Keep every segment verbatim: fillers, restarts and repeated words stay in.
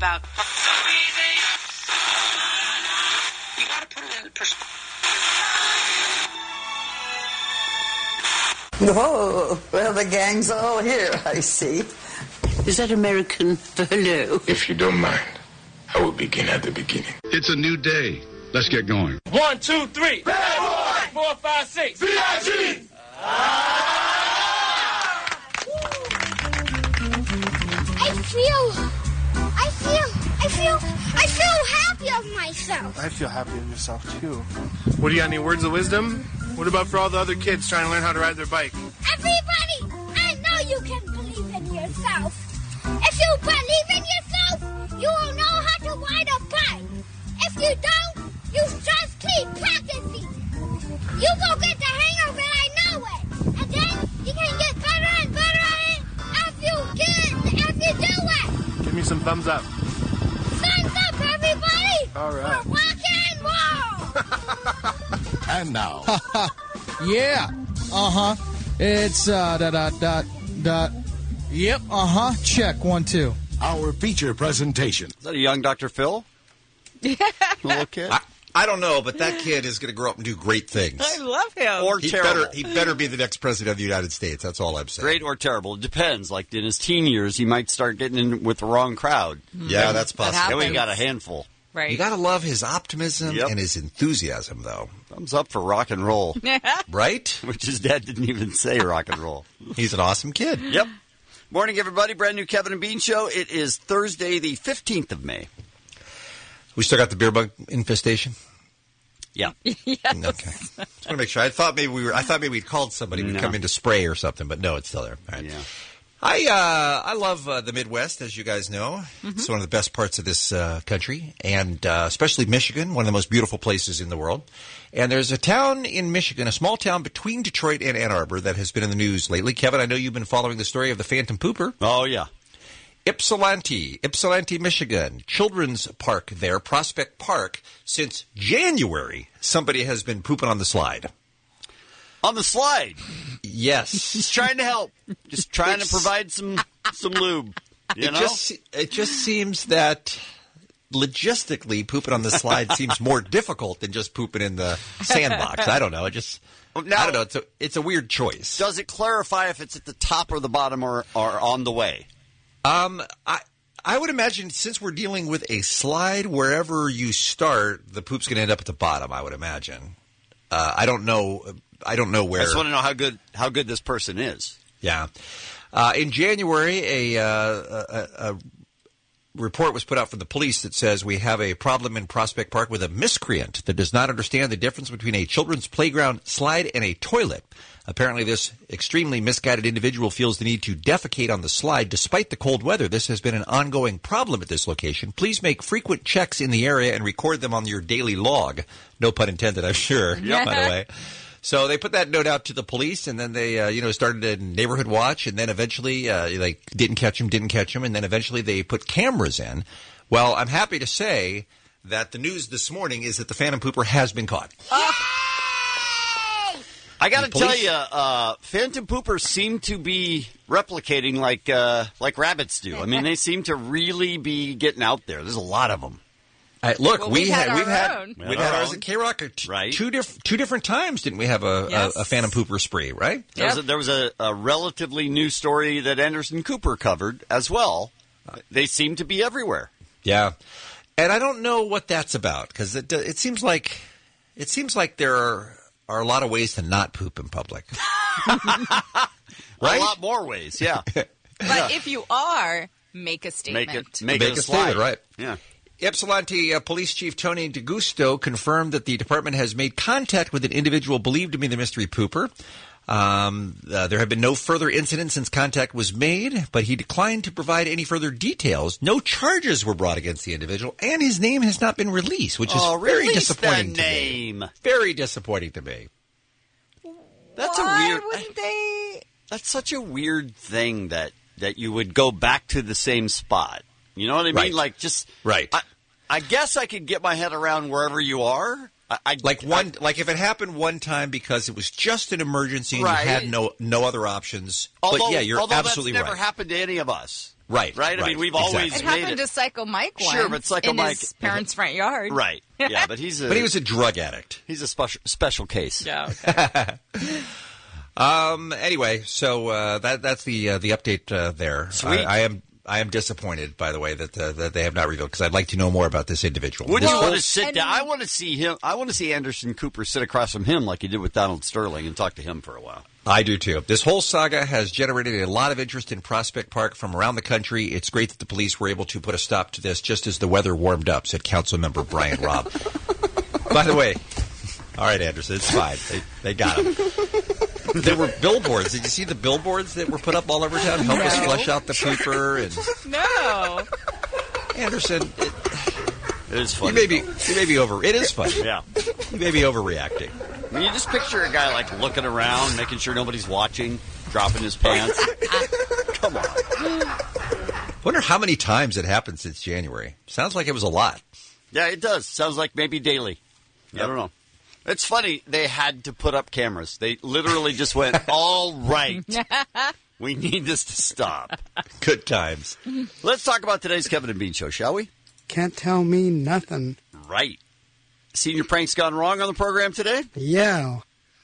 about. So easy. You gotta put it in perspective. Oh, well, the gang's all here, I see. Is that American for hello? If you don't mind, I will begin at the beginning. It's a new day. Let's get going. One, two, three. Bad boy. Four, five, six. B I G. I feel, I feel, I feel, I feel happy of myself. I feel happy of yourself, too. What do you got, any words of wisdom? What about for all the other kids trying to learn how to ride their bike? Everybody, I know you can believe in yourself. If you believe in yourself, you will know how to ride a bike. If you don't, you just keep practicing. You go get the hang of it, I know it. And then you can get better and better at it as you get, as you do it. Give me some thumbs up. Thumbs up, everybody. All right. For rock and roll. And now. Yeah. Uh-huh. It's, uh, dot, dot, dot, dot. Yep. Uh-huh. Check. One, two. Our feature presentation. Is that a young Doctor Phil? Yeah. Little kid? I, I don't know, but that kid is going to grow up and do great things. I love him. Or he terrible. Better, he better be the next president of the United States. That's all I'm saying. Great or terrible. It depends. Like in his teen years, he might start getting in with the wrong crowd. Yeah, that's possible. Then we got a handful. Right. You got to love his optimism Yep. and his enthusiasm, though. Thumbs up for rock and roll. Right? Which his dad didn't even say rock and roll. He's an awesome kid. Yep. Morning, everybody. Brand new Kevin and Bean Show. It is Thursday, the fifteenth of May. We still got the beer bug infestation? Yeah. Yes. Okay. Just want to make sure. I thought maybe we were. I thought maybe we'd called somebody. We'd No. come in to spray or something, but no, it's still there. All right. Yeah. I uh, I love uh, the Midwest, as you guys know. Mm-hmm. It's one of the best parts of this uh, country, and uh, especially Michigan, one of the most beautiful places in the world. And there's a town in Michigan, a small town between Detroit and Ann Arbor, that has been in the news lately. Kevin, I know you've been following the story of the Phantom Pooper. Oh, yeah. Ypsilanti, Ypsilanti, Michigan, children's park there, Prospect Park. Since January, somebody has been pooping on the slide. On the slide. Yes. Just trying to help. Just trying to provide some some lube. You it know? Just, it just seems that logistically pooping on the slide seems more difficult than just pooping in the sandbox. I don't know. It just, now, I don't know. It's a, it's a weird choice. Does it clarify if it's at the top or the bottom or, or on the way? Um, I I would imagine since we're dealing with a slide, wherever you start, the poop's going to end up at the bottom. I would imagine. Uh, I don't know. I don't know where. I just want to know how good how good this person is. Yeah. Uh, in January, a, uh, a, a report was put out from the police that says we have a problem in Prospect Park with a miscreant that does not understand the difference between a children's playground slide and a toilet. Apparently, this extremely misguided individual feels the need to defecate on the slide despite the cold weather. This has been an ongoing problem at this location. Please make frequent checks in the area and record them on your daily log. No pun intended, I'm sure, Yep. by the way. So they put that note out to the police, and then they, uh, you know, started a neighborhood watch, and then eventually, uh, like, didn't catch him, didn't catch him, and then eventually they put cameras in. Well, I'm happy to say that the news this morning is that the Phantom Pooper has been caught. I got to tell you, uh, Phantom Poopers seem to be replicating like uh, like rabbits do. I mean, they seem to really be getting out there. There's a lot of them. Uh, look, well, we we've had, had we've our had own. we've had ours at K-Rock t- right. two diff- two different times, didn't we? Have a, Yes. a, a Phantom Pooper spree, right? There was, a, there was a, a relatively new story that Anderson Cooper covered as well. They seem to be everywhere. Yeah, and I don't know what that's about because it it seems like it seems like there are, are a lot of ways to not poop in public. Right? A lot more ways, yeah. But yeah. if you are, make a statement. Make it, make Make it a a slide. statement, right. Yeah. Ypsilanti uh, Police Chief Tony DeGusto confirmed that the department has made contact with an individual believed to be the mystery pooper. Um, uh, there have been no further incidents since contact was made, but he declined to provide any further details. No charges were brought against the individual, and his name has not been released, which is oh, very release disappointing the to name. me. Very disappointing to me. That's Why a weird. wouldn't they? That's such a weird thing that, that you would go back to the same spot. You know what I mean? Right. Like just Right. I, I guess I could get my head around wherever you are. I, I Like one, I, like if it happened one time because it was just an emergency and Right. you had no no other options. although, but yeah, you're although absolutely that's never right. happened to any of us. Right. Right? I right, mean, we've exactly. always It made happened it. to Psycho Mike once. Sure, but Psycho in Mike- his parents' front yard. Right. Yeah, but he's a, But he was a drug addict. he's a special special case. Yeah. Okay. Um. Anyway, so uh, that that's the uh, the update uh, there. Sweet. I, I am I am disappointed, by the way, that uh, that they have not revealed because I'd like to know more about this individual. Wouldn't This you whole- want to sit down? I want to see him. I want to see Anderson Cooper sit across from him like he did with Donald Sterling and talk to him for a while. I do too. This whole saga has generated a lot of interest in Prospect Park from around the country. It's great that the police were able to put a stop to this just as the weather warmed up, said Councilmember Brian Robb. By the way, all right, Anderson, it's fine. They, they got him. There were billboards. Did you see the billboards that were put up all over town? Help us No. flush out the pooper. And No. Anderson, it, It is you funny. may be you may be over. It is funny. Yeah. You may be overreacting. I mean, you just picture a guy like looking around, making sure nobody's watching, dropping his pants. Come on. Wonder how many times it happened since January. Sounds like it was a lot. Yeah, it does. Sounds like maybe daily. I don't know. It's funny. They had to put up cameras. They literally just went, all right. We need this to stop. Good times. Let's talk about today's Kevin and Bean Show, shall we? Can't tell me nothing. Right. Senior pranks gone wrong on the program today? Yeah.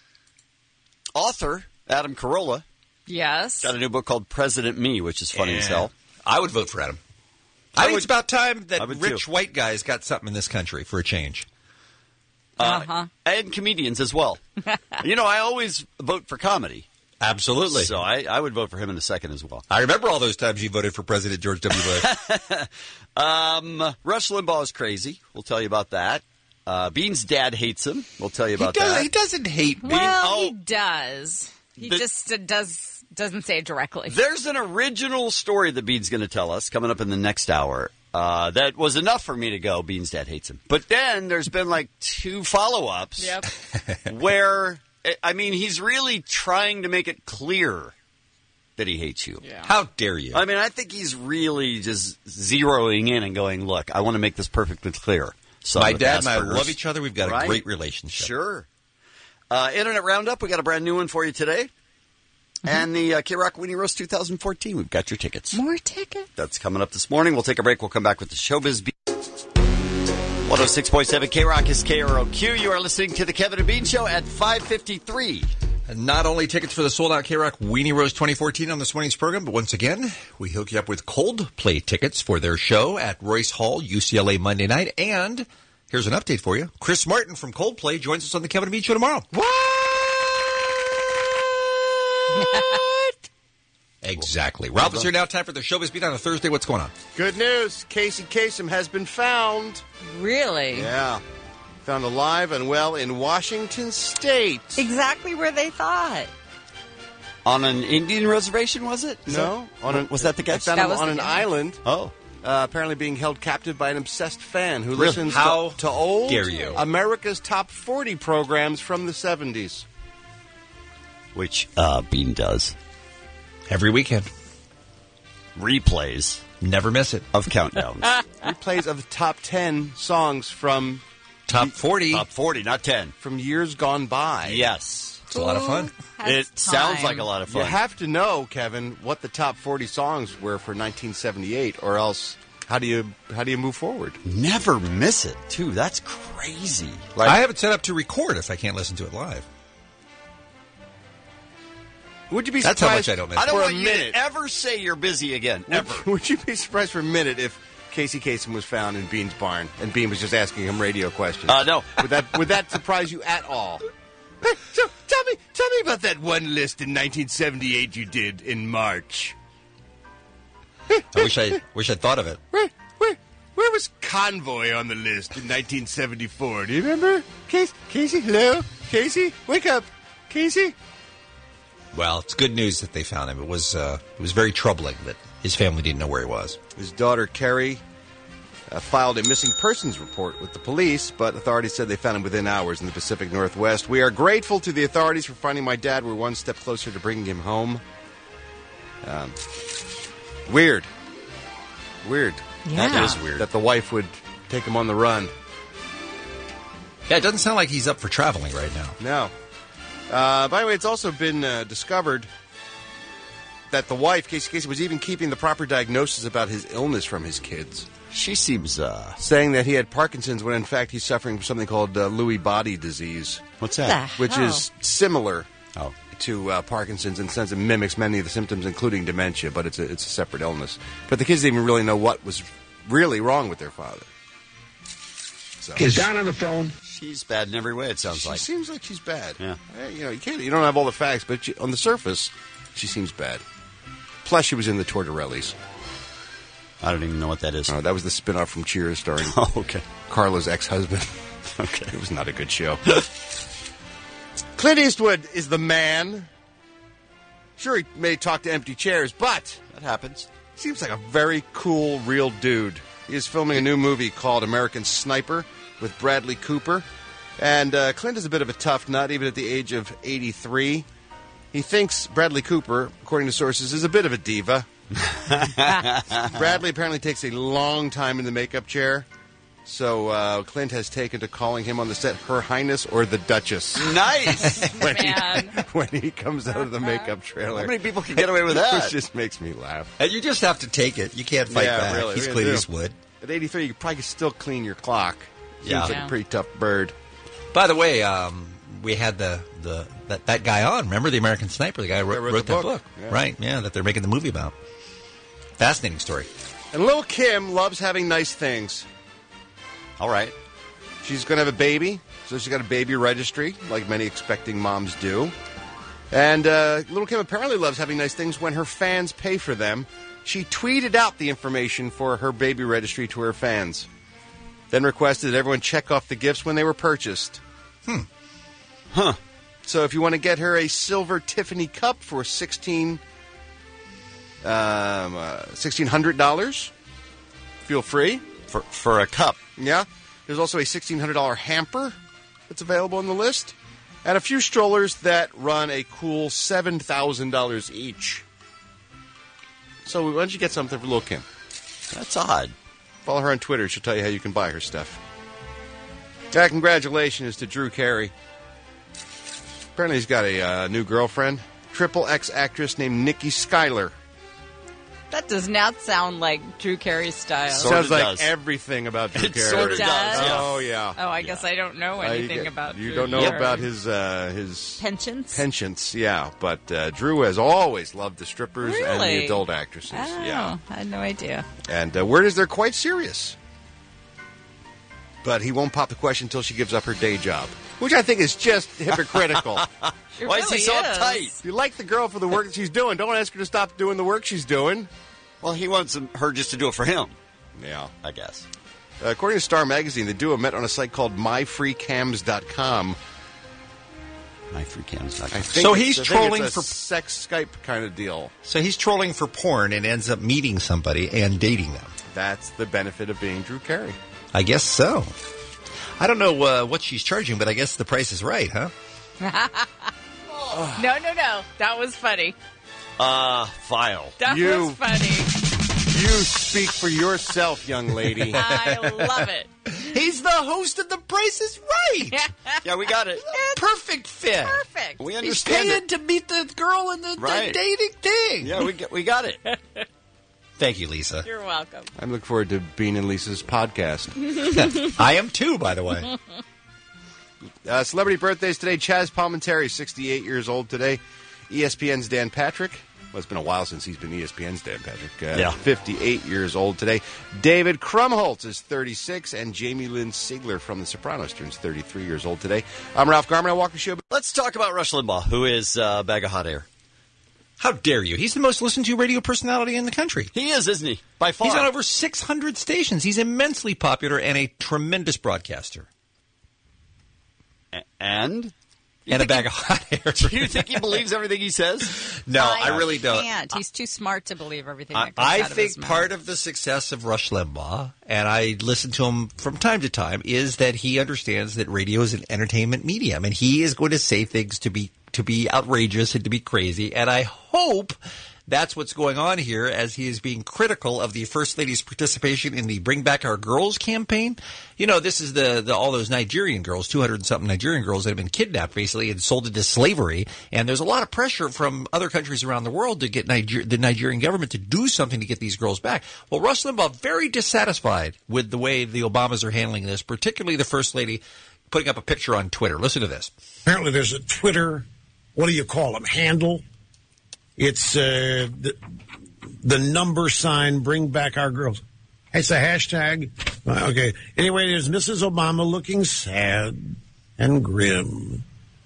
Author Adam Carolla Yes. got a new book called President Me, which is funny as hell. I would vote for Adam. I I think would- it's about time I that would rich too. white guys got something in this country for a change. Uh, Uh-huh. And comedians as well. You know, I always vote for comedy. Absolutely. So I, I would vote for him in a second as well. I remember all those times you voted for President George W. Bush. Um, Rush Limbaugh is crazy. We'll tell you about that. Uh, Bean's dad hates him. We'll tell you he, about does, that. he doesn't hate me. Well, oh. he does. He The- just uh, does doesn't say it directly. There's an original story that Bean's going to tell us coming up in the next hour. Uh, that was enough for me to go, Bean's dad hates him. But then there's been like two follow-ups Yep. where, I mean, he's really trying to make it clear that he hates you. Yeah. How dare you? I mean, I think he's really just zeroing in and going, look, I want to make this perfectly clear. Son My with dad and I Asperger's. love each other. We've got a Right. great relationship. Sure. Uh, Internet Roundup, we got a brand new one for you today. And the uh, K-Rock Weenie Roast twenty fourteen, we've got your tickets. More tickets. That's coming up this morning. We'll take a break. We'll come back with the Showbiz Beat. one oh six point seven K-Rock is K R O Q. You are listening to the Kevin and Bean Show at five fifty-three. And not only tickets for the sold-out K-Rock Weenie Rose twenty fourteen on this morning's program, but once again, we hook you up with Coldplay tickets for their show at Royce Hall, U C L A Monday night. And here's an update for you. Chris Martin from Coldplay joins us on the Kevin and Bean Show tomorrow. What? Exactly. Ralph is here now. Time for the Showbiz Beat on a Thursday. What's going on? Good news. Casey Kasem has been found. Really? Yeah. Found alive and well in Washington State. Exactly where they thought. On an Indian reservation, was it? Is No. that- on a, was that the I guess? found That him was on the an guess. island, Oh. uh, apparently being held captive by an obsessed fan who Really? listens How to, to old dare you. America's Top forty programs from the seventies. Which uh, Bean does. Every weekend. Replays Never miss it. of countdowns. Replays of the top ten songs from Top forty. Top forty, not ten. from years gone by. Yes. It's a lot of fun. It sounds like a lot of You fun. have to know, Kevin, what the top forty songs were for nineteen seventy-eight, or else how do you how do you move forward? Never miss it, too. That's crazy. Like, I have it set up to record if I can't listen to it live. Would you be That's how surprised much I don't miss I don't for want a you minute? to ever say you're busy again. Would, Ever. would you be surprised for a minute if Casey Kasem was found in Bean's barn and Bean was just asking him radio questions? Uh, no. Would that would that surprise you at all? Hey, so tell me tell me about that one list in nineteen seventy-eight you did in March. I wish I wish I'd thought of it. Where where where was Convoy on the list in nineteen seventy-four? Do you remember? Casey, Casey, hello, Casey, wake up, Casey. Well, it's good news that they found him. It was uh, it was very troubling that his family didn't know where he was. His daughter Carrie uh, filed a missing persons report with the police, but authorities said they found him within hours in the Pacific Northwest. We are grateful to the authorities for finding my dad. We're one step closer to bringing him home. Um, weird, weird. Yeah. That is weird. That the wife would take him on the run. Yeah, it doesn't sound like he's up for traveling right now. No. Uh, by the way, it's also been uh, discovered that the wife, Casey Kasem, was even keeping the proper diagnosis about his illness from his kids. She seems... Uh... Saying that he had Parkinson's when, in fact, he's suffering from something called uh, Lewy body disease. What's that? Which hell? is similar oh. to uh, Parkinson's in the sense it mimics many of the symptoms, including dementia, but it's a, it's a separate illness. But the kids didn't even really know what was really wrong with their father. So. Is Don on the phone? She's bad in every way, it sounds she like. She seems like she's bad. Yeah. Eh, you know, you can't. You don't have all the facts, but she, on the surface, she seems bad. Plus, she was in the Tortorellis. I don't even know what that is. Oh, that was the spinoff from Cheers starring oh, okay. Carla's ex-husband. Okay. It was not a good show. Clint Eastwood is the man. Sure, he may talk to empty chairs, but... That happens. Seems like a very cool, real dude. He is filming a new movie called American Sniper with Bradley Cooper. And uh, Clint is a bit of a tough nut, even at the age of eighty-three. He thinks Bradley Cooper, according to sources, is a bit of a diva. Bradley apparently takes a long time in the makeup chair. So uh, Clint has taken to calling him on the set Her Highness or the Duchess. Nice! when, Man. he, when he comes out of the makeup trailer. How many people can get away with that? Which just makes me laugh. And you just have to take it. You can't fight Yeah, back. really, He's really Clint do. Eastwood. At eighty-three, you could probably still clean your clock. Seems Yeah. like Yeah. a pretty tough bird. By the way, um, we had the, the that, that guy on. Remember the American Sniper? The guy who wrote, wrote wrote the that book. book. Yeah. Right, yeah, that they're making the movie about. Fascinating story. And Lil' Kim loves having nice things. All right. She's going to have a baby, so she's got a baby registry, like many expecting moms do. And uh, Lil' Kim apparently loves having nice things when her fans pay for them. She tweeted out the information for her baby registry to her fans, then requested that everyone check off the gifts when they were purchased. Hmm. Huh. So if you want to get her a silver Tiffany cup for sixteen, um, uh, sixteen hundred dollars, feel free For for a cup. Yeah. There's also a sixteen hundred dollars hamper that's available on the list, and a few strollers that run a cool seven thousand dollars each. So why don't you get something for Lil' Kim? That's odd. Follow her on Twitter. She'll tell you how you can buy her stuff. Yeah, congratulations to Drew Carey. Apparently he's got a uh, new girlfriend, triple X actress named Nikki Schuyler. That does not sound like Drew Carey's style. Sorta Sounds like does. everything about Drew It Carey. sorta It does. does? yeah. Oh, yeah. Oh, I guess I don't know Uh, you anything get- about You Drew don't know Carey. about his uh, his pensions. penchants, yeah. But uh, Drew has always loved the strippers and the Really? adult actresses. Oh, Yeah. I had no idea. And uh, word is they're quite serious. But he won't pop the question until she gives up her day job, which I think is just hypocritical. It Why is he really so is. uptight? If you like the girl for the work that she's doing, don't ask her to stop doing the work she's doing. Well, he wants him, her just to do it for him, Yeah. I guess. Uh, according to Star Magazine, the duo met on a site called my free cams dot com. My free cams. I think So it's- he's I think trolling it's a for- sex Skype kind of deal. So he's trolling for porn and ends up meeting somebody and dating them. That's the benefit of being Drew Carey. I guess so. I don't know uh, what she's charging, but I guess the price is right, huh? No, no, no. That was funny. Uh, file. That You- was funny. You speak for yourself, young lady. I love it. He's the host of The Price is Right. Yeah, we got it. Perfect fit. Perfect. We He's understand paying it. to meet the girl in the, the Right. dating thing. Yeah, we got, we got it. Thank you, Lisa. You're welcome. I'm looking forward to Bean and Lisa's podcast. I am too, by the way. Uh, celebrity birthdays today. Chaz Palminteri, sixty-eight years old today. E S P N's Dan Patrick. Well, it's been a while since he's been E S P N's Dan Patrick. Uh, Yeah. fifty-eight years old today. David Krumholtz is thirty-six, and Jamie Lynn Sigler from The Sopranos turns thirty-three years old today. I'm Ralph Garman. I walk the show. Let's talk about Rush Limbaugh, who is uh, a bag of hot air. How dare you? He's the most listened to radio personality in the country. He is, isn't he? By far. He's on over six hundred stations. He's immensely popular and a tremendous broadcaster. A- and? You And a think bag he- of hot air. Do you think he believes everything he says? No, I, really don't. Can't. He's too smart to believe everything I, that comes I out of his think mouth. part of the success of Rush Limbaugh, and I listen to him from time to time, is that he understands that radio is an entertainment medium, and he is going to say things to be to be outrageous and to be crazy. And I hope That's what's going on here, as he is being critical of the First Lady's participation in the Bring Back Our Girls campaign. You know, this is the, the all those Nigerian girls, two hundred and something Nigerian girls that have been kidnapped, basically, and sold into slavery. And there's a lot of pressure from other countries around the world to get Niger- the Nigerian government to do something to get these girls back. Well, Rush Limbaugh, very dissatisfied with the way the Obamas are handling this, particularly the First Lady putting up a picture on Twitter. Listen to this. Apparently there's a Twitter, what do you call them, handle? It's uh, the, the number sign, Bring Back Our Girls. It's a hashtag. Uh, okay. Anyway, there's Missus Obama looking sad and grim.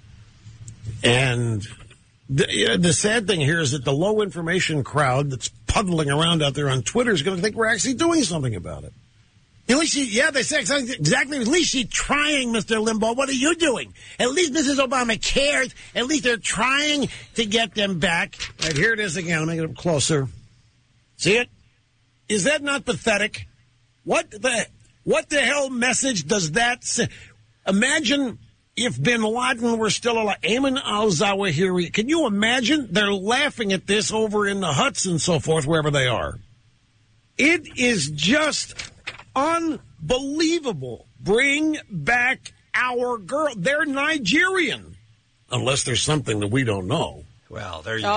And the, uh, the sad thing here is that the low information crowd that's puddling around out there on Twitter is going to think we're actually doing something about it. At least she, yeah, they say exactly, exactly. At least she's trying, Mister Limbaugh. What are you doing? At least Missus Obama cares. At least they're trying to get them back. All right, here it is again. I'll make it up closer. See it? Is that not pathetic? What the what the hell message does that say? Imagine if Bin Laden were still alive. Ayman al-Zawahiri. Can you imagine? They're laughing at this over in the huts and so forth, wherever they are. It is just unbelievable. Bring back our girl. They're Nigerian. Unless there's something that we don't know. Well, there you oh,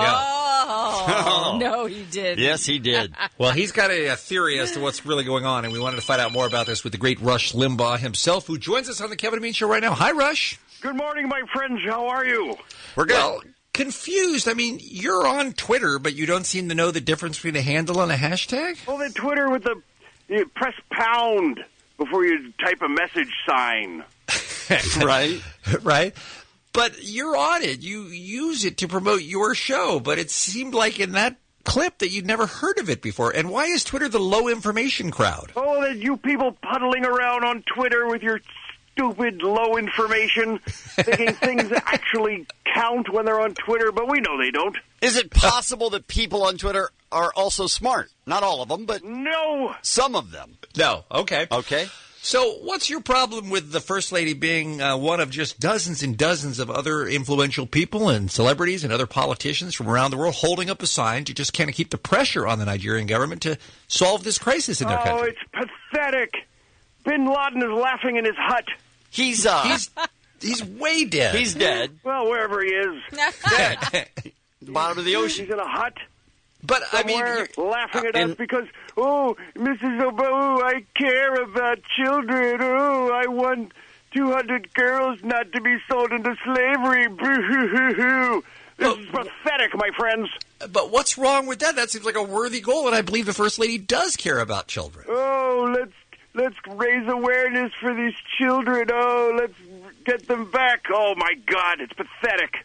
go. Oh, no, he did. Yes, he did. Well, he's got a, a theory as to what's really going on, and we wanted to find out more about this with the great Rush Limbaugh himself, who joins us on the Kevin and Bean Show right now. Hi, Rush. Good morning, my friends. How are you? We're good. Well, confused. I mean, you're on Twitter, but you don't seem to know the difference between a handle and a hashtag? Well, the Twitter with the... You press pound before you type a message sign. Right? Right? But you're on it. You use it to promote your show, but it seemed like in that clip that you'd never heard of it before. And why is Twitter the low information crowd? Oh, that you people puddling around on Twitter with your stupid low information, thinking things actually count when they're on Twitter, but we know they don't. Is it possible that people on Twitter are also smart? Not all of them, but no, some of them. No. Okay. Okay. So what's your problem with the First Lady being uh, one of just dozens and dozens of other influential people and celebrities and other politicians from around the world holding up a sign to just kind of keep the pressure on the Nigerian government to solve this crisis in their oh, country? Oh, it's pathetic. Bin Laden is laughing in his hut. He's, uh... He's, he's way dead. He's dead. Well, wherever he is. Dead. The bottom of the ocean. He's in a hut. But, I mean... laughing at uh, us because, oh, Missus Obama, oh, I care about children. Oh, I want two hundred girls not to be sold into slavery. Boo-hoo-hoo-hoo. This but, is pathetic, my friends. But what's wrong with that? That seems like a worthy goal, and I believe the First Lady does care about children. Oh, let's let's raise awareness for these children. Oh, let's get them back. Oh, my God, it's pathetic.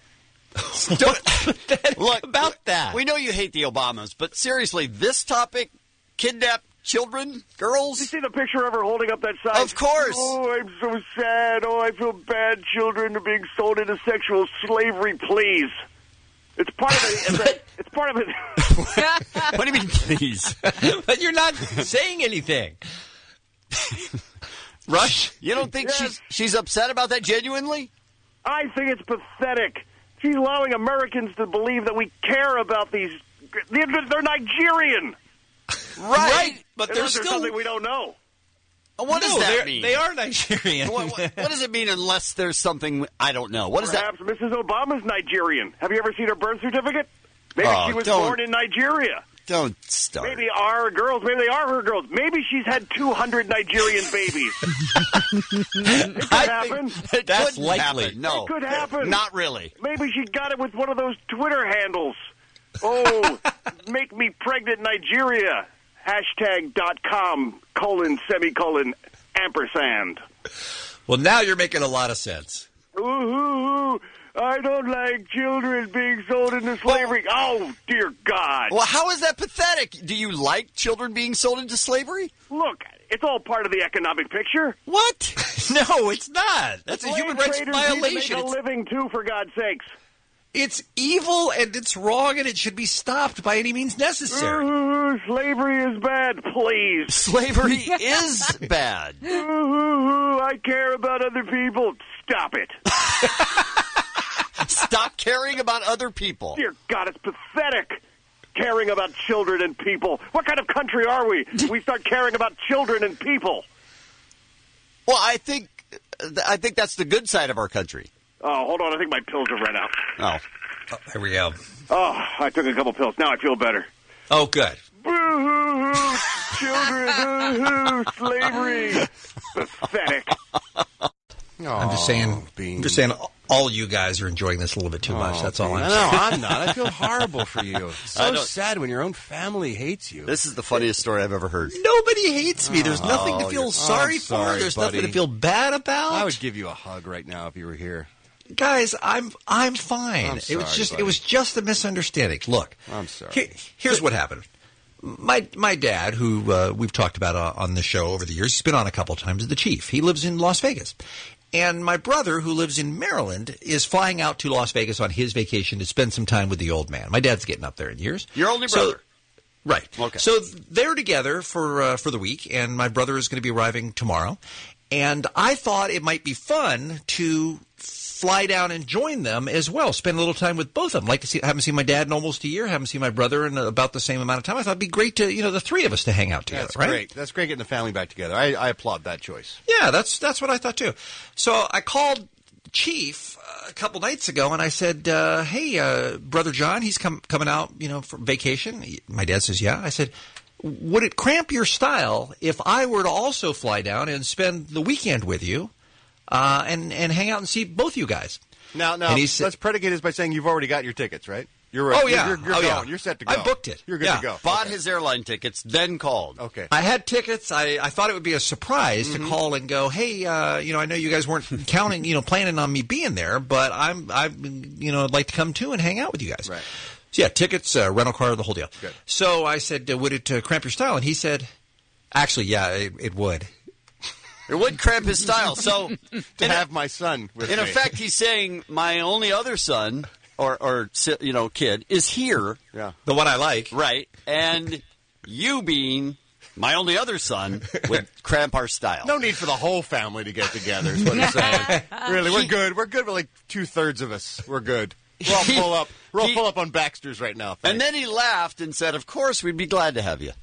Look, about that. We know you hate the Obamas, but seriously, this topic, kidnapped children, girls? You see the picture of her holding up that sign? Of course. Oh, I'm so sad. Oh, I feel bad. Children are being sold into sexual slavery, please. It's part of it. It's part of it. What do you mean, please? But you're not saying anything. Rush, you don't think yes. she's, she's upset about that genuinely? I think it's pathetic. She's allowing Americans to believe that we care about these. They're, they're Nigerian. Right. right. But Unless they're there's still... something we don't know. What no, does that mean? They are Nigerian. what, what, what does it mean unless there's something I don't know? What does Perhaps that... Missus Obama's Nigerian. Have you ever seen her birth certificate? Maybe oh, she was don't, born in Nigeria. Don't start. Maybe our girls, maybe they are her girls. Maybe she's had two hundred Nigerian babies. It could happen. It That's could likely. Happen. No. It could happen. Not really. Maybe she got it with one of those Twitter handles. Oh, make me pregnant Nigeria. Hashtag dot com colon semicolon ampersand. Well, now you're making a lot of sense. Ooh, ooh, ooh. I don't like children being sold into slavery. Oh, dear God. Well, how is that pathetic? Do you like children being sold into slavery? Look, it's all part of the economic picture. What? No, it's not. That's a human rights violation. Make a living, too, for God's sakes. It's evil, and it's wrong, and it should be stopped by any means necessary. Ooh, slavery is bad, please. Slavery is bad. Ooh, ooh, ooh, I care about other people. Stop it. Stop caring about other people. Dear God, it's pathetic. caring about children and people. What kind of country are we? We start caring about children and people. Well, I think I think that's the good side of our country. Oh, hold on. I think my pills have run out. Oh. Oh, there we go. Oh, I took a couple pills. Now I feel better. Oh, good. Boo-hoo-hoo, children, boo-hoo, slavery. Pathetic. I'm just saying, I'm just saying, all you guys are enjoying this a little bit too much. That's all I'm no, saying. No, I'm not. I feel horrible for you. I So don't- sad when your own family hates you. This is the funniest story I've ever heard. Nobody hates me. There's Oh, nothing to feel you're- sorry I'm for. sorry, There's buddy. nothing to feel bad about. I would give you a hug right now if you were here. Guys, I'm I'm fine. I'm it sorry, was just buddy. it was just a misunderstanding. Look, I'm sorry. Here- here's what happened. My my dad, who uh, we've talked about uh, on the show over the years, he's been on a couple times, is the chief. He lives in Las Vegas. And my brother, who lives in Maryland, is flying out to Las Vegas on his vacation to spend some time with the old man. My dad's getting up there in years. Your only So- brother. Right. Okay. So they're together for uh, for the week, and my brother is going to be arriving tomorrow. And I thought it might be fun to fly down and join them as well. Spend a little time with both of them. Like to see, I haven't seen my dad in almost a year. Haven't seen my brother in about the same amount of time. I thought it'd be great to, you know, the three of us to hang out together. That's right? great. That's great getting the family back together. I, I applaud that choice. Yeah, that's that's what I thought too. So I called Chief uh, a couple nights ago, and I said, uh, "Hey, uh, brother John, he's come coming out, you know, for vacation." He, my dad says, "Yeah." I said, "Would it cramp your style if I were to also fly down and spend the weekend with you, uh, and and hang out and see both you guys?" Now, now, And he said- let's predicate this by saying you've already got your tickets, right? You're Oh, yeah. You're, you're Oh, going. yeah. You're set to go. I booked it. You're good Yeah. to go. Bought his airline tickets, then called. Okay. I had tickets. I, I thought it would be a surprise Mm-hmm. to call and go, hey, uh, you know, I know you guys weren't counting, you know, planning on me being there, but I'm, I've, you know, I'd like to come too and hang out with you guys. Right. So yeah, tickets, uh, rental car, the whole deal. Good. So I said, uh, would it uh, cramp your style? And he said, actually, yeah, it, it would. It would cramp his style. So, To have my son with in me. effect, he's saying my only other son, or, or you know, kid, is here. Yeah. The one I like. Right. And you being my only other son would cramp our style. No need for the whole family to get together, is what he's saying. Really, we're good. We're good with like two-thirds of us. We're good. We're all pull up. We're all He- pull up on Baxter's right now. And then he laughed and said, of course, we'd be glad to have you.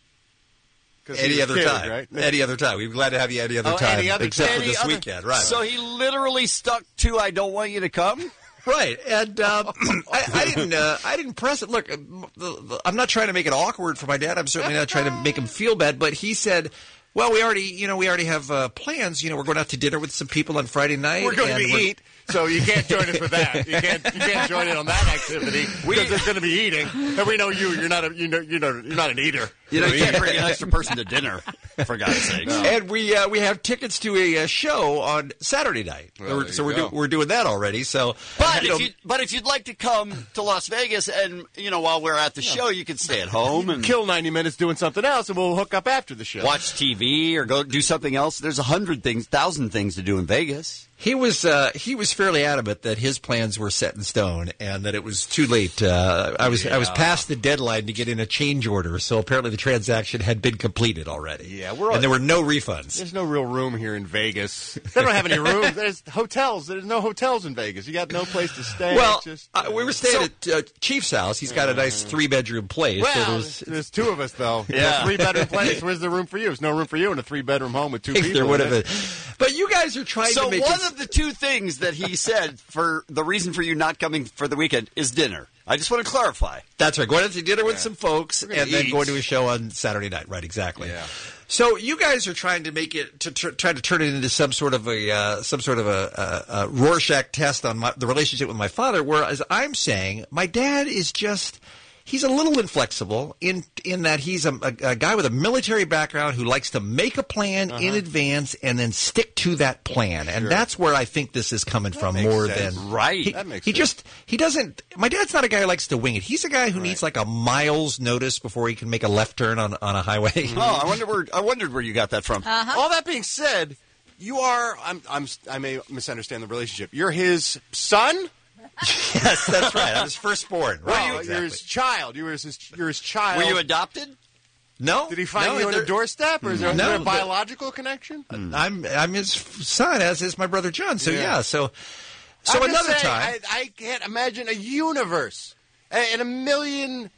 Any other time. Right? Any other time. We'd be glad to have you any other Oh, time. any other except time. for this Any other- weekend. Right. So he literally stuck to I don't want you to come? Right, and um, I, I didn't. Uh, I didn't press it. Look, uh, the, the, I'm not trying to make it awkward for my dad. I'm certainly not trying to make him feel bad. But he said, "Well, we already, you know, we already have uh, plans. You know, we're going out to dinner with some people on Friday night. We're going and to we're- eat, so you can't join us with that. You can't. You can't join in on that activity because there's going to be eating. And we know you. You're not a. You know. You know. You're not an eater. You know, you can't eat. bring an extra person to dinner, for God's sake. And we uh, we have tickets to a uh, show on Saturday night. Well, We're- there so you we're do, go. we're doing that already. So, But you know, if you but if you'd like to come to Las Vegas and you know while we're at the show, you can stay at home and Kill ninety minutes doing something else, and we'll hook up after the show. watch T V or go do something else. There's a hundred things, thousand things to do in Vegas. he was uh, he was fairly adamant that his plans were set in stone and that it was too late. Uh, I was I was past the deadline to get in a change order, so apparently the transaction had been completed already. Yeah, we're all- and there were no refunds. There's no real room here in Vegas. They don't have any rooms. There's hotels. There's no hotels in Vegas. You got no place to stay. Well, It's just, uh, we were staying at uh, Chief's house. He's got a nice three bedroom place. so Well, there's, there's two of us though. Yeah. A three bedroom place. Where's the room for you? There's no room for you in a three bedroom home with two I think people. there would in have it. been. But you guys are trying So to make one it- of the two things that he said for the reason for you not coming for the weekend is dinner. I just want to clarify. That's right. Going out to dinner with some folks gonna and then eat. going to a show on Saturday night. Right, exactly. Yeah. So you guys are trying to make it to tr- try to turn it into some sort of a uh, some sort of a, a, a Rorschach test on my, the relationship with my father. Whereas I'm saying my dad is just. He's a little inflexible in in that he's a, a, a guy with a military background who likes to make a plan Uh-huh. in advance and then stick to that plan, and that's where I think this is coming from makes more sense. than Right. He, That makes he sense. just he doesn't. My dad's not a guy who likes to wing it. He's a guy who needs like a mile's notice before he can make a left turn on on a highway. Oh, I wonder where I wondered where you got that from. All that being said, you are. I'm. I'm. I may misunderstand the relationship. You're his son. Yes, that's right. I'm his firstborn. Well, Right, you're exactly. his child. You were his. You're his child. Were you adopted? No. Did he find no, you on there- a doorstep, or is there, is No, there a the- biological connection? I'm I'm his son, as is my brother John. So Yeah. yeah. So so I'm just another saying, time. I, I can't imagine a universe, a- in a million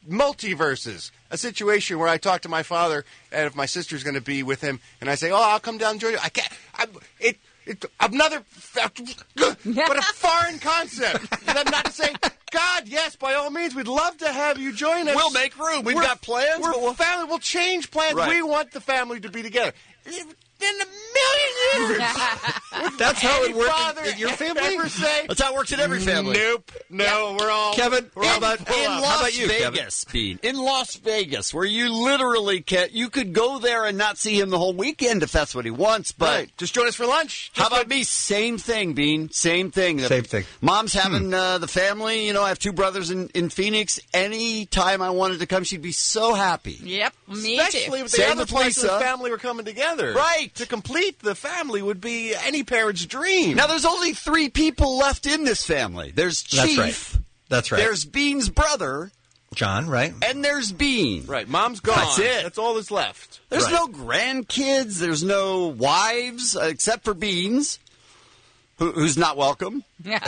multiverses. A situation where I talk to my father, and if my sister's going to be with him, and I say, "Oh, I'll come down and join you." I can't. I, it, it, another, but a foreign concept. And I'm not to say, God, yes, by all means, we'd love to have you join us. We'll make room. We've We're- got plans. We're but we'll... family. We'll change plans. Right. We want the family to be together. In a million years. That's how it Any worked father in, in your family? ever say, That's how it works in every family. Nope. No, we're all. Kevin, we're how all about, pull in up. Las how about you, Kevin? Vegas, Bean. In Las Vegas, where you literally can you could go there and not see him the whole weekend if that's what he wants. But Right. Just join us for lunch. how Just about me? Same thing, Bean. Same thing. Same thing. Mom's having uh, the family. You know, I have two brothers in, in Phoenix. Any time I wanted to come, she'd be so happy. Yep, me Especially too. if the Same other with parts of the Lisa. family were coming together. Right. To complete the family would be any parent's dream. Now, there's only three people left in this family. There's Chief. That's right. That's right. There's Bean's brother, John, right? and there's Bean. right. Mom's gone. That's it. That's all that's left. There's Right. no grandkids. There's no wives, uh, except for Beans, who, who's not welcome.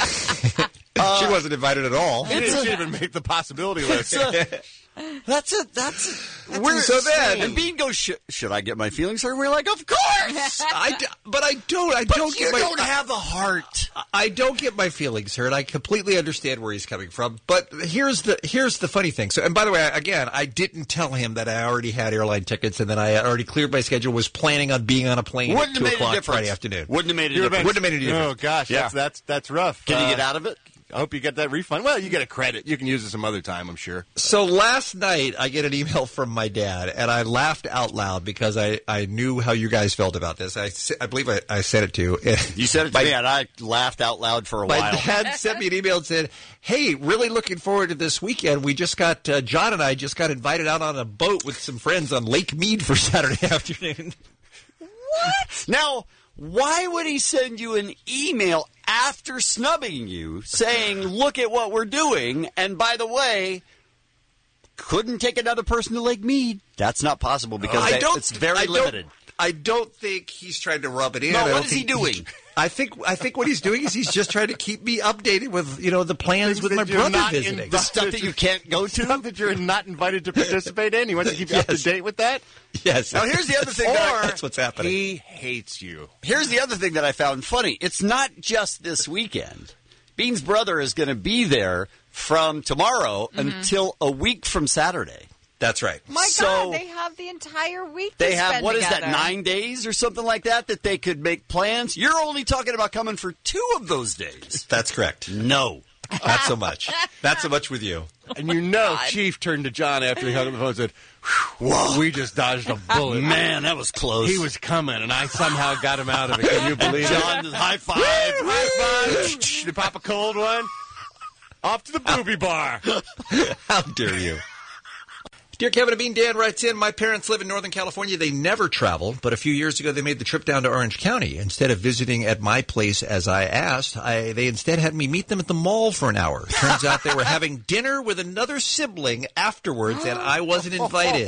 she wasn't invited at all. She didn't even make the possibility list. That's it. That's it. We're- so then- and Bean goes, "Should, should I get my feelings hurt?" We're like, "Of course." I d- but I don't. I But don't you get my, don't have the heart. I don't get my feelings hurt. I completely understand where he's coming from. But here's the here's the funny thing. So, and by the way, again, I didn't tell him that I already had airline tickets and that I had already cleared my schedule. Was planning on being on a plane Wouldn't at have two made a o'clock difference. Friday afternoon. Wouldn't have made a You're difference. Wouldn't have made any difference. Oh gosh, Yeah. that's that's that's rough. Can you Uh, get out of it? I hope you get that refund. Well, you get a credit. You can use it some other time, I'm sure. So last night, I get an email from my dad, and I laughed out loud because I, I knew how you guys felt about this. I, s- I believe I, I said it to you. You said it to My- me, and I laughed out loud for a My while. dad sent me an email and said, "Hey, really looking forward to this weekend. We just got uh, John and I just got invited out on a boat with some friends on Lake Mead for Saturday afternoon." What? Now, why would he send you an email after snubbing you saying, "Look at what we're doing," and by the way, couldn't take another person to Lake Mead? That's not possible because I they- don't, it's very I don't- limited. I don't think he's trying to rub it in. No, I what don't is he think doing? I think I think what he's doing is he's just trying to keep me updated with you know the plans Things with that my you're brother not visiting. invited The stuff that you can't go to? Stuff that you're not invited to participate in. He wants to keep you up to Yes. date with that. Yes. Now, here's the other thing that I- That's what's happening. He hates you. Here's the other thing that I found funny. It's not just this weekend. Bean's brother is going to be there from tomorrow until a week from Saturday. That's right. My So- God, they have the entire week. To They have, spend what is that, together. nine days or something like that, that they could make plans? You're only talking about coming for two of those days. That's correct. No. Not so much. Not so much with you. And you know, Chief turned to John after he hung up the phone and said, "Whoa, we just dodged a bullet. Man, that was close. He was coming, and I somehow got him out of it. Can you believe it? John, high five. High five. Did you pop a cold one? Off to the booby bar. How dare you? Dear Kevin and Bean, Dan writes in, my parents live in Northern California. They never travel, but a few years ago they made the trip down to Orange County. Instead of visiting at my place as I asked, I, they instead had me meet them at the mall for an hour. Turns out they were having dinner with another sibling afterwards, and I wasn't invited.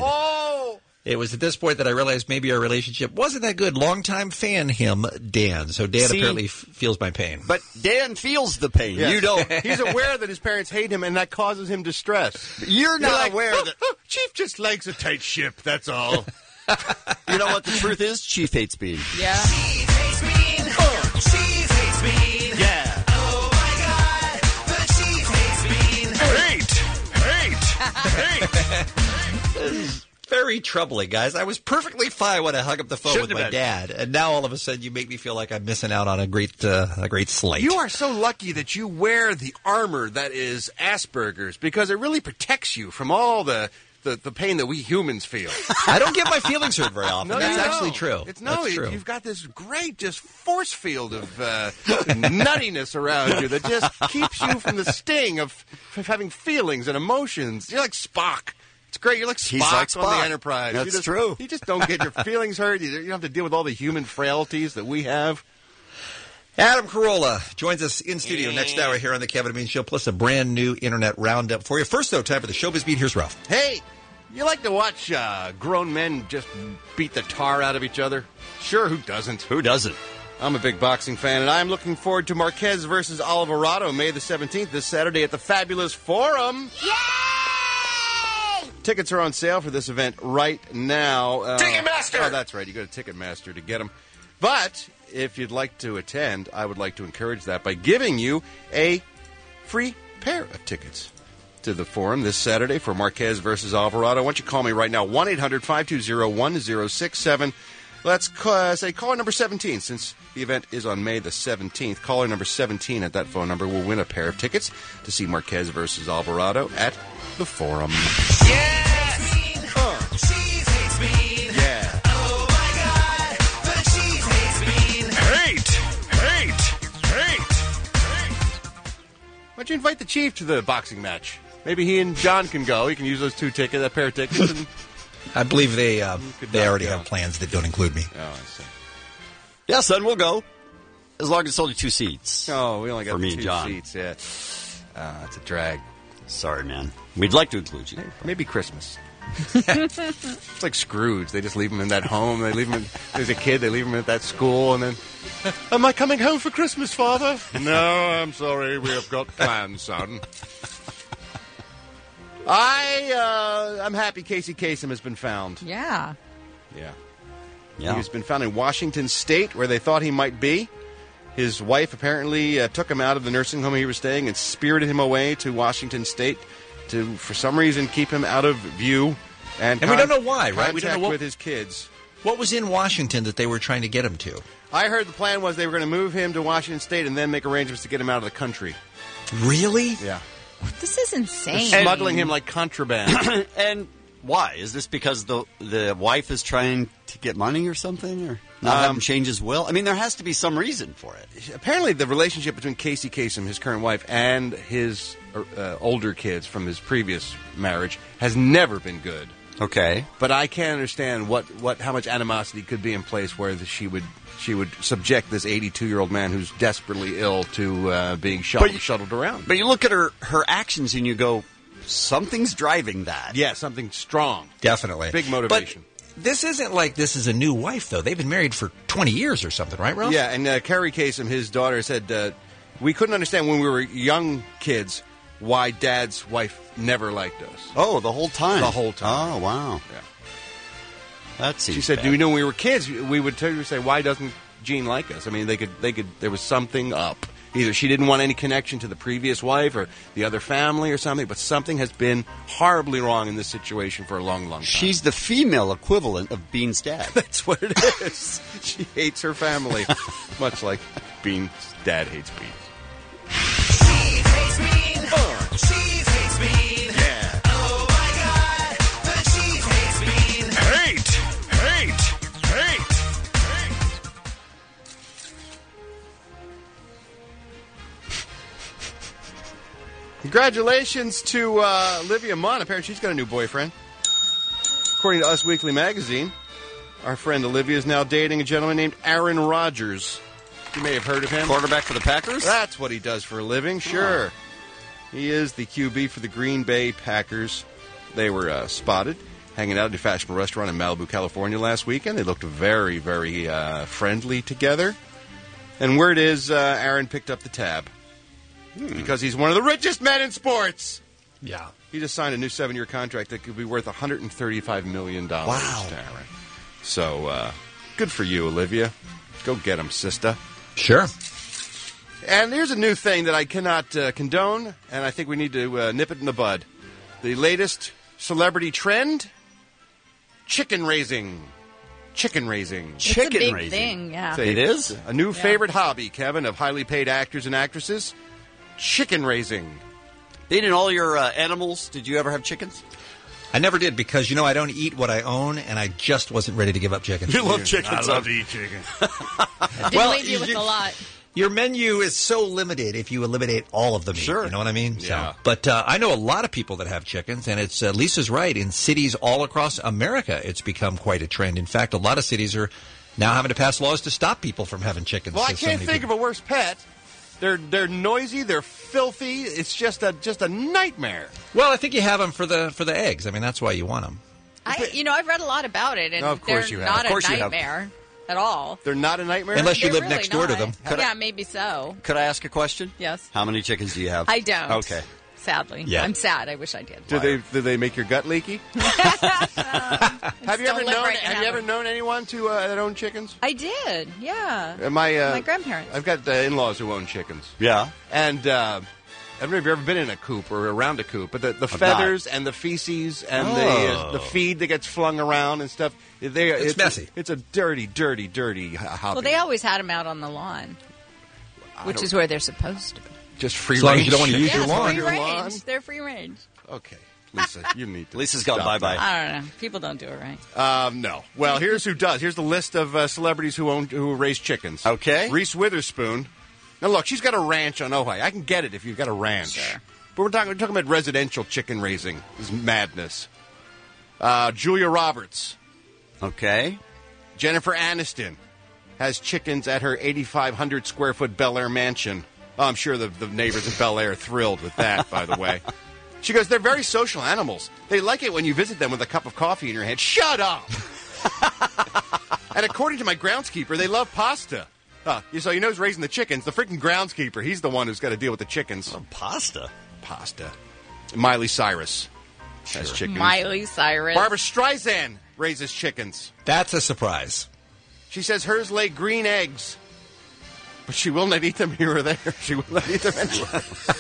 It was at this point that I realized maybe our relationship wasn't that good. Longtime fan, him, Dan. So Dan See? apparently f- feels my pain. But Dan feels the pain. Yes. You don't. He's aware that his parents hate him, and that causes him distress. You're not like, aware "Oh, that. oh, Chief just likes a tight ship, that's all. You know what the truth is? Chief hates Bean. Yeah. Yeah. Hate! Hate! Hate! Very troubling, guys. I was perfectly fine when I hung up the phone Shouldn't with my have been. dad, and now all of a sudden you make me feel like I'm missing out on a great, uh, a great slight. You are so lucky that you wear the armor that is Asperger's, because it really protects you from all the, the, the pain that we humans feel. I don't get my feelings hurt very often. No, That's you actually don't. true. It's no, That's you- true. you've got this great just force field of uh, nuttiness around you that just keeps you from the sting of, of having feelings and emotions. You're like Spock. It's great. You're like Spock, He's like on Spock. the Enterprise. That's you just, true. You just don't get your feelings hurt. You, you don't have to deal with all the human frailties that we have. Adam Carolla joins us in studio next hour here on the Kevin and Bean Show, plus a brand new internet roundup for you. First, though, time for the Showbiz Beat. Here's Ralph. Hey, you like to watch uh, grown men just beat the tar out of each other? Sure, who doesn't? Who doesn't? I'm a big boxing fan, and I'm looking forward to Marquez versus Alvarado May the seventeenth this Saturday at the Fabulous Forum. tickets are on sale for this event right now. Uh, Ticketmaster! Oh, that's right. You go to Ticketmaster to get them. But if you'd like to attend, I would like to encourage that by giving you a free pair of tickets to the Forum this Saturday for Marquez versus Alvarado. Why don't you call me right now, one eight hundred five two zero one zero six seven. Let's uh, say caller number seventeen, since the event is on May the seventeenth. Caller number seventeen at that phone number will win a pair of tickets to see Marquez versus Alvarado at the Forum. Yes! Huh. Cheese hates bean. Yeah. Oh my God, but cheese hates bean. Hate! Hate! Hate! Why don't you invite the Chief to the boxing match? Maybe he and John can go. He can use those two tickets, that pair of tickets. And I believe they uh, could they not already go. have plans that don't include me. Oh, I see. Yeah, son, we'll go. As long as it's only two seats. Oh, we only got For me two and John. seats. Yeah, uh, it's a drag. Sorry, man. We'd like to include you. Maybe Christmas. It's like Scrooge. They just leave him in that home. They leave him. In, there's a kid. They leave him at that school, and then, am I coming home for Christmas, Father? No, I'm sorry. We have got plans, son. I uh, I'm happy Casey Kasem has been found. Yeah. Yeah. Yeah. He's been found in Washington State, where they thought he might be. His wife apparently uh, took him out of the nursing home he was staying and spirited him away to Washington State to, for some reason, keep him out of view. And, And we don't know why, right? Contact We don't know what- with his kids. What was in Washington that they were trying to get him to? I heard the plan was they were going to move him to Washington State and then make arrangements to get him out of the country. Really? Yeah. This is insane. They're smuggling him like contraband. And why? Is this because the the wife is trying to get money or something? Or not have Um, him change his will? I mean, there has to be some reason for it. Apparently, the relationship between Casey Kasem, his current wife, and his uh, older kids from his previous marriage has never been good. Okay. But I can't understand what, what how much animosity could be in place where the, she would she would subject this eighty-two-year-old man who's desperately ill to uh, being shuttled, But you- shuttled around. But you look at her, her actions and you go, something's driving that. Yeah, something strong. Definitely. Big motivation. But this isn't like this is a new wife, though. They've been married for twenty years or something, right, Ralph? Yeah, and uh, Carrie Kasem, his daughter, said, uh, we couldn't understand when we were young kids why Dad's wife never liked us. Oh, the whole time? The whole time. Oh, wow. Yeah. That seems She said, bad. "You know, when we were kids, we would tell you, say, why doesn't Jean like us? I mean, they could, they could. There was something up. Either she didn't want any connection to the previous wife or the other family or something, but something has been horribly wrong in this situation for a long, long time." She's the female equivalent of Bean's dad. That's what it is. She hates her family, much like Bean's dad hates Beans. Cheese hates bean. Cheese hates bean. Yeah. Oh my God, but cheese hates bean. Hate! Hate! Hate! Congratulations to uh, Olivia Munn. Apparently, she's got a new boyfriend. According to Us Weekly magazine, our friend Olivia is now dating a gentleman named Aaron Rodgers. You may have heard of him. Quarterback for the Packers? That's what he does for a living, sure. He is the Q B for the Green Bay Packers. They were uh, spotted hanging out at a fashionable restaurant in Malibu, California last weekend. They looked very, very uh, friendly together. And word is uh, Aaron picked up the tab. Because he's one of the richest men in sports. Yeah. He just signed a new seven-year contract that could be worth one hundred thirty-five million dollars Wow. to Aaron. So, uh, good for you, Olivia. Go get him, sister. Sure. And here's a new thing that I cannot uh, condone, and I think we need to uh, nip it in the bud. The latest celebrity trend, chicken raising. Chicken raising. Chicken it's a big raising. thing, yeah. It's a- It is? A new Yeah. favorite hobby, Kevin, of highly paid actors and actresses. Chicken raising. Bean, in all your uh, animals, did you ever have chickens? I never did because, you know, I don't eat what I own, and I just wasn't ready to give up chicken. You love chickens. I love to eat chicken. Didn't Well, leave you with you- a lot. Your menu is so limited if you eliminate all of the meat. Sure. You know what I mean? Yeah. So, but uh, I know a lot of people that have chickens, and it's uh, Lisa's right. In cities all across America, it's become quite a trend. In fact, a lot of cities are now having to pass laws to stop people from having chickens. Well, I So can't many think people- of a worse pet. They're they're noisy. They're filthy. It's just a just a nightmare. Well, I think you have them for the for the eggs. I mean, that's why you want them. I, you know, I've read a lot about it, and No, of course they're you have. not Of course a you have. nightmare at all. They're not a nightmare. Unless you They're live really next door to not. them. Could I- Yeah, maybe so. Could I ask a question? Yes. How many chickens do you have? I don't. Okay. sadly. Yeah. I'm sad. I wish I did. Do they do they make your gut leaky? Have you Don't ever live known right Have now. you ever known anyone to uh, that own chickens? I did, yeah. Uh, my uh, My grandparents. I've got uh, in-laws who own chickens. Yeah, and uh, I don't know if you've ever been in a coop or around a coop, but the, the I've feathers and the feces and the uh, Oh. the feed that gets flung around and stuff. They, It's messy. It's a dirty, dirty, dirty h- hobby. Well, they always had them out on the lawn, which don't- is where they're supposed to be. Just free As long as range. you don't want to use Yeah, your lawn. free Your range. lawn? They're free range. Okay, Lisa, you need to. Lisa's gone stop bye-bye. I don't know. People don't do it right. that. Um, no. Well, here's who does. Here's the list of uh, celebrities who own who raise chickens. Okay. Reese Witherspoon. Now look, she's got a ranch on Ojai. I can get it if you've got a ranch. Sure. But we're talking we're talking about residential chicken raising. This is madness. Uh, Julia Roberts. Okay. Jennifer Aniston has chickens at her eighty-five hundred square foot Bel Air mansion. Oh, I'm sure the, the neighbors in Bel Air are thrilled with that, by the way. She goes, they're very social animals. They like it when you visit them with a cup of coffee in your hand. Shut up! And according to my groundskeeper, they love pasta. Uh, so you know who's raising the chickens? The freaking groundskeeper. He's the one who's got to deal with the chickens. Oh, pasta. Pasta. Miley Cyrus has chickens. Miley Cyrus. Barbara Streisand raises chickens. That's a surprise. She says hers lay green eggs, but she will not eat them here or there. She will not eat them anywhere.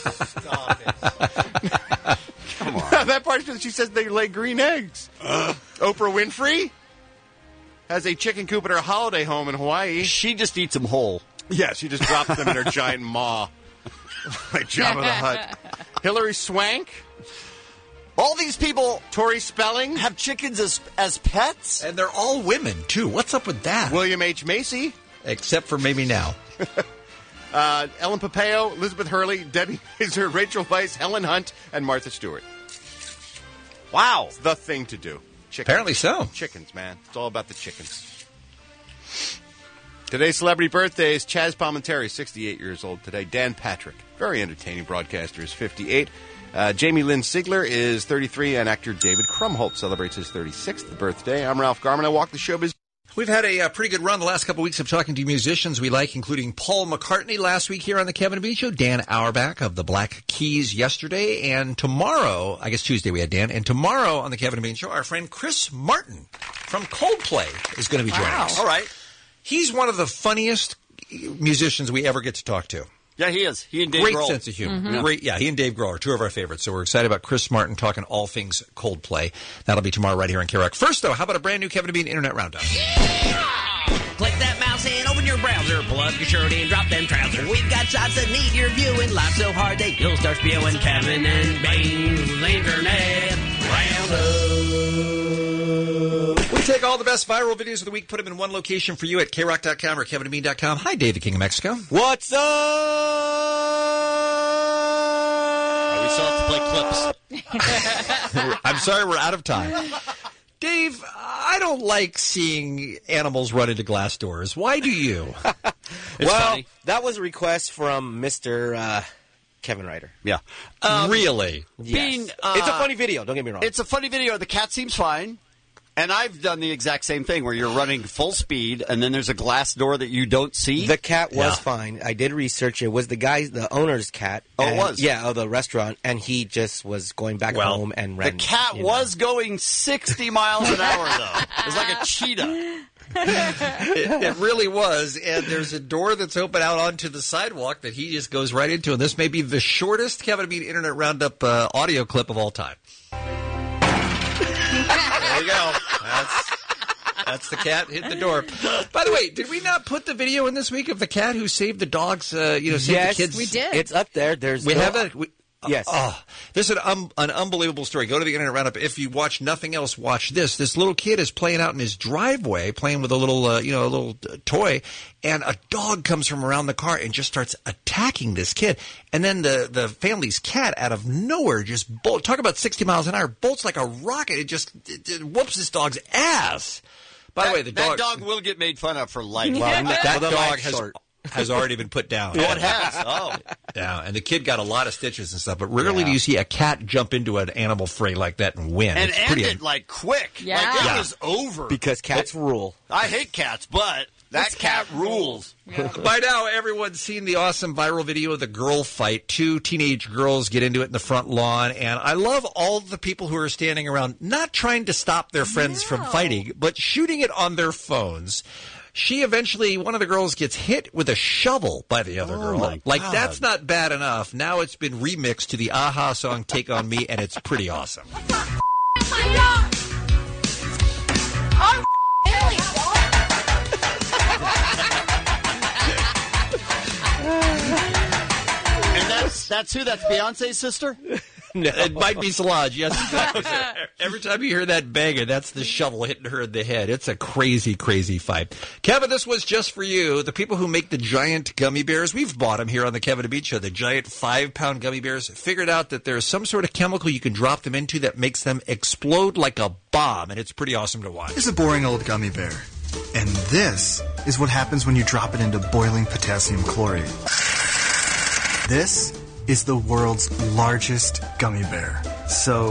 Come on. That part, she says they lay green eggs. Oprah Winfrey has a chicken coop at her holiday home in Hawaii. She just eats them whole. Yeah, she just drops them in her giant maw. Like Jabba the Hutt. Hillary Swank. All these people Tori Spelling. have chickens as as pets? And they're all women, too. What's up with that? William H. Macy. Except for maybe now. Uh, Ellen Pompeo, Elizabeth Hurley, Debbie Mazur, Rachel Weisz, Helen Hunt, and Martha Stewart. Wow. It's the thing to do. Chickens. Apparently so. Chickens, man. It's all about the chickens. Today's celebrity birthday is Chaz Palminteri, sixty-eight years old today. Dan Patrick, very entertaining broadcaster, is fifty-eight. Uh, Jamie Lynn Sigler is thirty-three, and actor David Krumholtz celebrates his thirty-sixth birthday. I'm Ralph Garman. I walk the showbiz. We've had a, uh pretty good run the last couple of weeks of talking to musicians we like, including Paul McCartney last week here on the Kevin and Bean Show, Dan Auerbach of the Black Keys yesterday, and tomorrow, I guess Tuesday we had Dan, and tomorrow on the Kevin and Bean Show, our friend Chris Martin from Coldplay is going to be joining Wow. us. All right. He's one of the funniest musicians we ever get to talk to. Yeah, he is. He and Dave Great Grohl. sense of humor. Mm-hmm. Great, yeah. He and Dave Grohl are two of our favorites. So we're excited about Chris Martin talking all things Coldplay. That'll be tomorrow right here on K R O C. First, though, how about a brand new Kevin and Bean Internet Roundup? Click that mouse and open your browser. Pull up your shirt and drop them trousers. We've got shots that need your viewing. Live so hard that you'll start spewing. Kevin and Bean's Internet Roundup. We take all the best viral videos of the week, put them in one location for you at K rock dot com or Kevin and Bean dot com. Hi, Dave, the King of Mexico. What's up? Oh, we still have to play clips. I'm sorry, we're out of time. Dave, I don't like seeing animals run into glass doors. Why do you? It's well, funny. that was a request from Mister Uh, Kevin Ryder. Yeah. Really? Yes. Bean, uh, it's a funny video, don't get me wrong. It's a funny video. The cat seems fine. And I've done the exact same thing where you're running full speed and then there's a glass door that you don't see. The cat was Yeah. fine. I did research. It was the guy, the owner's cat. Oh, it and- was? Yeah, of the restaurant, and he just was going back Well, home and the ran. cat you know. was going sixty miles an hour, though. It was like a cheetah. it, it really was. And there's a door that's open out onto the sidewalk that he just goes right into. And this may be the shortest Kevin and Bean Internet Roundup uh, audio clip of all time. There you go. That's, that's the cat hit the door. By the way, did we not put the video in this week of the cat who saved the dogs, uh, you know, saved Yes, the kids? We did. It's up there. There's We no- have it? We, Yes. Oh, this is an, um, an unbelievable story. Go to the Internet Roundup. If you watch nothing else, watch this. This little kid is playing out in his driveway, playing with a little, uh, you know, a little uh, toy, and a dog comes from around the car and just starts attacking this kid. And then the, the family's cat, out of nowhere, just bolt. Talk about sixty miles an hour, bolts like a rocket. It just it, it whoops this dog's ass. By that, the way, the that dog, dog will get made fun of for life. Well, that well, the dog life's has. short. has already been put down. Oh, it has. Oh. Yeah, and the kid got a lot of stitches and stuff, but rarely do you see a cat jump into an animal fray like that and win. And it's end pretty it, like, quick. Yeah. Like, it Yeah. was over. Because cats rule. I hate cats, but that cat rules. By now, everyone's seen the awesome viral video of the girl fight. Two teenage girls get into it in the front lawn, and I love all the people who are standing around, not trying to stop their friends from fighting, but shooting it on their phones. She eventually, one of the girls gets hit with a shovel by the other Oh, girl. my Like, God. that's not bad enough. Now it's been remixed to the Aha song Take On Me, and it's pretty awesome. And that's that's who? That's Beyonce's sister? No. It might be Solange, yes, exactly. Every time you hear that banging, that's the shovel hitting her in the head. It's a crazy, crazy fight. Kevin, this was just for you. The people who make the giant gummy bears, we've bought them here on the Kevin and Bean Show, the giant five-pound gummy bears, figured out that there's some sort of chemical you can drop them into that makes them explode like a bomb, and it's pretty awesome to watch. It's a boring old gummy bear. And this is what happens when you drop it into boiling potassium chlorate. This is the world's largest gummy bear. So...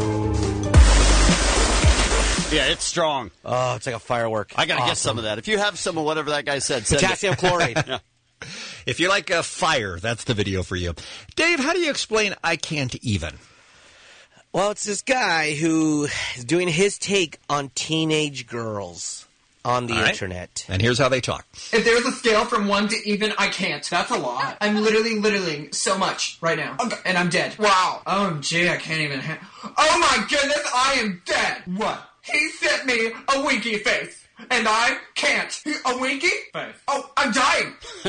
Yeah, it's strong. Oh, it's like a firework. I got to awesome. get some of that. If you have some of whatever that guy said, send Potassium it. chloride. Yeah. If you like a fire, that's the video for you. Dave, how do you explain I Can't Even? Well, it's this guy who is doing his take on teenage girls on the All right. internet. And here's how they talk. If there's a scale from one to even, I can't. That's a lot. I'm literally, literally so much right now. And I'm dead. Wow. Oh, gee, I can't even... Ha- oh, my goodness, I am dead. What? He sent me a winky face. And I can't. A winky face. Oh, I'm dying.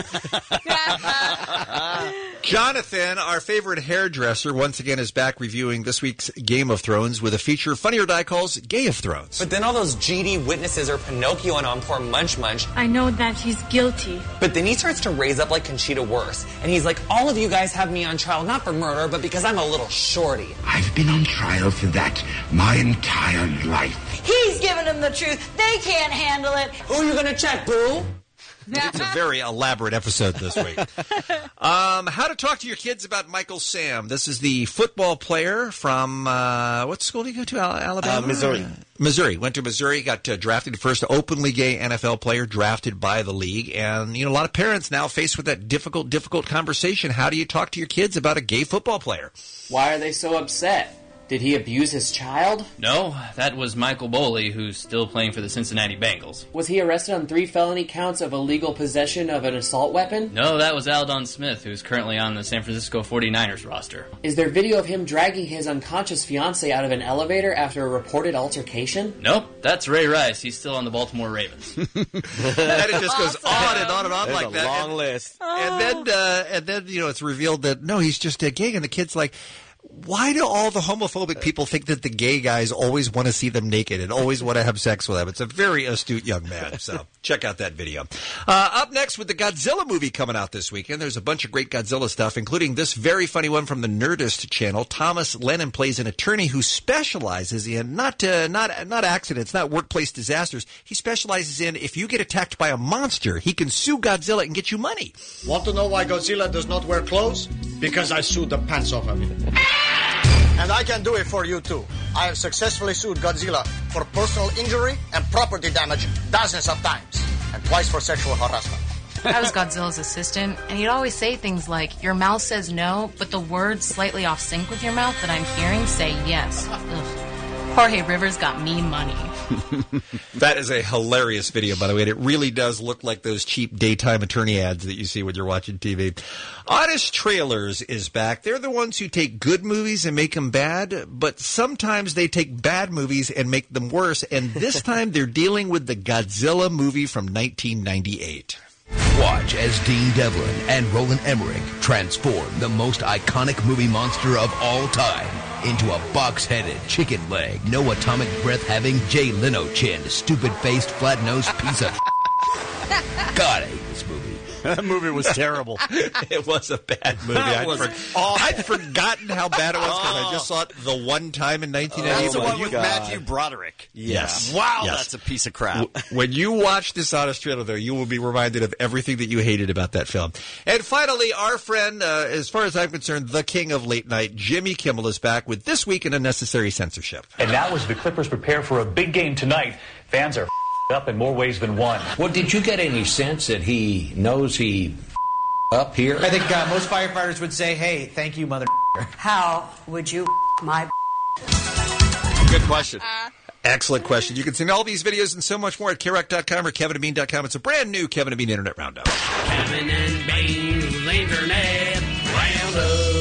Jonathan, our favorite hairdresser, once again is back reviewing this week's Game of Thrones with a feature Funny or Die calls Gay of Thrones. But then all those G D witnesses are Pinocchio and on poor Munch Munch. I know that he's guilty. But then he starts to raise up like Conchita Wurst. And he's like, all of you guys have me on trial, not for murder, but because I'm a little shorty. I've been on trial for that my entire life. He's giving them the truth. They can't handle it. Who are you going to check, boo? It's a very elaborate episode this week. Um, how to talk to your kids about Michael Sam. This is the football player from, uh, what school did he go to? Al- Alabama? Uh, Missouri. Uh, Missouri. Went to Missouri, got uh, drafted, first openly gay N F L player drafted by the league. And, you know, a lot of parents now faced with that difficult, difficult conversation. How do you talk to your kids about a gay football player? Why are they so upset? Did he abuse his child? No, that was Michael Boley, who's still playing for the Cincinnati Bengals. Was he arrested on three felony counts of illegal possession of an assault weapon? No, that was Aldon Smith, who's currently on the San Francisco forty-niners roster. Is there video of him dragging his unconscious fiancée out of an elevator after a reported altercation? Nope, that's Ray Rice. He's still on the Baltimore Ravens. And it just goes on and on and on There's like a that. long and, list. And then, uh, and then, you know, it's revealed that, no, he's just a gay. And the kid's like, why do all the homophobic people think that the gay guys always want to see them naked and always want to have sex with them? It's a very astute young man. So check out that video. Uh, up next with the Godzilla movie coming out this weekend. There's a bunch of great Godzilla stuff, including this very funny one from the Nerdist channel. Thomas Lennon plays an attorney who specializes in not uh, not not accidents, not workplace disasters. He specializes in if you get attacked by a monster, he can sue Godzilla and get you money. Want to know why Godzilla does not wear clothes? Because I sued the pants off of him. And I can do it for you too. I have successfully sued Godzilla for personal injury and property damage dozens of times, and twice for sexual harassment. I was Godzilla's assistant, and he'd always say things like, your mouth says no, but the words slightly off sync with your mouth that I'm hearing say yes. Ugh. Jorge Rivers got me money. That is a hilarious video, by the way, and it really does look like those cheap daytime attorney ads that you see when you're watching T V. Honest Trailers is back. They're the ones who take good movies and make them bad, but sometimes they take bad movies and make them worse, and this time they're dealing with the Godzilla movie from nineteen ninety-eight. Watch as Dean Devlin and Roland Emmerich transform the most iconic movie monster of all time into a box-headed, chicken leg, no atomic breath-having Jay Leno-chinned, stupid-faced, flat-nosed piece of God, I hate this movie. That movie was terrible. It was a bad movie. That I'd, was for- I'd forgotten how bad it was because I just saw it the one time in nineteen ninety-one. That's the one with Matthew Broderick. Yes. Wow, Yes. that's a piece of crap. When you watch this honest trailer, though, you will be reminded of everything that you hated about that film. And finally, our friend, uh, as far as I'm concerned, the king of late night, Jimmy Kimmel, is back with This Week in Unnecessary Censorship. And now as the Clippers prepare for a big game tonight, fans are up in more ways than one. Well, did you get any sense that he knows he up here? I think uh, most firefighters would say, hey, thank you, mother. How would you my Good question. Excellent question. You can see all these videos and so much more at K R O C dot com or Kevin and Bean dot com. It's a brand new Kevin and Bean Internet Roundup. Kevin and Bean's Internet Roundup.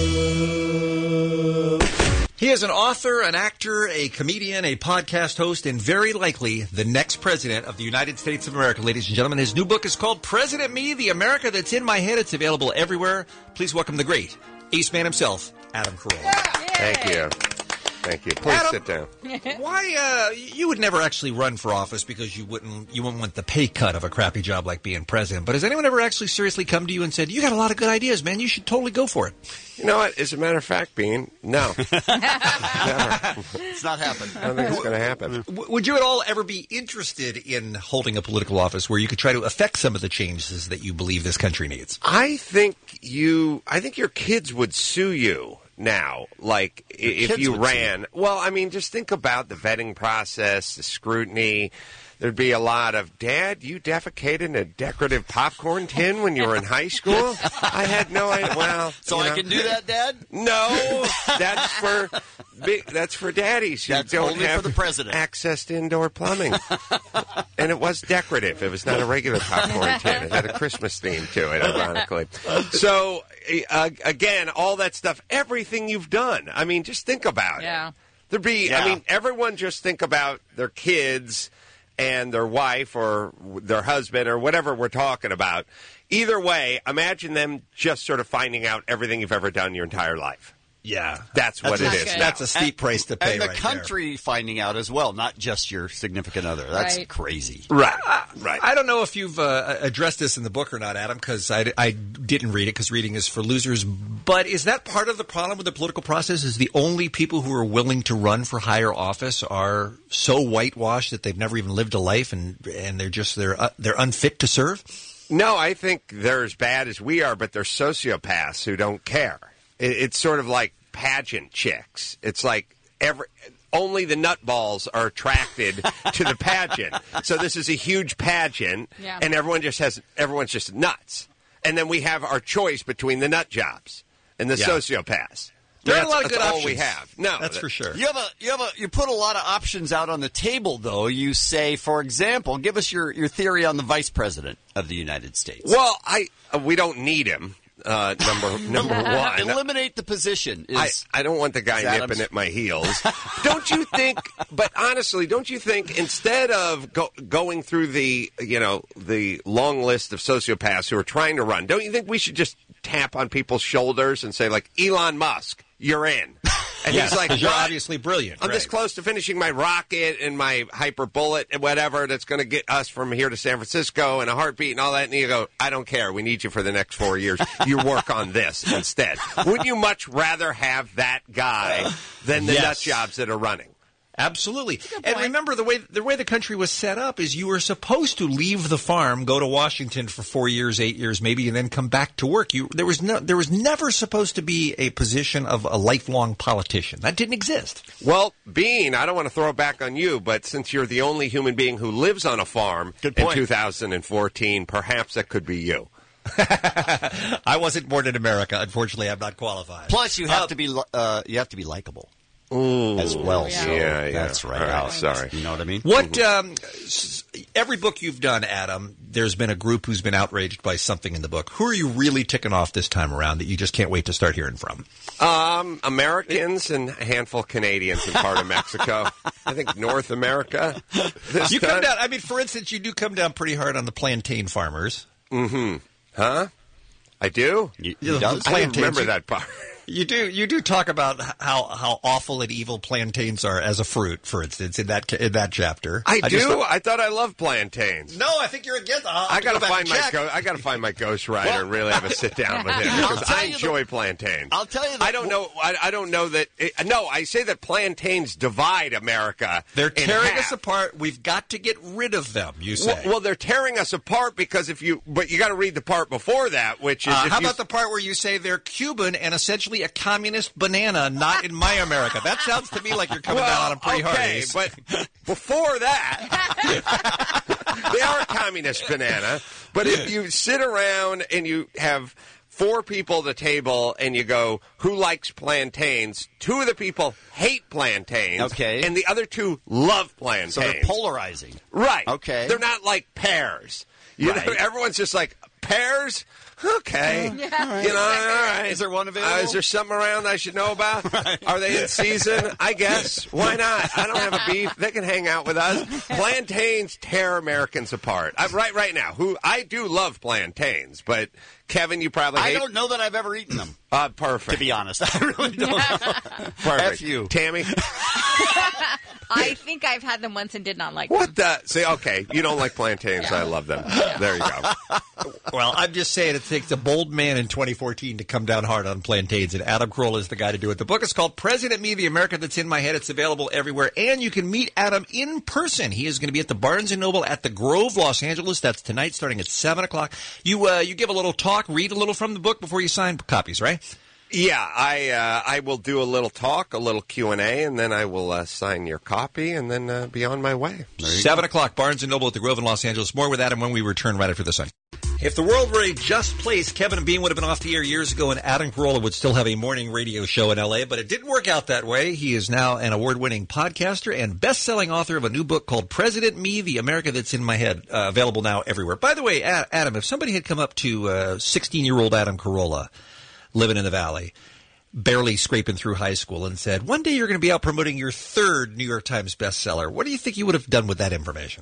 He is an author, an actor, a comedian, a podcast host, and very likely the next president of the United States of America. Ladies and gentlemen, his new book is called President Me, The America That's in My Head. It's available everywhere. Please welcome the great Ace Man himself, Adam Carolla. Thank you. Thank you. Please Adam, sit down. Why, uh, you would never actually run for office because you wouldn't, you wouldn't want the pay cut of a crappy job like being president. But has anyone ever actually seriously come to you and said, you got a lot of good ideas, man. You should totally go for it? You know what? As a matter of fact, Bean, no. It's not happened. I don't think it's going to happen. W- Would you at all ever be interested in holding a political office where you could try to affect some of the changes that you believe this country needs? I think you, I think your kids would sue you now, like i- if kids you would ran. Well, I mean, just think about the vetting process, the scrutiny. There'd be a lot of, Dad, you defecated in a decorative popcorn tin when you were in high school? I had no idea. Well, So you I know. can do that, Dad? No, that's for big, that's for daddies who That's don't only have for the president. access to indoor plumbing. And it was decorative. It was not a regular popcorn tin. It had a Christmas theme to it, ironically. So, uh, again, all that stuff, everything you've done. I mean, just think about Yeah. it. There'd be, Yeah. I mean, everyone just think about their kids and their wife or their husband or whatever we're talking about. Either way, imagine them just sort of finding out everything you've ever done your entire life. Yeah. That's what That's it a- is. That's a steep And- price to pay And the right country finding out as well, not just your significant other. That's Right. crazy. Right, right. I don't know if you've uh, addressed this in the book or not, Adam, because I, I didn't read it because reading is for losers. But is that part of the problem with the political process? Is the only people who are willing to run for higher office are so whitewashed that they've never even lived a life and and they're just they're uh, they're unfit to serve? No, I think they're as bad as we are, but they're sociopaths who don't care. It, it's sort of like pageant chicks. It's like every only the nutballs are attracted to the pageant. So this is a huge pageant, Yeah. and everyone just has everyone's just nuts. And then we have our choice between the nut jobs and the Yeah. sociopaths. There are That's, a lot of that's good all options. we have. No, That's for sure. You have a you have a you put a lot of options out on the table though. You say, for example, give us your, your theory on the vice president of the United States. Well, I uh, we don't need him. Uh, number number one. Eliminate the position. Is, I, I don't want the guy is Adams- nipping at my heels. Don't you think? But honestly, don't you think instead of go, going through the you know the long list of sociopaths who are trying to run, don't you think we should just tap on people's shoulders and say, like, Elon Musk, you're in? And Yes, he's like, 'cause you're "What? obviously brilliant. I'm this right. close to finishing my rocket and my hyper bullet and whatever that's going to get us from here to San Francisco in a heartbeat and all that. And you go, I don't care. We need you for the next four years. You work on this instead. Wouldn't you much rather have that guy than the Yes. nut jobs that are running? Absolutely. And remember, the way the way the country was set up is you were supposed to leave the farm, go to Washington for four years, eight years maybe, and then come back to work. You there was no there was never supposed to be a position of a lifelong politician. That didn't exist. Well, Bean, I don't want to throw it back on you, but since you're the only human being who lives on a farm Good in point. two thousand fourteen, perhaps that could be you. I wasn't born in America. Unfortunately, I'm not qualified. plus, you have to be li- uh, you have to be likable Ooh. as well. Yeah, So yeah. that's right. All right, Al. sorry. You know what I mean? What um, s- every book you've done, Adam, there's been a group who's been outraged by something in the book. Who are you really ticking off this time around that you just can't wait to start hearing from? Um, Americans and a handful of Canadians and part of Mexico. I think North America. This You time. come down. I mean, for instance, you do come down pretty hard on the plantain farmers. Mm-hmm. Huh? I do? You, You you does? does? I didn't Plantains. remember that part. You do you do talk about how, how awful and evil plantains are as a fruit, for instance, in that in that chapter. I, I do. just thought- I thought I loved plantains. no, I think you're against. I'll I have to gotta go back find and my check. go- I gotta find my ghostwriter Well- and really have a sit down with him I'll because tell I you the- enjoy plantains. I'll tell you. I don't know. I, I don't know that. It, no, I say that plantains divide America. They're in tearing half. us apart. We've got to get rid of them. You say. Well, well, they're tearing us apart because if you, but you got to read the part before that, which is Uh, if how you, about the part where you say they're Cuban and essentially a communist banana, not in my America? That sounds to me like you're coming well, down on them pretty hard. okay, Ace. but before that, they are a communist banana. But if you sit around and you have four people at the table and you go, who likes plantains? Two of the people hate plantains. Okay. And the other two love plantains. So they're polarizing. Right. Okay. They're not like pears. You Right. know, everyone's just like, pears? Okay. Yeah. All right. You know, all right. Is there one available? Uh, is there something around I should know about? Right. Are they in season? I guess. Why not? I don't have a beef. They can hang out with us. Plantains tear Americans apart. I, right right now. Who I do love plantains, but Kevin, you probably I hate. don't know that I've ever eaten them. Uh, perfect. To be honest, I really don't. Perfect. F you. Tammy. I think I've had them once and did not like them. What the? See, okay, you don't like plantains. I love them. There you go. Well, I'm just saying it takes a bold man in twenty fourteen to come down hard on plantains, and Adam Carolla is the guy to do it. The book is called President Me, The America That's in My Head. It's available everywhere, and you can meet Adam in person. He is going to be at the Barnes and Noble at the Grove, Los Angeles. That's tonight, starting at seven o'clock. You uh, you give a little talk, read a little from the book before you sign copies, right? Yeah, I uh, I will do a little talk, a little Q and A, and then I will uh, sign your copy, and then uh, be on my way. Seven o'clock, Barnes and Noble at the Grove in Los Angeles. More with Adam when we return right after the sun. If the world were a just place, Kevin and Bean would have been off the air years ago, and Adam Carolla would still have a morning radio show in L A, but it didn't work out that way. He is now an award-winning podcaster and best-selling author of a new book called President Me, The America That's in My Head, uh, available now everywhere. By the way, A- Adam, if somebody had come up to uh, sixteen-year-old Adam Carolla, living in the Valley, barely scraping through high school, and said, one day you're going to be out promoting your third New York Times bestseller, what do you think you would have done with that information?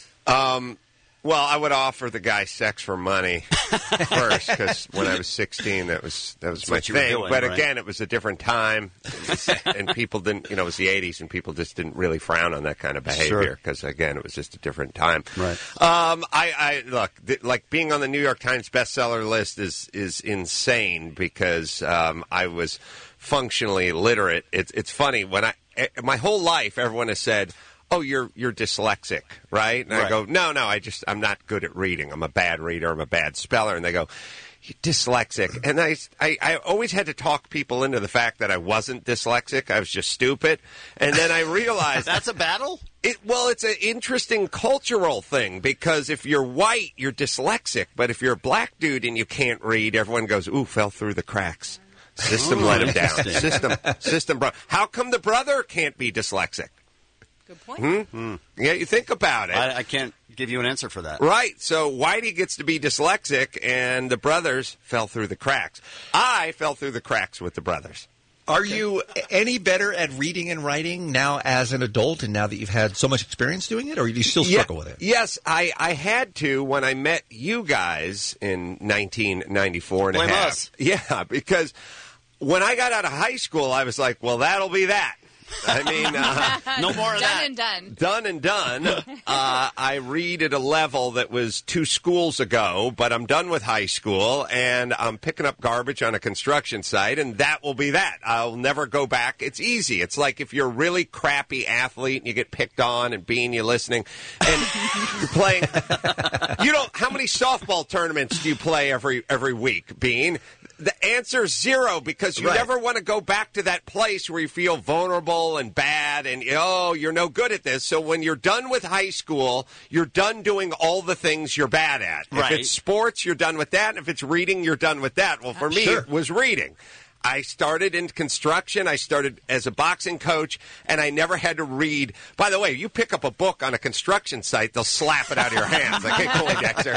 Um, well, I would offer the guy sex for money first, because when I was sixteen, that was that was That's my what you were thing. doing, but right? again, it was a different time, It was- and people didn't, you know, it was the eighties, and people just didn't really frown on that kind of behavior, because again, it was just a different time. Right. Um, I, I look th- like being on the New York Times bestseller list is is insane because um, I was functionally illiterate. It's it's funny when I eh, my whole life everyone has said, oh, you're you're dyslexic, right? And I Right. go, no, no, I just I'm not good at reading. I'm a bad reader. I'm a bad speller. And they go, you're dyslexic. And I, I, I always had to talk people into the fact that I wasn't dyslexic. I was just stupid. And then I realized That's a battle? It, well, it's an interesting cultural thing because if you're white, you're dyslexic. But if you're a black dude and you can't read, everyone goes, ooh, fell through the cracks. System Oh, let him down. interesting. System, system. Bro- How come the brother can't be dyslexic? Good point. Hmm? Hmm. Yeah, you think about it. I, I can't give you an answer for that. Right. So Whitey gets to be dyslexic, and the brothers fell through the cracks. I fell through the cracks with the brothers. Are you any better at reading and writing now as an adult and now that you've had so much experience doing it, or do you still struggle Yeah, with it? Yes, I, I had to when I met you guys in nineteen ninety-four and Blame a half. us. Yeah, because when I got out of high school, I was like, well, that'll be that. I mean, uh, no more of done that. and done. Done and done. Uh, I read at a level that was two schools ago, but I'm done with high school, and I'm picking up garbage on a construction site, and that will be that. I'll never go back. It's easy. It's like if you're a really crappy athlete and you get picked on, and Bean, you're listening, and you're playing. You don't. How many softball tournaments do you play every every week, Bean? The answer is zero because you Right. never want to go back to that place where you feel vulnerable and bad and, oh, you're no good at this. So when you're done with high school, you're done doing all the things you're bad at. Right. If it's sports, you're done with that. And if it's reading, you're done with that. Well, for me, Sure. it was reading. I started in construction. I started as a boxing coach, and I never had to read. By the way, you pick up a book on a construction site, they'll slap it out of your hands. Like, hey, Poindexter,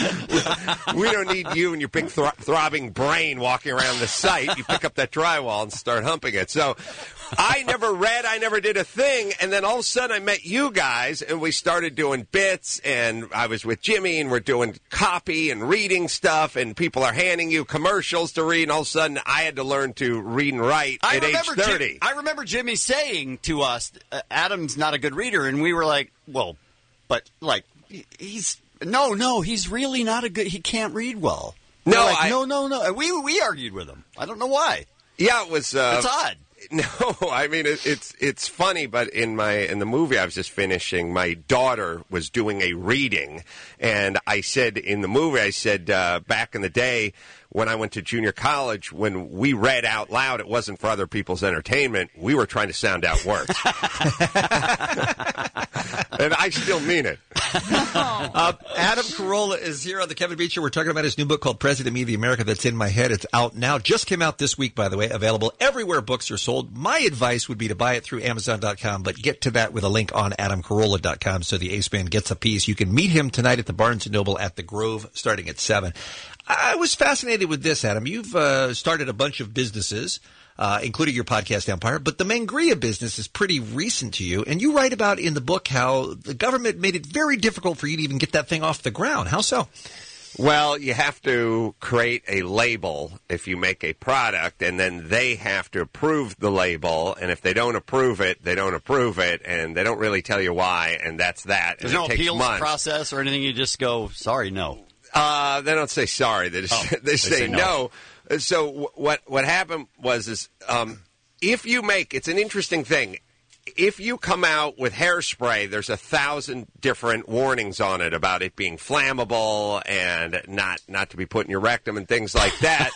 we don't need you and your big thro- throbbing brain walking around the site. You pick up that drywall and start humping it. So I never read, I never did a thing, and then all of a sudden I met you guys, and we started doing bits, and I was with Jimmy, and we're doing copy and reading stuff, and people are handing you commercials to read, and all of a sudden I had to learn to read and write I at age remember thirty. Jim, I remember Jimmy saying to us, uh, Adam's not a good reader, and we were like, well, but, like, he's, no, no, he's really not a good, he can't read well. No, like, I, no, no, no. We, we argued with him. I don't know why. Yeah, it was. Uh, it's odd. No, I mean it, it's it's funny, but in my in the movie I was just finishing, my daughter was doing a reading, and I said in the movie, I said uh, back in the day when I went to junior college, when we read out loud, it wasn't for other people's entertainment. We were trying to sound out words, and I still mean it. Uh, Adam Carolla is here on the Kevin Beach Show. We're talking about his new book called President Me, the America That's in My Head. It's out now. Just came out this week, by the way. Available everywhere books are sold. My advice would be to buy it through Amazon dot com, but get to that with a link on Adam Carolla dot com so the Ace Man gets a piece. You can meet him tonight at the Barnes and Noble at the Grove starting at seven. I was fascinated with this, Adam. You've uh, started a bunch of businesses, uh, including your podcast empire, but the Mangria business is pretty recent to you, and you write about in the book how the government made it very difficult for you to even get that thing off the ground. How so? Well, you have to create a label if you make a product, and then they have to approve the label, and if they don't approve it, they don't approve it, and they don't really tell you why, and that's that. There's and no it takes appeals months. process or anything. You just go, sorry, no. Uh, they don't say sorry. They just Oh, they, they say, say no. no. So w- what what happened was is um, if you make it's an interesting thing. If you come out with hairspray, there's a thousand different warnings on it about it being flammable and not not to be put in your rectum and things like that.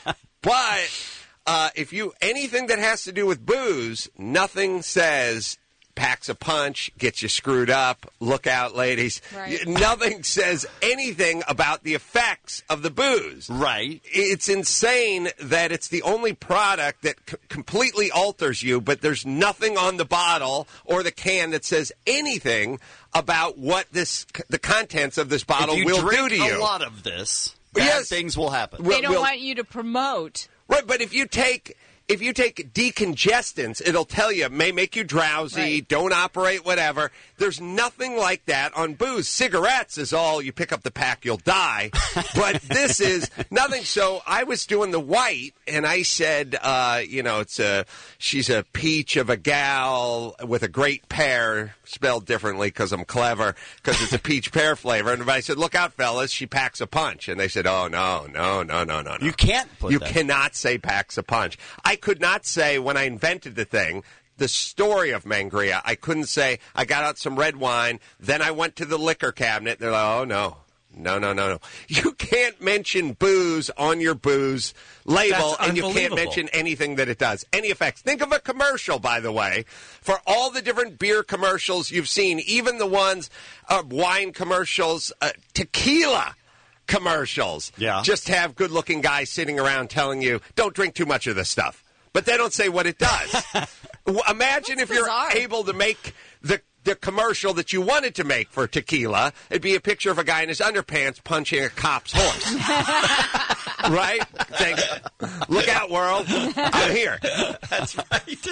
But uh, if you anything that has to do with booze, nothing says packs a punch, gets you screwed up, look out, ladies. Right. Nothing says anything about the effects of the booze. Right. It's insane that it's the only product that c- completely alters you, but there's nothing on the bottle or the can that says anything about what this the contents of this bottle if you will drink do to you. a lot of this, bad Yes. things will happen. They don't Well- want you to promote. Right, but if you take if you take decongestants, it'll tell you, may make you drowsy, Right. don't operate, whatever. There's nothing like that on booze. Cigarettes is all, you pick up the pack, you'll die. But this is nothing. So I was doing the white, and I said, uh, you know, it's a, she's a peach of a gal with a great pear, spelled differently because I'm clever, because it's a peach pear flavor. And I said, look out, fellas, she packs a punch. And they said, oh, no, no, no, no, no, no. You can't put You that. cannot say packs a punch. I could not say when I invented the thing, the story of Mangria. I couldn't say I got out some red wine, then I went to the liquor cabinet. They're like, oh, no. No, no, no, no. You can't mention booze on your booze label, That's and you can't unbelievable. mention anything that it does. Any effects. Think of a commercial, by the way, for all the different beer commercials you've seen, even the ones, uh, wine commercials, uh, tequila commercials. Yeah. Just have good-looking guys sitting around telling you, don't drink too much of this stuff. But they don't say what it does. W- Imagine if you're bizarre. able to make the the commercial that you wanted to make for tequila. It'd be a picture of a guy in his underpants punching a cop's horse. Right? Think, look out, world. I'm here. That's right.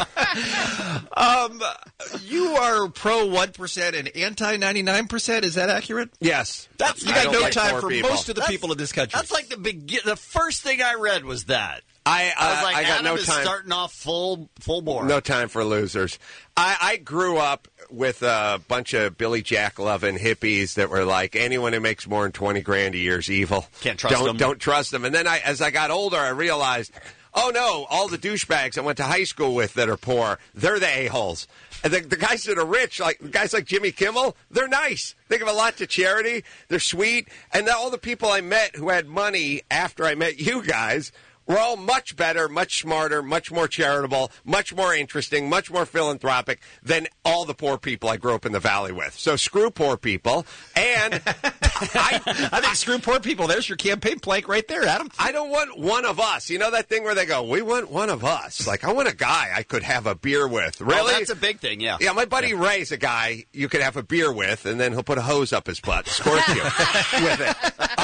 um, you are pro one percent and anti ninety-nine percent. Is that accurate? Yes. That's You I got don't no like time poor for people. most of the That's- people in this country. That's like the begin. The first thing I read was that. I, uh, I was like, I got Adam no is time. starting off full full bore. No time for losers. I, I grew up with a bunch of Billy Jack loving hippies that were like, anyone who makes more than twenty grand a year is evil. Can't trust don't, them. Don't trust them. And then I, as I got older, I realized, oh no, all the douchebags I went to high school with that are poor, they're the a-holes. And the, the guys that are rich, like guys like Jimmy Kimmel, they're nice. They give a lot to charity. They're sweet. And all the people I met who had money after I met you guys were all much better, much smarter, much more charitable, much more interesting, much more philanthropic than all the poor people I grew up in the Valley with. So screw poor people. And I, I think screw poor people. There's your campaign plank right there, Adam. I don't want one of us. You know that thing where they go, we want one of us. Like, I want a guy I could have a beer with. Really? Oh, that's a big thing, yeah. Yeah, my buddy Ray's a guy you could have a beer with, and then he'll put a hose up his butt, squirt you with it. All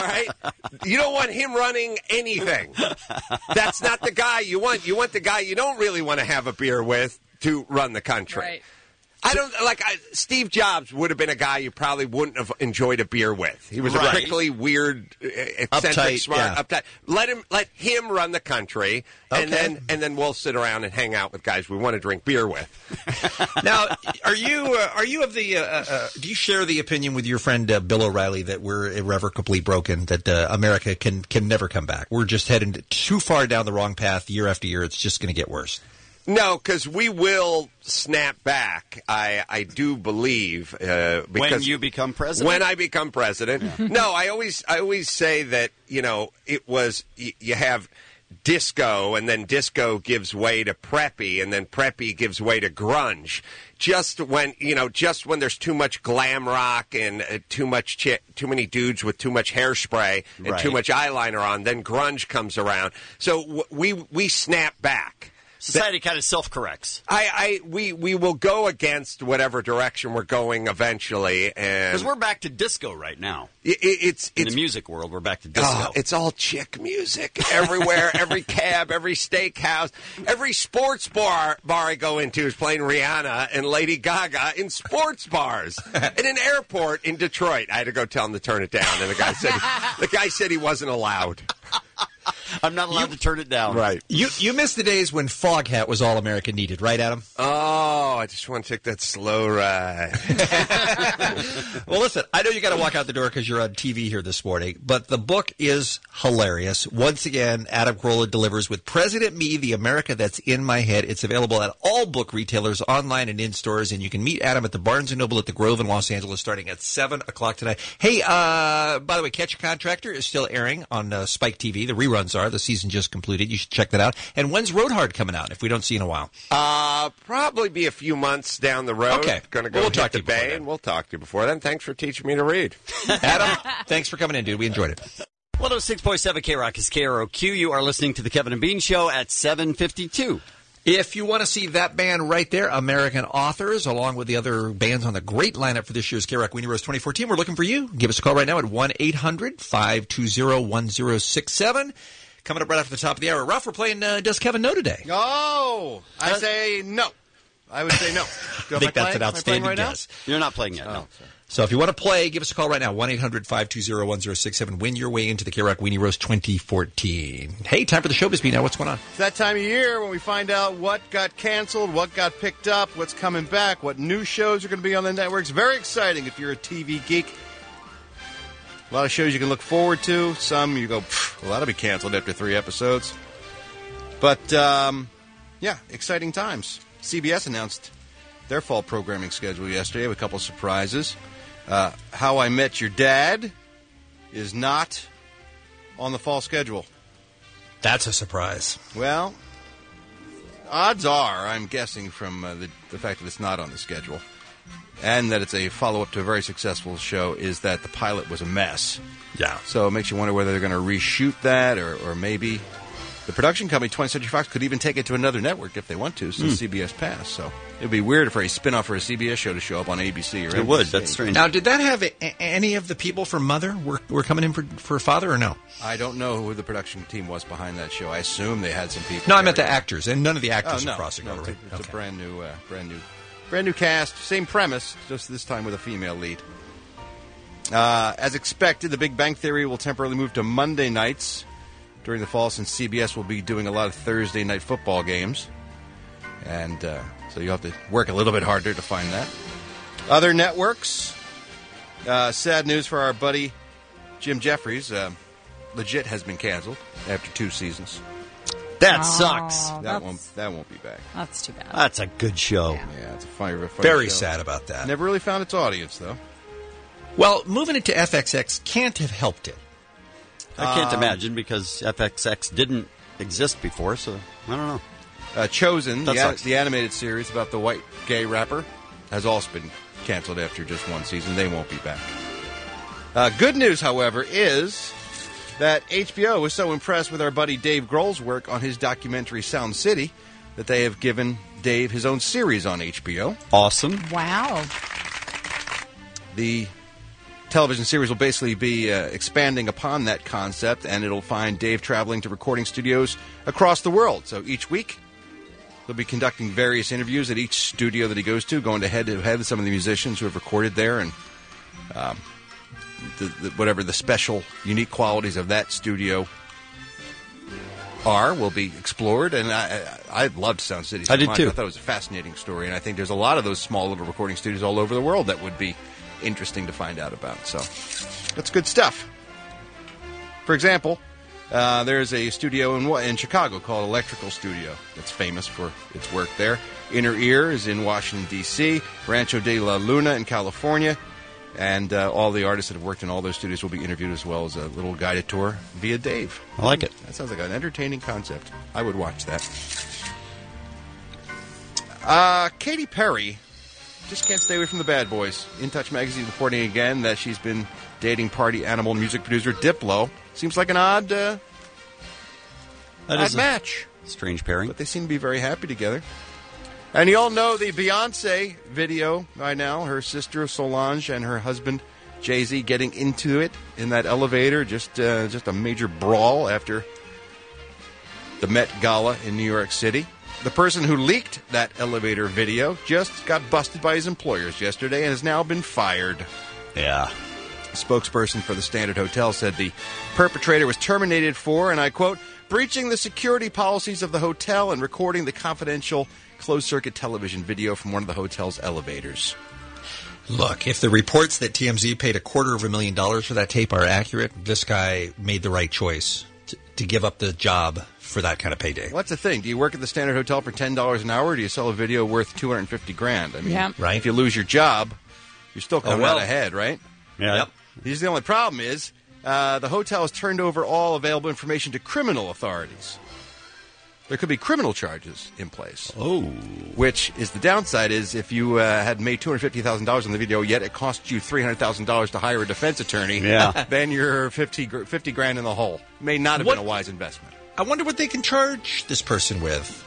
right? You don't want him running anything. That's not the guy you want. You want the guy you don't really want to have a beer with to run the country. Right. I don't like I, Steve Jobs would have been a guy you probably wouldn't have enjoyed a beer with. He was Right. a prickly, weird, uh, eccentric, Uptight, smart, yeah. uptight. Let him, let him run the country, and Okay. then and then we'll sit around and hang out with guys we want to drink beer with. Now, are you uh, are you of the? Uh, uh, do you share the opinion with your friend uh, Bill O'Reilly that we're irrevocably broken? That uh, America can can never come back. We're just heading too far down the wrong path year after year. It's just going to get worse. No, because we will snap back. I I do believe uh, because When you become president? When I become president, no, I always I always say that you know it was y- you have disco, and then disco gives way to preppy, and then preppy gives way to grunge. Just when you know, just when there's too much glam rock and uh, too much chi- too many dudes with too much hairspray and Right. too much eyeliner on, then grunge comes around. So w- we we snap back. Society kind of self-corrects. I, I we we will go against whatever direction we're going eventually, and Because we're back to disco right now. it, it, it's In it's the music world, we're back to disco. oh, it's all chick music everywhere. Every cab, every steakhouse, every sports bar bar I go into is playing Rihanna and Lady Gaga in sports bars. In an airport in Detroit, I had to go tell him to turn it down, and the guy said the guy said he wasn't allowed. I'm not allowed to turn it down. Right. You you missed the days when Foghat was all America needed, right, Adam? Oh, I just want to take that slow ride. Well, listen, I know you got to walk out the door because you're on T V here this morning, but the book is hilarious. Once again, Adam Carolla delivers with President Me, the America That's in My Head. It's available at all book retailers, online and in stores, and you can meet Adam at the Barnes and Noble at the Grove in Los Angeles starting at seven o'clock tonight. Hey, uh, by the way, Catch a Contractor is still airing on uh, Spike T V. The reruns are. The season just completed. You should check that out. And when's Road Hard coming out if we don't see you in a while? Uh, probably be a few months down the road. Okay. Going to go We'll hit talk to the you before bay, then. and we'll talk to you before then. Thanks for teaching me to read. Adam, thanks for coming in, dude. We enjoyed it. one oh six point seven K-Rock is K R O Q. You are listening to the Kevin and Bean Show at seven fifty-two. If you want to see that band right there, American Authors, along with the other bands on the great lineup for this year's K-Rock Weenie Roast twenty fourteen, we're looking for you. Give us a call right now at one eight hundred five two zero one zero six seven. Coming up right after the top of the hour. Ralph, we're playing uh, Does Kevin Know Today? Oh, I say no. I would say no. I think that's an outstanding right guess. You're not playing yet, Oh, no. sorry. So if you want to play, give us a call right now, one eight hundred five two zero one zero six seven. Win your way into the K-Rock Weenie Roast twenty fourteen. Hey, time for the showbiz beat now. What's going on? It's that time of year when we find out what got canceled, what got picked up, what's coming back, what new shows are going to be on the networks. Very exciting if you're a T V geek. A lot of shows you can look forward to. Some you go, well, that'll be canceled after three episodes. But, um, yeah, exciting times. C B S announced their fall programming schedule yesterday with a couple of surprises. Uh, How I Met Your Dad is not on the fall schedule. That's a surprise. Well, odds are, I'm guessing from uh, the, the fact that it's not on the schedule, and that it's a follow-up to a very successful show, is that the pilot was a mess. Yeah. So it makes you wonder whether they're going to reshoot that, or, or maybe the production company, twentieth Century Fox, could even take it to another network if they want to, since Hmm. C B S passed. So it would be weird for a spin-off for a C B S show to show up on A B C or It N B C. would. That's strange. Now, did that have a- any of the people from Mother were, were coming in for, for Father or no? I don't know who the production team was behind that show. I assume they had some people. No, I meant there. the actors, and none of the actors Oh, no. are crossing No, over, it's, right? a, it's Okay. a brand new, uh, brand new, brand new cast. Same premise, just this time with a female lead. Uh, as expected, The Big Bang Theory will temporarily move to Monday nights during the fall, since C B S will be doing a lot of Thursday night football games, and uh, so you have to work a little bit harder to find that. Other networks. Uh, sad news for our buddy Jim Jeffries. Uh, Legit has been canceled after two seasons. That sucks. That that's- won't. That won't be back. That's too bad. That's a good show. Yeah, it's a funny, funny Very show. sad about that. Never really found its audience, though. Well, moving it to F X X can't have helped it. I can't Um, imagine, because F X X didn't exist before, so I don't know. Uh, Chosen, That the, sucks. the animated series about the white gay rapper, has also been canceled after just one season. They won't be back. Uh, good news, however, is that H B O was so impressed with our buddy Dave Grohl's work on his documentary Sound City that they have given Dave his own series on H B O. Awesome. Wow. The television series will basically be uh, expanding upon that concept, and it'll find Dave traveling to recording studios across the world. So each week, he'll be conducting various interviews at each studio that he goes to, going to head-to-head with some of the musicians who have recorded there, and um, the, the, whatever the special, unique qualities of that studio are will be explored. And I, I, I loved Sound City so I did much. too. I thought it was a fascinating story, and I think there's a lot of those small little recording studios all over the world that would be interesting to find out about. So that's good stuff. For example, uh, there's a studio in in Chicago called Electrical Studio that's famous for its work there. Inner Ear is in Washington, D C, Rancho de la Luna in California, and uh, all the artists that have worked in all those studios will be interviewed, as well as a little guided tour via Dave. I like it. That sounds like an entertaining concept. I would watch that. Uh, Katy Perry just can't stay away from the bad boys. In Touch magazine reporting again that she's been dating party animal music producer Diplo. Seems like an odd, uh, that odd is a match. Strange pairing. But they seem to be very happy together. And you all know the Beyonce video by now. Her sister Solange and her husband Jay-Z getting into it in that elevator. Just, uh, just a major brawl after the Met Gala in New York City. The person who leaked that elevator video just got busted by his employers yesterday and has now been fired. Yeah. A spokesperson for the Standard Hotel said the perpetrator was terminated for, and I quote, breaching the security policies of the hotel and recording the confidential closed-circuit television video from one of the hotel's elevators. Look, if the reports that T M Z paid a quarter of a million dollars for that tape are accurate, this guy made the right choice to, to give up the job for that kind of payday. What's the thing? Do you work at the Standard Hotel for ten dollars an hour, or do you sell a video worth two hundred fifty grand? I mean, Yeah. right? If you lose your job, you're still coming Oh, well. out ahead, right? Yeah. Yep. Here's the only problem is uh, the hotel has turned over all available information to criminal authorities. There could be criminal charges in place. Oh. Which is the downside is if you uh, had made two hundred fifty thousand dollars on the video, yet it cost you three hundred thousand dollars to hire a defense attorney, Yeah. then you're fifty, gr- fifty grand in the hole. May not have What- been a wise investment. I wonder what they can charge this person with.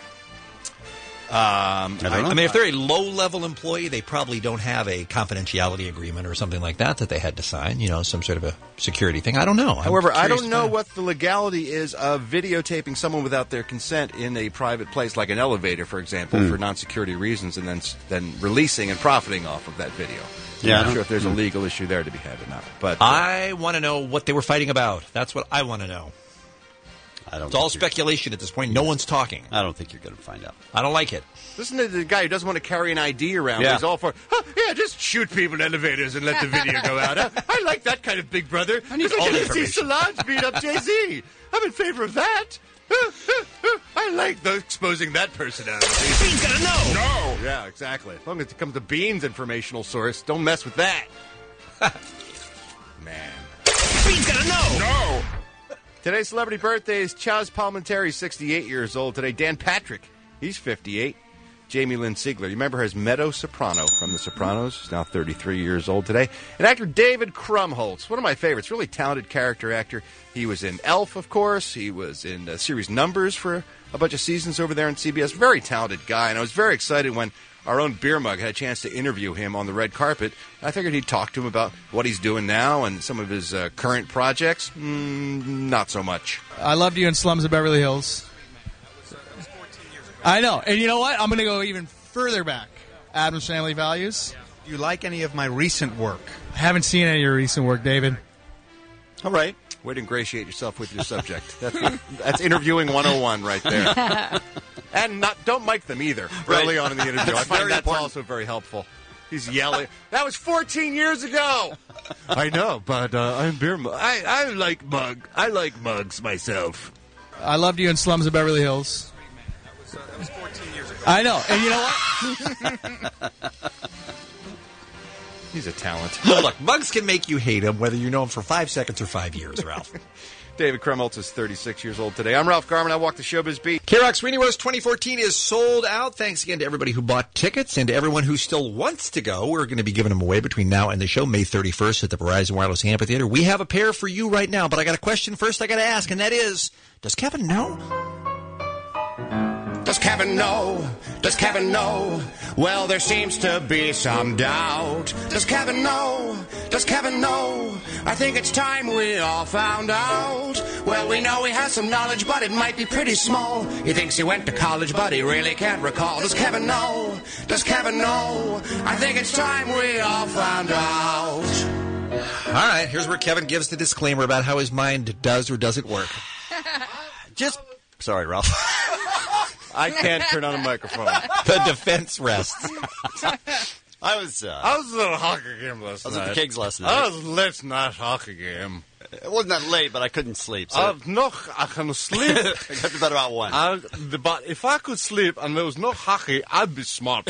Um, I don't know. I mean, if they're a low-level employee, they probably don't have a confidentiality agreement or something like that that they had to sign, you know, some sort of a security thing. I don't know. I'm However, I curious don't to know find out. what the legality is of videotaping someone without their consent in a private place, like an elevator, for example, Hmm. for non-security reasons, and then then releasing and profiting off of that video. Yeah, I I'm not don't- sure if there's a hmm. legal issue there to be had or not. But uh, I want to know what they were fighting about. That's what I want to know. I don't It's all think you're- speculation at this point. No one's talking. I don't think you're going to find out. I don't like it. listen to the guy who doesn't want to carry an I D around. Yeah. He's all for, huh, yeah, just shoot people in elevators and let the video go out. Huh? I like that kind of big brother. I need Because all the get to see information. Solange beat up Jay-Z. I'm in favor of that. I like the, exposing that personality. Bean's gotta know. No. Yeah, exactly. As long as it comes to Bean's informational source, don't mess with that. Man. Bean's gotta know. No. Today's celebrity birthday is Chaz Palminteri, sixty-eight years old today. Dan Patrick, he's fifty-eight. Jamie Lynn Sigler, you remember her as Meadow Soprano from The Sopranos. She's now thirty-three years old today. And actor David Krumholtz, one of my favorites, really talented character actor. He was in Elf, of course. He was in uh, series Numbers for a bunch of seasons over there on C B S. Very talented guy, and I was very excited when our own Beer Mug had a chance to interview him on the red carpet. I figured he'd talk to him about what he's doing now and some of his uh, current projects. Mm, not so much. I loved you in Slums of Beverly Hills. I know. And you know what? I'm going to go even further back. Addams Family Values. Do you like any of my recent work? I haven't seen any of your recent work, David. All right. Way to ingratiate yourself with your subject. That's, that's interviewing one oh one right there. And not don't mic them either early on in the interview. I That's find very that's important. also very helpful. He's yelling. That was fourteen years ago. I know, but uh, I'm beer mug. I, I like mug. I like mugs myself. I loved you in Slums of Beverly Hills. I know. And you know what? He's a talent. Look, mugs can make you hate him, whether you know him for five seconds or five years, Ralph. David Krumholtz is thirty-six years old today. I'm Ralph Garman. I walk the Showbiz Beat. K-Rock's Sweeney Roast twenty fourteen is sold out. Thanks again to everybody who bought tickets and to everyone who still wants to go. We're going to be giving them away between now and the show, May thirty-first at the Verizon Wireless Amphitheater. We have a pair for you right now, but I got a question first I got to ask, and that is, does Kevin know? Does Kevin know? Does Kevin know? Well, there seems to be some doubt. Does Kevin know? Does Kevin know? I think it's time we all found out. Well, we know he has some knowledge, but it might be pretty small. He thinks he went to college, but he really can't recall. Does Kevin know? Does Kevin know? I think it's time we all found out. All right, here's where Kevin gives the disclaimer about how his mind does or doesn't work. Just, sorry, Ralph. I can't turn on a microphone. The defense rests. I was. Uh, I was at a hockey game last I was night. at the Kings last night. I was late night hockey game. It wasn't that late, but I couldn't sleep. So. Uh, no, I can sleep. I got to bed about one. I, the, but if I could sleep and there was no hockey, I'd be smart.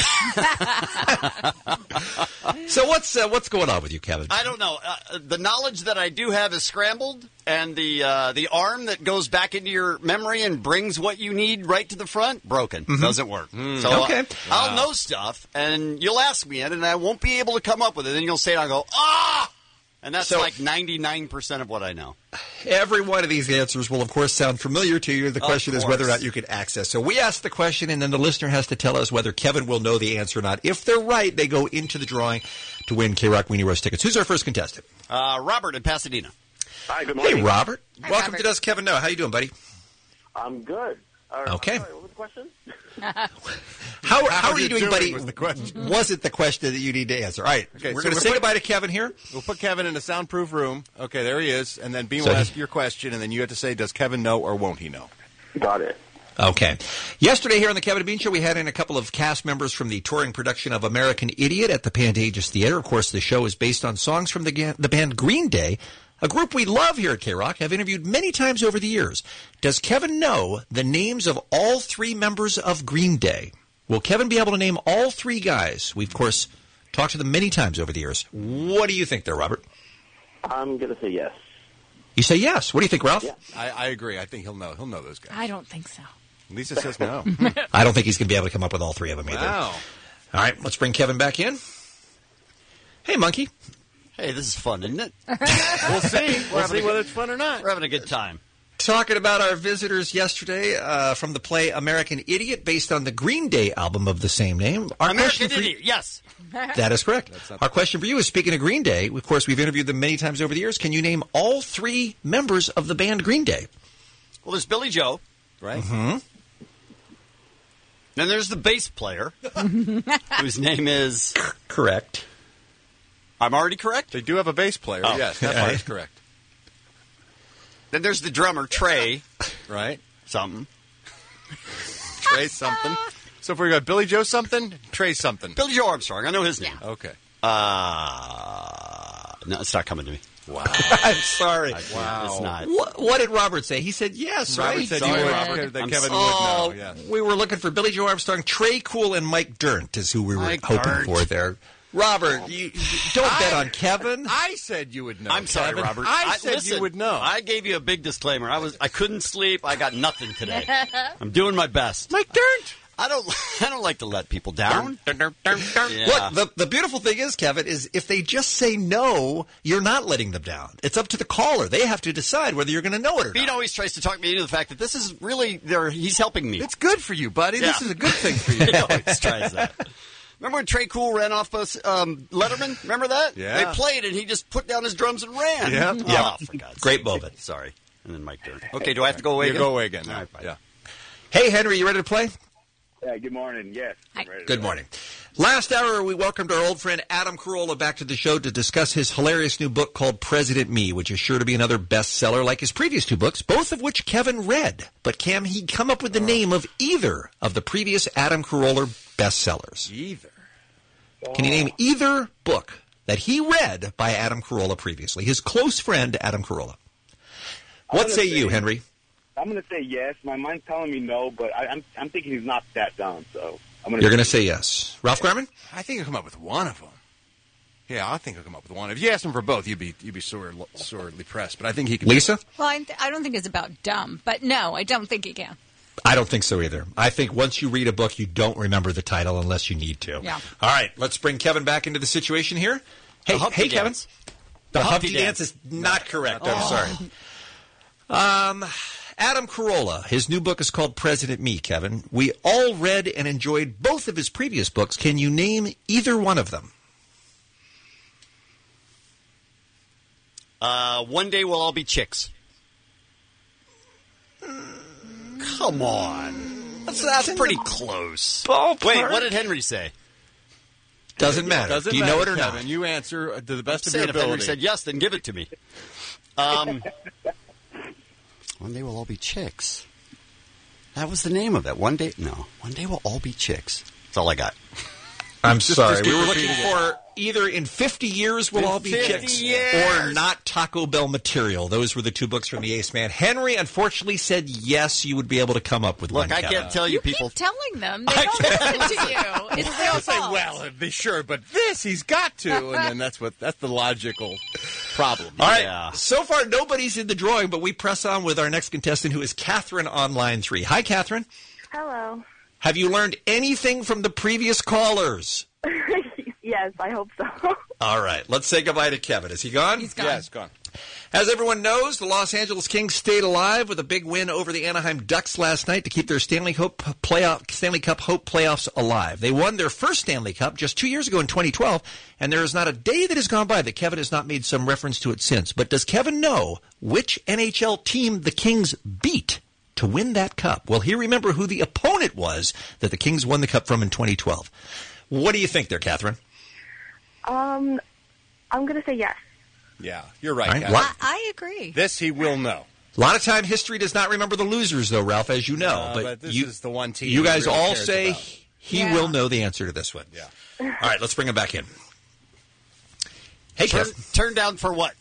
So what's uh, what's going on with you, Kevin? I don't know. Uh, the knowledge that I do have is scrambled, and the uh, the arm that goes back into your memory and brings what you need right to the front, broken. Mm-hmm. Doesn't work. Mm. So Okay. uh, I'll know stuff, and you'll ask me it, and I won't be able to come up with it. Then you'll say it, and I'll go, ah! And that's So- like ninety-nine percent of what I know. Every one of these answers will, of course, sound familiar to you. The Of question is whether or course. not you can access. So we ask the question, and then the listener has to tell us whether Kevin will know the answer or not. If they're right, they go into the drawing to win K-Rock Weenie Roast tickets. Who's our first contestant? Uh, Robert in Pasadena. Hi, good morning. Hey, Robert. Hi, Welcome Robert. to Does Kevin Know? How you doing, buddy? I'm good. Uh, Okay. Sorry, what was the question? How, how, How are you you doing, doing buddy? was the question. Wasn't the question that you need to answer. All right. Okay, we're so going to we're say put- goodbye to Kevin here. We'll put Kevin in a soundproof room. Okay, there he is. And then Bean So will he- ask your question, and then you have to say, does Kevin know or won't he know? Got it. Okay. Yesterday here on the Kevin and Bean Show, we had in a couple of cast members from the touring production of American Idiot at the Pantages Theater. Of course, the show is based on songs from the, ga- the band Green Day, a group we love here at K-Rock, have interviewed many times over the years. Does Kevin know the names of all three members of Green Day? Will Kevin be able to name all three guys? We've, of course, talked to them many times over the years. What do you think there, Robert? I'm going to say yes. You say yes. What do you think, Ralph? Yeah. I, I agree. I think he'll know. He'll know those guys. I don't think so. Lisa says no. I don't think he's going to be able to come up with all three of them either. Wow. All right, let's bring Kevin back in. Hey, Monkey. Hey, this is fun, isn't it? We'll see. We'll having see a whether good- it's fun or not. We're having a good time. Talking about our visitors yesterday uh, from the play American Idiot, based on the Green Day album of the same name. Our American question for you- Idiot, yes. That is correct. Our question for you is, speaking of Green Day, of course, we've interviewed them many times over the years. Can you name all three members of the band Green Day? Well, there's Billy Joe, right? Mm-hmm. Then there's the bass player, whose name is... Correct. I'm already correct? They do have a bass player. Oh. Yes, that part is correct. Then there's the drummer, Trey. Right? Something. Trey something. So if we got Billy Joe something, Trey something. Billy Joe Armstrong. I know his name. Okay. Uh, no, it's not coming to me. Wow. I'm sorry. Wow. It's not. What, what did Robert say? He said yes, Robert right? said Sorry, you would, Robert. that I'm Kevin Oh, would know. Yes. we were looking for Billy Joe Armstrong, Trey Cool, and Mike Dirnt is who we were Mike hoping Dirnt. for there. Robert, you, you don't bet on Kevin. I said you would know. I'm sorry, Kevin. Robert. I said listen, you would know. I gave you a big disclaimer. I was I couldn't sleep. I got nothing today. I'm doing my best. Mike Dirnt. I don't I don't like to let people down. Yeah. Look, the, the beautiful thing is, Kevin, is if they just say no, you're not letting them down. It's up to the caller. They have to decide whether you're going to know it or Bean not. always tries to talk me into the fact that this is really there. He's helping me. It's good for you, buddy. This Yeah. is a good thing for you. He always tries that. Remember when Trey Cool ran off us, um, Letterman? Remember that? Yeah. They played and he just put down his drums and ran. Yeah. Oh, Yeah. for God's Great sake. moment. Sorry. And then Mike Dirnt. Okay, do I have to go away You again? go away again. All now. right, fine. Yeah. Hey, Henry, you ready to play? Yeah, good morning. Yes. I'm ready to Good go. morning. Last hour, we welcomed our old friend Adam Carolla back to the show to discuss his hilarious new book called President Me, which is sure to be another bestseller like his previous two books, both of which Kevin read. But can he come up with the name of either of the previous Adam Carolla bestsellers? Either. Can you name either book that he read by Adam Carolla previously, his close friend Adam Carolla? I'm What gonna say you, Henry? I'm going to say yes. My mind's telling me no, but I, I'm I'm thinking he's not that dumb. So I'm going You're going to say yes. Ralph Garman? I think he'll come up with one of them. Yeah, I think he'll come up with one. If you asked him for both, you'd be you'd be sore, sorely pressed. But I think he can. Lisa? Well, I, th- I don't think it's about dumb, but no, I don't think he can. I don't think so either. I think once you read a book, you don't remember the title unless you need to. Yeah. All right, let's bring Kevin back into the situation here. Hey, The Humpty hey, Kevin. Dance. The, The Humpty, Humpty dance. Dance. is not correct. I'm Oh. sorry. Um, Adam Carolla, his new book is called President Me, Kevin. We all read and enjoyed both of his previous books. Can you name either one of them? Uh, one day we'll all be chicks. Come on. That's, that's pretty close. Ballpark. Wait, what did Henry say? Doesn't matter. Doesn't Do you matter, know it or Kevin. not? You answer to the best of Say your it. If Henry ability. said yes, then give it to me. Um, one day we'll all be chicks. That was the name of it. One day, no. One day we'll all be chicks. That's all I got. I'm Just- sorry. just we keep were looking repeating it. for either in fifty years we'll In all be fifty chicks years. or not Taco Bell material. Those were the two books from the Ace Man. Henry unfortunately said yes, you would be able to come up with Look, one. I Kevin. can't tell you, people. Keep telling them. They don't listen to you. It's their I'll say, fault. well, be sure, but this he's got to, and then that's what that's the logical problem. All right. So far, nobody's in the drawing, but we press on with our next contestant, who is Catherine on line three. Hi, Catherine. Hello. Have you learned anything from the previous callers? Yes, I hope so. All right. Let's say goodbye to Kevin. Is he gone? He's gone. Yeah, it's gone. As everyone knows, the Los Angeles Kings stayed alive with a big win over the Anaheim Ducks last night to keep their Stanley Hope playoff, Stanley Cup Hope playoffs alive. They won their first Stanley Cup just two years ago in twenty twelve, and there is not a day that has gone by that Kevin has not made some reference to it since. But does Kevin know which N H L team the Kings beat to win that cup? Well, he remember who the opponent was that the Kings won the cup from in twenty twelve. What do you think there, Catherine? Um, I'm going to say yes. Yeah, you're right, All right. Catherine. Lot- I agree. This he will know. A lot of time history does not remember the losers, though, Ralph, as you know. Uh, but but this you, is the one team you he guys really all cares say about. he Yeah. will know the answer to this one. Yeah. All right, let's bring him back in. Hey, Turn, Kev. turn down for what?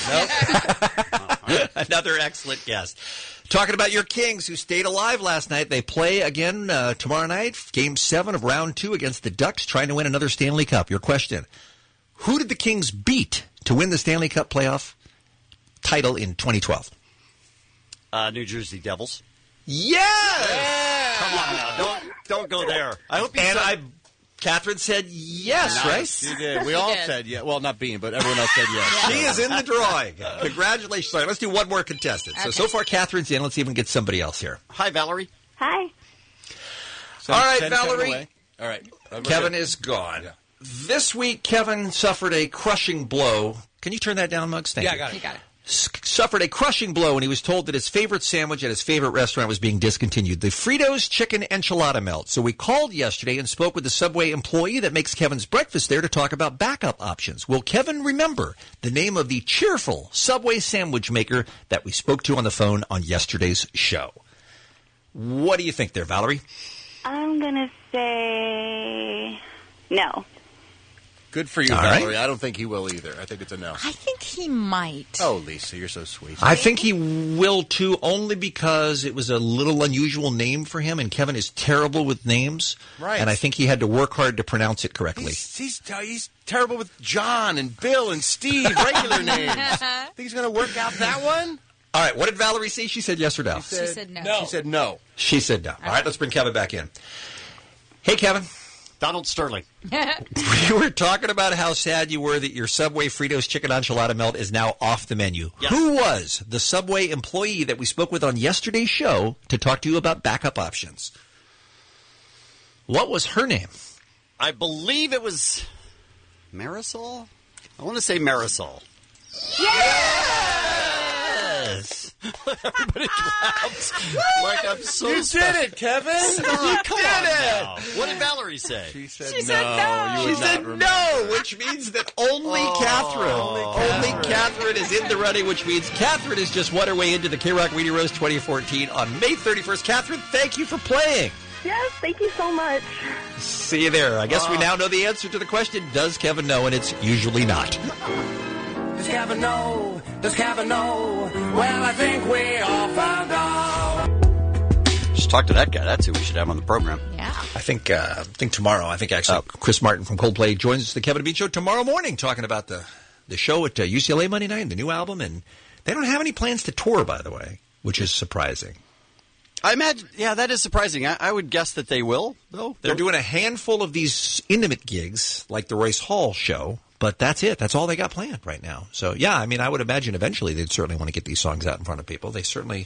Another excellent guest. Talking about your Kings, who stayed alive last night. They play again uh, tomorrow night, Game seven of Round two against the Ducks, trying to win another Stanley Cup. Your question, who did the Kings beat to win the Stanley Cup playoff title in twenty twelve? Uh, New Jersey Devils. Yes! Come on now. Don't, don't go there. I hope you And said- I, Catherine said yes, Nice. right? You did. We She all did. said yeah. Well, not Bean, but everyone else said yes. She is in the drawing. Congratulations. All right, let's do one more contestant. So, Okay. so far, Catherine's in. Let's see if we can get somebody else here. Hi, Valerie. Hi. Send- All right, send Kevin Valerie. away. All right. Uh, Kevin okay. is gone. Yeah. This week, Kevin suffered a crushing blow. Can you turn that down, Muggs? Thank Yeah, you. I got it. You got it. S- suffered a crushing blow when he was told that his favorite sandwich at his favorite restaurant was being discontinued, the Fritos Chicken Enchilada Melt. So we called yesterday and spoke with the Subway employee that makes Kevin's breakfast there to talk about backup options. Will Kevin remember the name of the cheerful Subway sandwich maker that we spoke to on the phone on yesterday's show? What do you think there, Valerie? I'm going to say no. Good for you, All Valerie. right. I don't think he will either. I think it's a no. I think he might. Oh, Lisa, you're so sweet. I think he will too, only because it was a little unusual name for him, and Kevin is terrible with names. Right. And I think he had to work hard to pronounce it correctly. He's, he's, he's terrible with John and Bill and Steve, regular names. Think he's going to work out that one? All right, what did Valerie say? She said yes or no? She said no. She said no. She said no. All right, let's bring Kevin back in. Hey, Kevin. Donald Sterling. You were talking about how sad you were that your Subway Fritos Chicken Enchilada Melt is now off the menu. Yes. Who was the Subway employee that we spoke with on yesterday's show to talk to you about backup options? What was her name? I believe it was Marisol. I want to say Marisol. Yes! Everybody claps like I'm so You special. did it, Kevin. Stop, You come did on it. now. What did Valerie say? She said She no. said no. You She would said not remember. no, which means that only Catherine, only Catherine is in the running, which means Catherine has just won her way into the K-Rock Weenie Rose twenty fourteen on May thirty-first. Catherine, thank you for playing. Yes, thank you so much. See you there. I guess we now know the answer to the question, does Kevin know? And it's usually not. Does Kevin know? Does Kevin know? Well, I think we all found out. Just talk to that guy. That's who we should have on the program. Yeah. I think uh, I think tomorrow, I think actually Chris Martin from Coldplay joins us at the Kevin and Bean Show tomorrow morning talking about the, the show at uh, U C L A Monday night and the new album. And they don't have any plans to tour, by the way, which is surprising. I imagine, yeah, that is surprising. I, I would guess that they will, though. They're doing a handful of these intimate gigs, like the Royce Hall show, but that's it. That's all they got planned right now. So, yeah, I mean, I would imagine eventually they'd certainly want to get these songs out in front of people. They certainly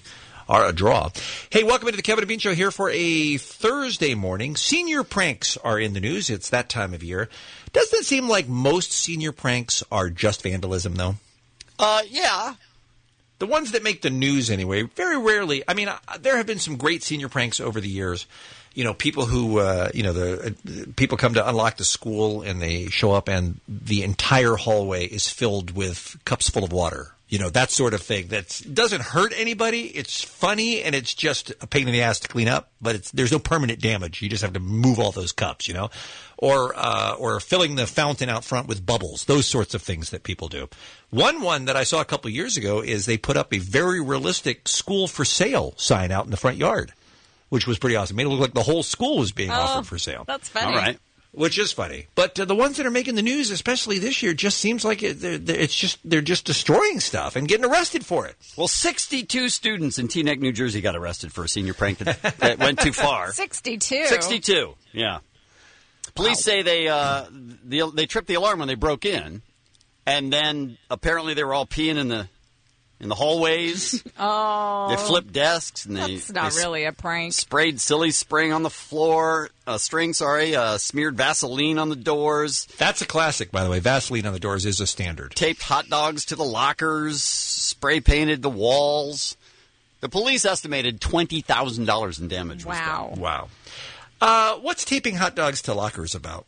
are a draw. Hey, welcome into the Kevin and Bean Show here for a Thursday morning. Senior pranks are in the news. It's that time of year. Doesn't it seem like most senior pranks are just vandalism, though? Uh, yeah. The ones that make the news, anyway, very rarely. I mean, uh, there have been some great senior pranks over the years. You know, people who, uh, you know, the uh, people come to unlock the school and they show up and the entire hallway is filled with cups full of water. You know, that sort of thing. That doesn't hurt anybody. It's funny and it's just a pain in the ass to clean up, but it's there's no permanent damage. You just have to move all those cups, you know, or uh, or filling the fountain out front with bubbles. Those sorts of things that people do. One one that I saw a couple of years ago is they put up a very realistic school for sale sign out in the front yard, which was pretty awesome. Made it look like the whole school was being oh, offered for sale. That's funny. All right. Which is funny. But uh, the ones that are making the news, especially this year, just seems like it, they're, they're, it's just they're just destroying stuff and getting arrested for it. Well, sixty-two students in Teaneck, New Jersey got arrested for a senior prank that, that went too far. sixty-two. sixty-two, yeah. Police wow. say they uh, the, they tripped the alarm when they broke in, and then apparently they were all peeing in the in the hallways. Oh. They flipped desks. And they, That's not they really a prank. Sprayed silly spring on the floor, uh, string, sorry, uh, smeared Vaseline on the doors. That's a classic, by the way. Vaseline on the doors is a standard. Taped hot dogs to the lockers, spray painted the walls. The police estimated twenty thousand dollars in damage was Wow. done. Wow. Uh, what's taping hot dogs to lockers about?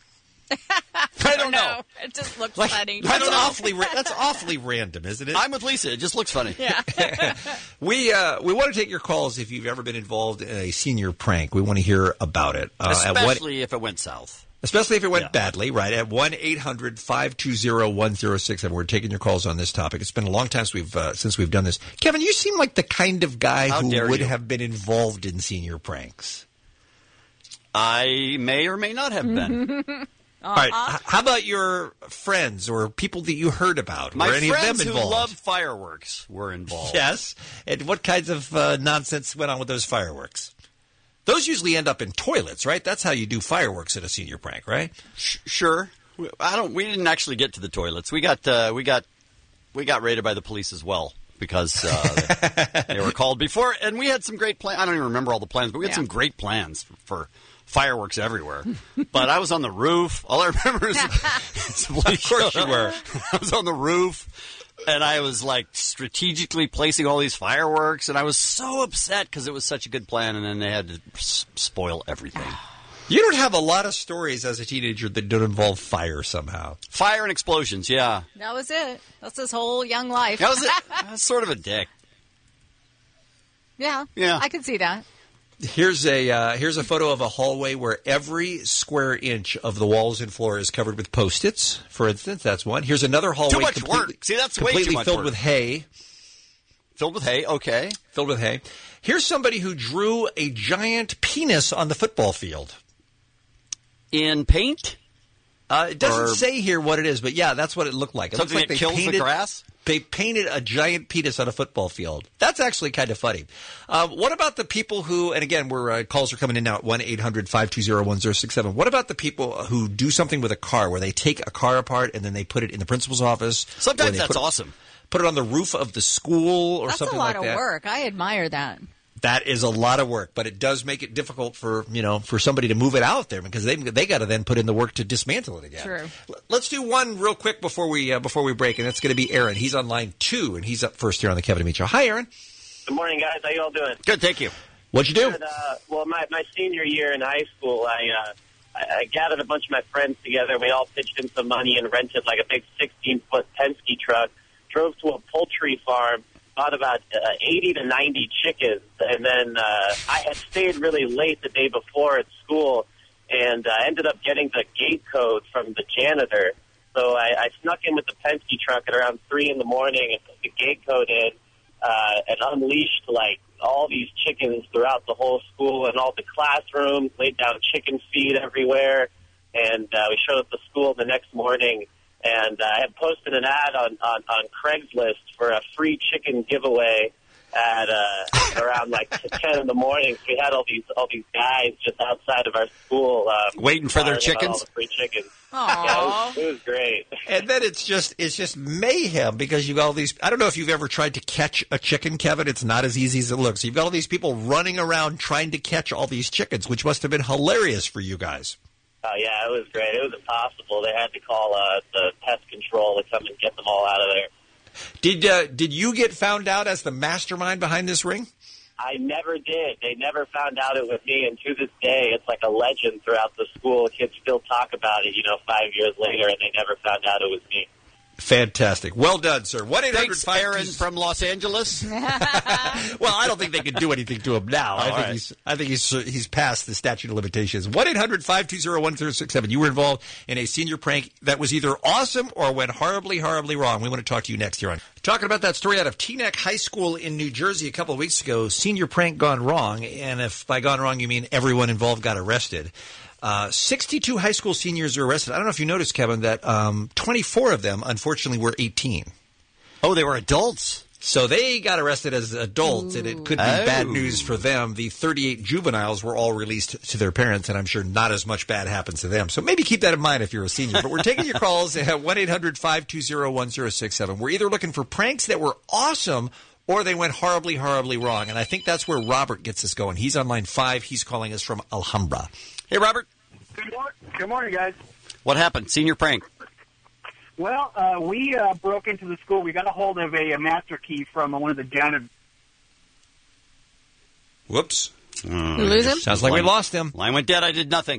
I don't know. It just looks Like, funny. That's awfully ra- that's awfully random, isn't it? I'm with Lisa. It just looks funny. Yeah. we uh, we want to take your calls if you've ever been involved in a senior prank. We want to hear about it. Uh, Especially at what, if it went south. Especially if it went Yeah. badly, right? At one eight hundred five two zero one zero six seven. We're taking your calls on this topic. It's been a long time since we've, uh, since we've done this. Kevin, you seem like the kind of guy How who dare would you. have been involved in senior pranks. I may or may not have been. All right. H- how about your friends or people that you heard about? My Were any friends of them who involved? love fireworks were involved. Yes. And what kinds of uh, nonsense went on with those fireworks? Those usually end up in toilets, right? That's how you do fireworks at a senior prank, right? Sh- sure. I don't. We didn't actually get to the toilets. We got. Uh, we got. We got raided by the police as well because uh, they, they were called before, and we had some great plans. I don't even remember all the plans, but we had Yeah. some great plans for. for fireworks everywhere. But I was on the roof. All I remember is, is Of course you were. I was on the roof, and I was like strategically placing all these fireworks, and I was so upset because it was such a good plan, and then they had to s- spoil everything. You don't have a lot of stories as a teenager that don't involve fire somehow. Fire and explosions, yeah. That was it. That's his whole young life. That was it. I was sort of a dick. Yeah. Yeah. I can see that. Here's a uh, here's a photo of a hallway where every square inch of the walls and floor is covered with Post-its, for instance. That's one. Here's another hallway Too much completely, work. See, that's way completely too much filled work. with hay. Filled with hay, okay. Filled with hay. Here's somebody who drew a giant penis on the football field. In paint? Uh, it doesn't Or- say here what it is, but yeah, that's what it looked like. It Something looks like that they kills the painted, grass? They painted a giant penis on a football field. That's actually kind of funny. Uh, what about the people who, and again, we're, uh, calls are coming in now at one eight hundred five two zero one zero six seven. What about the people who do something with a car where they take a car apart and then they put it in the principal's office? Sometimes or they that's put it- awesome. Put it on the roof of the school or That's something a lot like of that. work. I admire that. That is a lot of work, but it does make it difficult for, you know, for somebody to move it out there because they they got to then put in the work to dismantle it again. True. L- Let's do one real quick before we uh, before we break, and that's going to be Aaron. He's on line two, and he's up first here on the Kevin and Bean Show. Hi, Aaron. Good morning, guys. How you all doing? Good, thank you. What'd you do? Good, uh, well, my, my senior year in high school, I, uh, I I gathered a bunch of my friends together, and we all pitched in some money and rented like a big sixteen-foot Penske truck, drove to a poultry farm, bought about uh, eighty to ninety chickens, and then uh, I had stayed really late the day before at school, and uh, ended up getting the gate code from the janitor. So I, I snuck in with the Penske truck at around three in the morning and put the gate code in, uh, and unleashed like all these chickens throughout the whole school and all the classrooms, laid down chicken feed everywhere, and uh, we showed up to school the next morning. And uh, I had posted an ad on, on, on Craigslist for a free chicken giveaway, at uh, around like ten in the morning. So we had all these all these guys just outside of our school um, waiting for their firing about chickens. all the free chickens. Aww. Yeah, it was, it was great. And then it's just it's just mayhem because you've got all these. I don't know if you've ever tried to catch a chicken, Kevin. It's not as easy as it looks. You've got all these people running around trying to catch all these chickens, which must have been hilarious for you guys. Oh yeah, it was great. It was impossible. They had to call uh, the pest control to come and get them all out of there. Did uh, did you get found out as the mastermind behind this ring? I never did. They never found out it was me, and to this day, it's like a legend throughout the school. Kids still talk about it, you know, five years later, and they never found out it was me. Fantastic. Well done, sir. one eight hundred Thanks, Aaron from Los Angeles. Well, I don't think they can do anything to him now. Oh, I think right. he's I think he's he's past the statute of limitations. one eight hundred five two zero one zero six seven. You were involved in a senior prank that was either awesome or went horribly, horribly wrong. We want to talk to you next here on. Talking about that story out of Teaneck High School in New Jersey a couple of weeks ago, senior prank gone wrong. And if by gone wrong you mean everyone involved got arrested. Uh, sixty-two high school seniors were arrested. I don't know if you noticed, Kevin, that um, twenty-four of them, unfortunately, were eighteen. Oh, they were adults? So they got arrested as adults, Ooh. and it could be oh. bad news for them. The thirty-eight juveniles were all released to their parents, and I'm sure not as much bad happens to them. So maybe keep that in mind if you're a senior. But we're taking your calls at one eight hundred five two zero one zero six seven. We're either looking for pranks that were awesome or they went horribly, horribly wrong. And I think that's where Robert gets us going. He's on line five. He's calling us from Alhambra. Hey, Robert. Good morning, Good morning guys. What happened? Senior prank. Well, uh, we uh, broke into the school. We got a hold of a, a master key from uh, one of the janitors. Whoops. Uh, we lose him? Sounds like line, we lost him. Line went dead. I did nothing.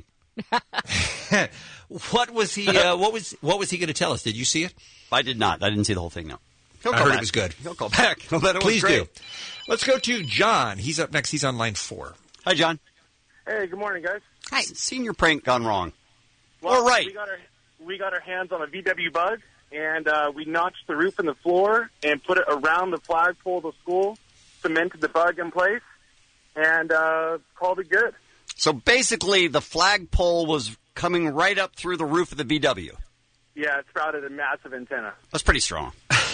What was he? Uh, what was what was he going to tell us? Did you see it? I did not. I didn't see the whole thing. No. He'll I heard back. It was good. He'll call back. He'll bet it Please was great. do. Let's go to John. He's up next. He's on line four. Hi, John. Hey, good morning, guys. Hi. Senior prank gone wrong. Well, All right. We got our we got our hands on a V W bug, and uh, we notched the roof and the floor and put it around the flagpole of the school, cemented the bug in place, and uh, called it good. So basically, the flagpole was coming right up through the roof of the V W. Yeah, it sprouted a massive antenna. That's pretty strong.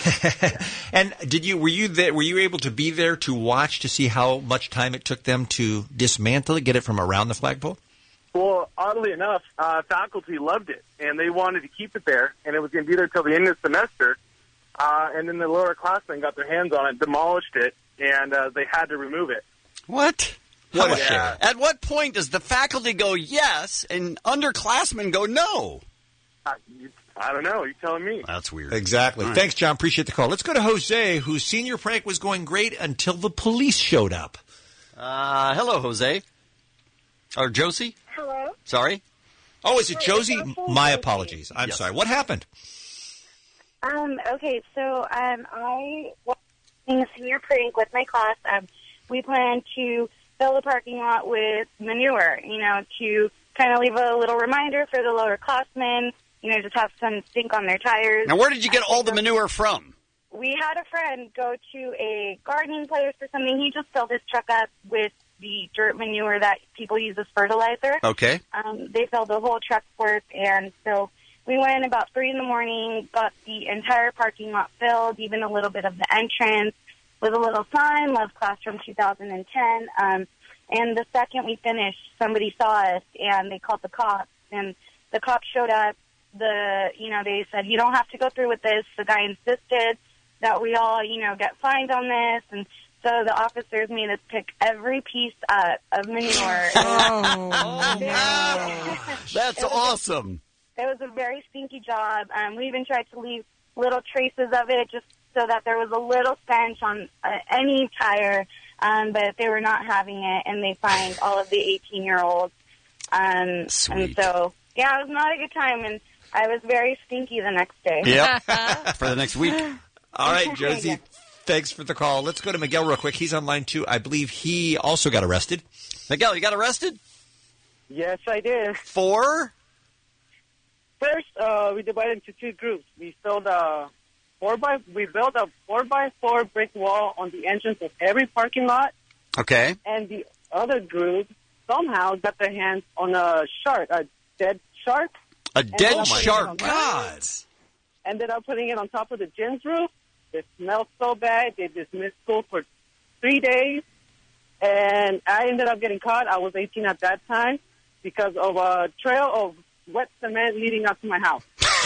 And did you were you there? Were you able to be there to watch to see how much time it took them to dismantle it, get it from around the flagpole? Well, oddly enough, uh, faculty loved it, and they wanted to keep it there, and it was going to be there till the end of the semester. Uh, and then the lower classmen got their hands on it, demolished it, and uh, they had to remove it. What? What a yeah. shame. At what point does the faculty go yes and underclassmen go no? Uh, you, I don't know. You're telling me. That's weird. Exactly. Right. Thanks, John. Appreciate the call. Let's go to Jose, whose senior prank was going great until the police showed up. Uh, hello, Jose. Or Josie? Hello. Sorry? Oh, is it Josie? My apologies. I'm Yes. sorry. What happened? Um, okay, so um, I was doing a senior prank with my class. Um, we planned to fill the parking lot with manure, you know, to kind of leave a little reminder for the lower classmen, you know, just have some stink on their tires. Now, where did you get all the manure from? We had a friend go to a gardening place or something. He just filled his truck up with the dirt manure that people use as fertilizer. Okay. Um, they filled the whole truck worth, and so we went about three in the morning, got the entire parking lot filled, even a little bit of the entrance, with a little sign, Love Classroom two thousand ten. Um, and the second we finished, somebody saw us, and they called the cops, and the cops showed up. The, you know, they said, you don't have to go through with this. The guy insisted that we all, you know, get fined on this, and so the officers made us pick every piece up of manure. Oh, oh no. That's awesome. It was a very stinky job. Um, we even tried to leave little traces of it just so that there was a little stench on uh, any tire, um, but they were not having it, and they fined all of the eighteen-year-olds. Um, Sweet. And so, yeah, it was not a good time, and I was very stinky the next day. Yep, for the next week. All right, Josie, thanks for the call. Let's go to Miguel real quick. He's on line two. I believe he also got arrested. Miguel, you got arrested? Yes, I did. For? First, uh, we divided into two groups. We built a four by we built a four by four brick wall on the entrance of every parking lot. Okay. And the other group somehow got their hands on a shark, a dead shark. A dead shark. God. Ended up putting it on top of the gym's roof. It smelled so bad, they dismissed school for three days, and I ended up getting caught. I was eighteen at that time because of a trail of wet cement leading up to my house.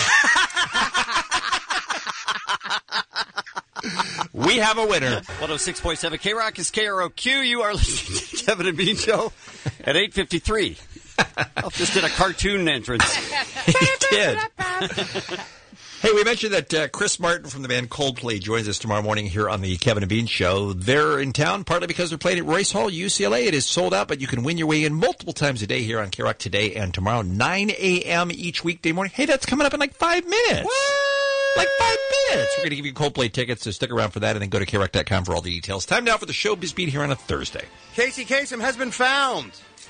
We have a winner. one oh six point seven K-Rock is K R O Q. You are listening to Kevin and Bean Show at eight fifty-three. I just did a cartoon entrance. He did. Hey, we mentioned that uh, Chris Martin from the band Coldplay joins us tomorrow morning here on the Kevin and Bean Show. They're in town partly because they're playing at Royce Hall, U C L A. It is sold out, but you can win your way in multiple times a day here on K-Rock today and tomorrow, nine a.m. each weekday morning. Hey, that's coming up in like five minutes. What? Like five minutes. We're going to give you Coldplay tickets, so stick around for that and then go to K rock dot com for all the details. Time now for the Showbiz Beat here on a Thursday. Casey Kasem has been found.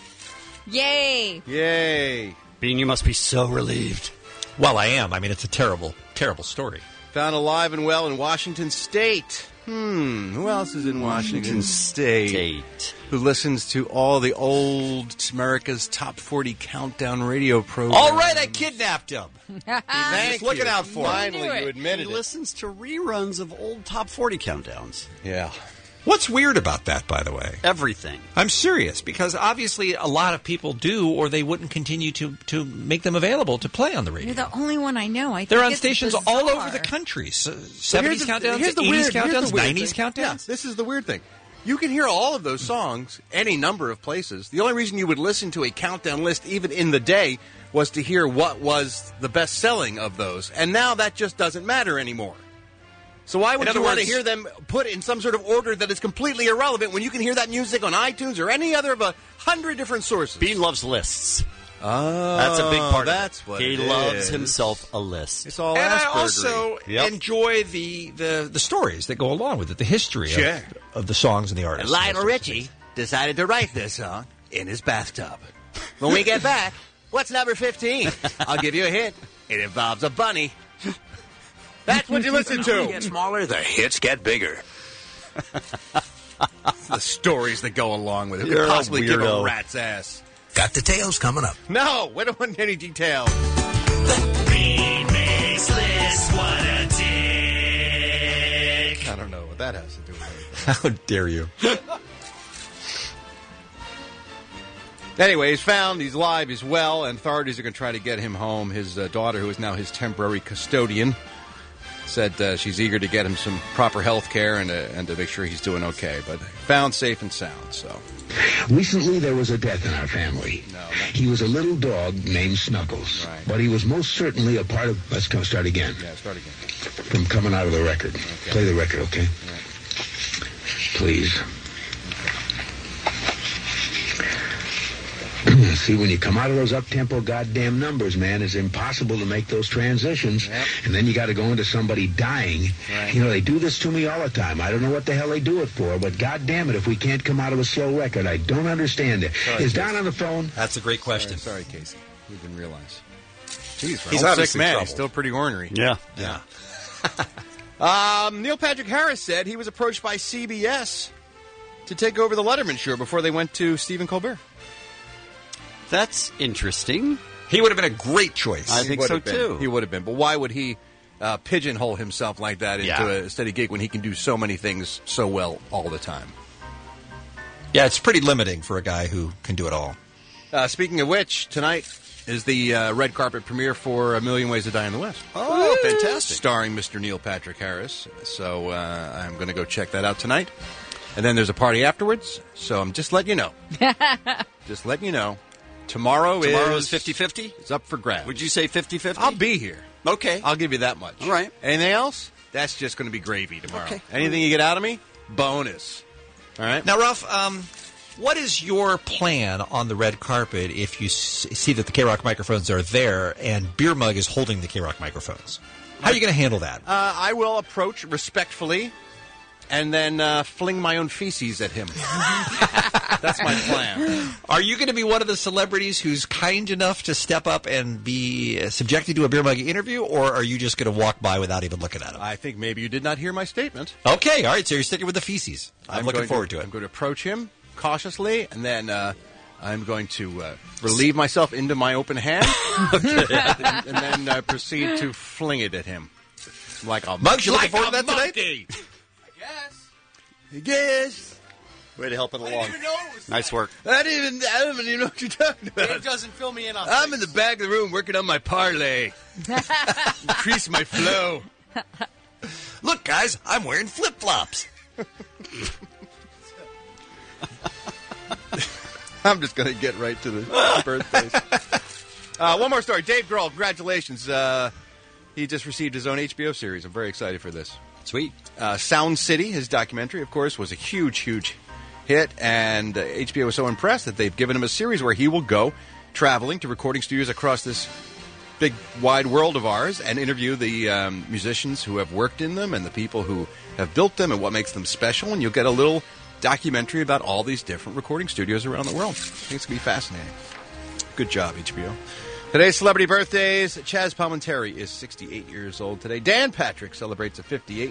Yay. Yay. Bean, you must be so relieved. Well, I am. I mean, it's a terrible, terrible story. Found alive and well in Washington State. Hmm, who else is in Washington State? State. Who listens to all the old America's Top forty Countdown radio programs? All right, I kidnapped him. Thank Just looking you. out for Finally, him. you admitted he it. listens to reruns of old Top forty countdowns. Yeah. What's weird about that, by the way? Everything. I'm serious, because obviously a lot of people do, or they wouldn't continue to, to make them available to play on the radio. You're the only one I know. I They're think on it's stations bizarre. all over the country. So, seventies But here's the- countdowns, here's the eighties weird- here's the countdowns, weird nineties thing. countdowns. Yeah, this is the weird thing. You can hear all of those songs any number of places. The only reason you would listen to a countdown list, even in the day, was to hear what was the best selling of those. And now that just doesn't matter anymore. So why would In you other want to words- hear them put in some sort of order that is completely irrelevant when you can hear that music on iTunes or any other of a hundred different sources? Bean loves lists. Oh, That's a big part that's of it. what He it loves is. himself a list. It's all And I Aspergery. also Yep. enjoy the, the, the stories that go along with it, the history Sure. of, of the songs and the artists. Lionel Richie decided to write this song in his bathtub. When we get back, what's number fifteen? I'll give you a hint. It involves a bunny. That's what you listen to. Get smaller, the hits get bigger. The stories that go along with it. Who You're could a possibly give a weirdo. rat's ass? Got details coming up. No, we don't want any details. Bean makes lists, what a dick. I don't know what that has to do with it. How dare you? Anyway, he's found, he's alive, he's well, and authorities are going to try to get him home. His uh, daughter, who is now his temporary custodian, said uh, she's eager to get him some proper health care and, uh, and to make sure he's doing okay. But found safe and sound, so. Recently, there was a death in our family. He was a little dog named Snuggles, Right. but he was most certainly a part of... Let's go start again. Yeah, start again. From coming out of the record. Play the record, okay? Please. See, when you come out of those up-tempo goddamn numbers, man, it's impossible to make those transitions. Yep. And then you got to go into somebody dying. Right. You know, they do this to me all the time. I don't know what the hell they do it for, but goddamn it, if we can't come out of a slow record, I don't understand it. Sorry, Is Casey. Don on the phone? That's a great question. Sorry, sorry, Casey. We didn't realize. Jeez, for He's an old obviously sick man. troubled. He's still pretty ornery. Yeah. Yeah. Um, Neil Patrick Harris said he was approached by C B S to take over the Letterman show before they went to Stephen Colbert. That's interesting. He would have been a great choice. I He think would so, have been. too. He would have been. But why would he uh, pigeonhole himself like that into Yeah. a steady gig when he can do so many things so well all the time? Yeah, it's pretty limiting for a guy who can do it all. Uh, speaking of which, tonight is the uh, red carpet premiere for A Million Ways to Die in the West. Oh, fantastic. Starring Mister Neil Patrick Harris. So uh, I'm going to go check that out tonight. And then there's a party afterwards. So I'm just letting you know. Just letting you know. Tomorrow, Tomorrow is is fifty-fifty? It's up for grabs. Would you say fifty-fifty? I'll be here. Okay. I'll give you that much. All right. Anything else? That's just going to be gravy tomorrow. Okay. Anything you get out of me? Bonus. All right. Now, Ralph, um, what is your plan on the red carpet if you s- see that the K-Rock microphones are there and Beer Mug is holding the K-Rock microphones? How are you going to handle that? Uh, I will approach respectfully and then uh, fling my own feces at him. That's my plan. Are you going to be one of the celebrities who's kind enough to step up and be uh, subjected to a Beer Mug interview, or are you just going to walk by without even looking at him? I think maybe you did not hear my statement. Okay, all right, so you're sticking with the feces. I'm, looking going forward to, to it. I'm going to approach him cautiously, and then uh, I'm going to uh, relieve myself into my open hand, and, and then uh, proceed to fling it at him. Like a Muggs, you like looking forward a to that tonight? monkey. I guess. I guess. Way to help it along. Nice work. I didn't even, I don't even know what you're talking about. Dave doesn't fill me in on I'm in the back of the room working on my parlay. Increase my flow. Look, guys, I'm wearing flip-flops. I'm just going to get right to the birthdays. Uh, one more story. Dave Grohl, congratulations. Uh, he just received his own H B O series. I'm very excited for this. Sweet. Uh, Sound City, his documentary, of course, was a huge, huge hit. And uh, H B O was so impressed that they've given him a series where he will go traveling to recording studios across this big, wide world of ours and interview the um, musicians who have worked in them and the people who have built them and what makes them special. And you'll get a little documentary about all these different recording studios around the world. I think it's going to be fascinating. Good job, H B O. Today's celebrity birthdays. Chaz Palminteri is sixty-eight years old today. Dan Patrick celebrates at fifty-eight.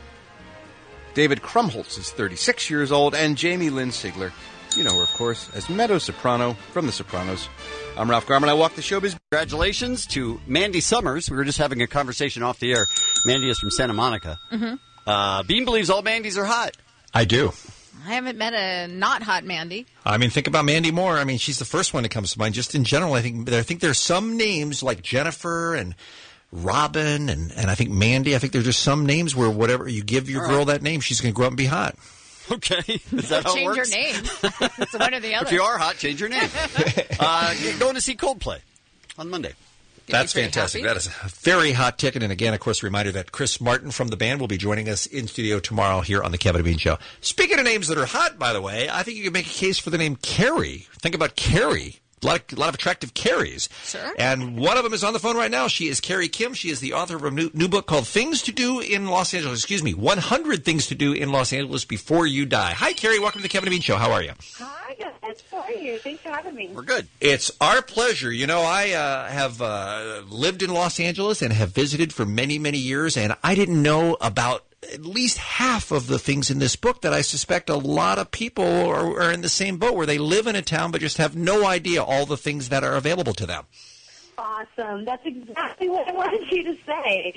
David Krumholtz is thirty-six years old. And Jamie Lynn Sigler, you know her, of course, as Meadow Soprano from The Sopranos. I'm Ralph Garman. I walk the showbiz. Congratulations to Mandy Summers. We were just having a conversation off the air. Mandy is from Santa Monica. Mm-hmm. Uh, Bean believes all Mandys are hot. I do. I haven't met a not hot Mandy. I mean, think about Mandy Moore. I mean, she's the first one that comes to mind. Just in general, I think I think there's some names like Jennifer and Robin and, and I think Mandy. I think there's just some names where whatever you give your All girl right. that name, she's going to grow up and be hot. Okay. Is that how it Change works? your name. It's one or the other. If you are hot, change your name. uh, going to see Coldplay on Monday. That's pretty fantastic. happy? That is a very hot ticket. And again, of course, a reminder that Chris Martin from the band will be joining us in studio tomorrow here on the Kevin and Bean Show. Speaking of names that are hot, by the way, I think you could make a case for the name Carrie. Think about Carrie. A lot of, a lot of attractive Carries. Sure. And one of them is on the phone right now. She is Carrie Kim. She is the author of a new, new book called Things to Do in Los Angeles. Excuse me, one hundred Things to Do in Los Angeles Before You Die. Hi, Carrie. Welcome to the Kevin and Bean Show. How are you? Hi, guys. How are you? Thanks for having me. We're good. It's our pleasure. You know, I uh, have uh, lived in Los Angeles and have visited for many, many years, and I didn't know about at least half of the things in this book that I suspect a lot of people are, are in the same boat, where they live in a town but just have no idea all the things that are available to them. Awesome. That's exactly what I wanted you to say.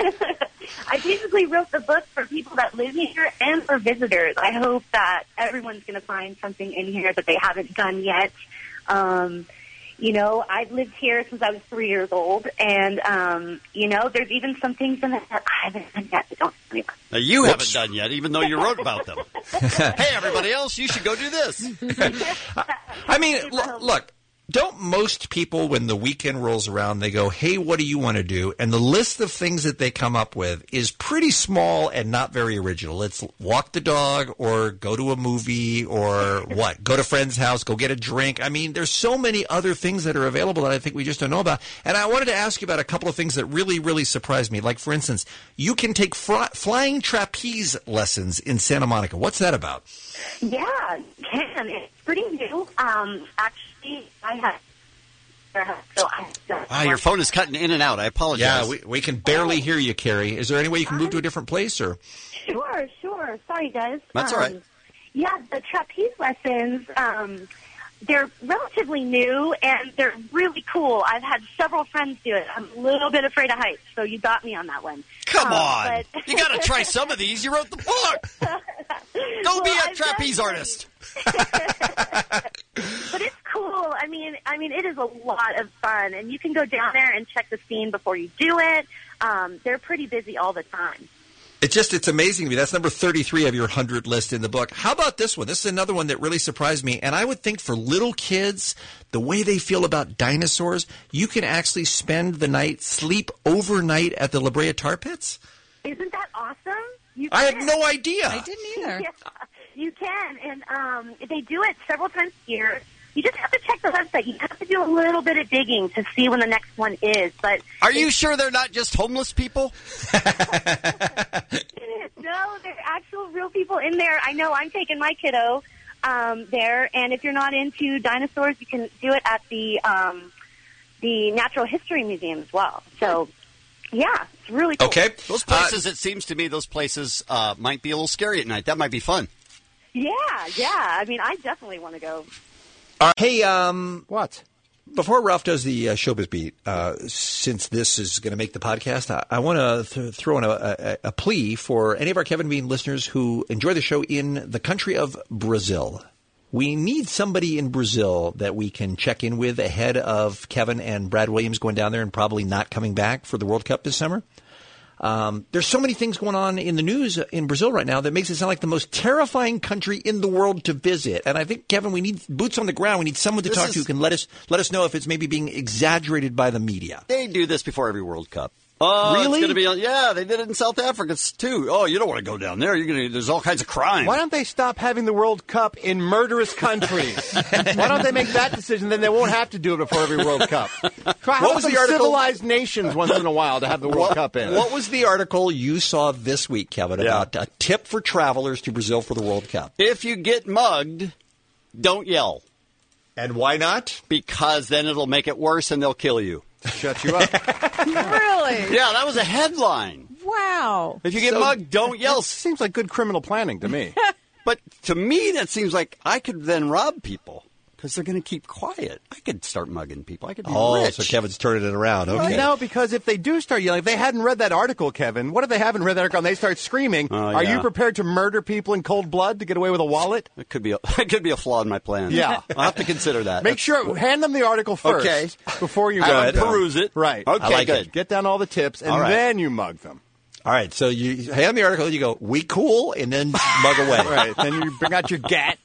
I basically wrote the book for people that live here and for visitors. I hope that everyone's going to find something in here that they haven't done yet. Um, you know, I've lived here since I was three years old, and, um, you know, there's even some things in it that I haven't done yet, but don't tell me about. Now, you Whoops. haven't done yet, even though you wrote about them. Hey, everybody else, you should go do this. I mean, l- look. Don't most people, when the weekend rolls around, they go, hey, what do you want to do? And the list of things that they come up with is pretty small and not very original. It's walk the dog or go to a movie or what? Go to a friend's house, go get a drink. I mean, there's so many other things that are available that I think we just don't know about. And I wanted to ask you about a couple of things that really, really surprised me. Like, for instance, you can take fr- flying trapeze lessons in Santa Monica. What's that about? Yeah, you can. It's pretty new. Um, actually, I have. So I Wow, your phone is cutting in and out. I apologize. Yeah, we, we can barely hear you, Carrie. Is there any way you can move to a different place? Or Sure, sure. Sorry, guys. That's all right. Um, yeah, the trapeze lessons, um, they're relatively new, and they're really cool. I've had several friends do it. I'm a little bit afraid of heights, so you got me on that one. Come Um, on. but- You got to try some of these. You wrote the book. Go be a I've trapeze done- artist. But it's cool. I mean, I mean, it is a lot of fun, and you can go down there and check the scene before you do it. Um, they're pretty busy all the time. it's just, it's amazing to me. That's number thirty-three of your one hundred list in the book. How about this one? This is another one that really surprised me. And I would think for little kids, the way they feel about dinosaurs, you can actually spend the night, sleep overnight at the La Brea Tar Pits. Isn't that awesome? You I had can. no idea. I didn't either. Yeah, you can, and um, they do it several times a year. You just have to check the website. You have to do a little bit of digging to see when the next one is. But Are you sure they're not just homeless people? no, they're actual real people in there. I know. I'm taking my kiddo um, there, and if you're not into dinosaurs, you can do it at the um, the Natural History Museum as well. So, yeah, it's really cool. Okay. Those places, it seems to me, those places uh, might be a little scary at night. That might be fun. Yeah, yeah. I mean, I definitely want to go. Uh, hey, um, what? Before Ralph does the uh, Showbiz Beat, uh, since this is going to make the podcast, I, I want to th- throw in a, a, a plea for any of our Kevin Bean listeners who enjoy the show in the country of Brazil. We need somebody in Brazil that we can check in with ahead of Kevin and Brad Williams going down there and probably not coming back for the World Cup this summer. Um, there's so many things going on in the news in Brazil right now that makes it sound like the most terrifying country in the world to visit. And I think, Kevin, we need boots on the ground. We need someone to This talk is- to who can let us let us know if it's maybe being exaggerated by the media. They do this before every World Cup. Oh, Really? It's gonna be, yeah, they did it in South Africa too. Oh, you don't want to go down there. You're gonna. There's all kinds of crime. Why don't they stop having the World Cup in murderous countries? Why don't they make that decision? Then they won't have to do it before every World Cup. Try What was some the article? civilized nations once in a while to have the World What, Cup in. what was the article you saw this week, Kevin, about a tip for travelers to Brazil for the World Cup? If you get mugged, don't yell. And why not? Because then it'll make it worse and they'll kill you. Shut you up. Really? Yeah, that was a headline. Wow. If you get So- mugged, don't yell. Seems like good criminal planning to me. But to me, that seems like I could then rob people because they're going to keep quiet. I could start mugging people. I could be Oh, rich. so Kevin's turning it around. Okay. No, because if they do start yelling, if they hadn't read that article, Kevin, what if they haven't read that article and they start screaming? Oh, Are yeah. you prepared to murder people in cold blood to get away with a wallet? It could be a, it could be a flaw in my plan. Yeah. I'll have to consider that. Make sure, hand them the article first Okay. before you Have go them peruse it. Right. Okay, I like good. it. Get down all the tips, and All right. then you mug them. All right, so you hand the article, and you go, we cool, and then mug away. Right. Then you bring out your gat.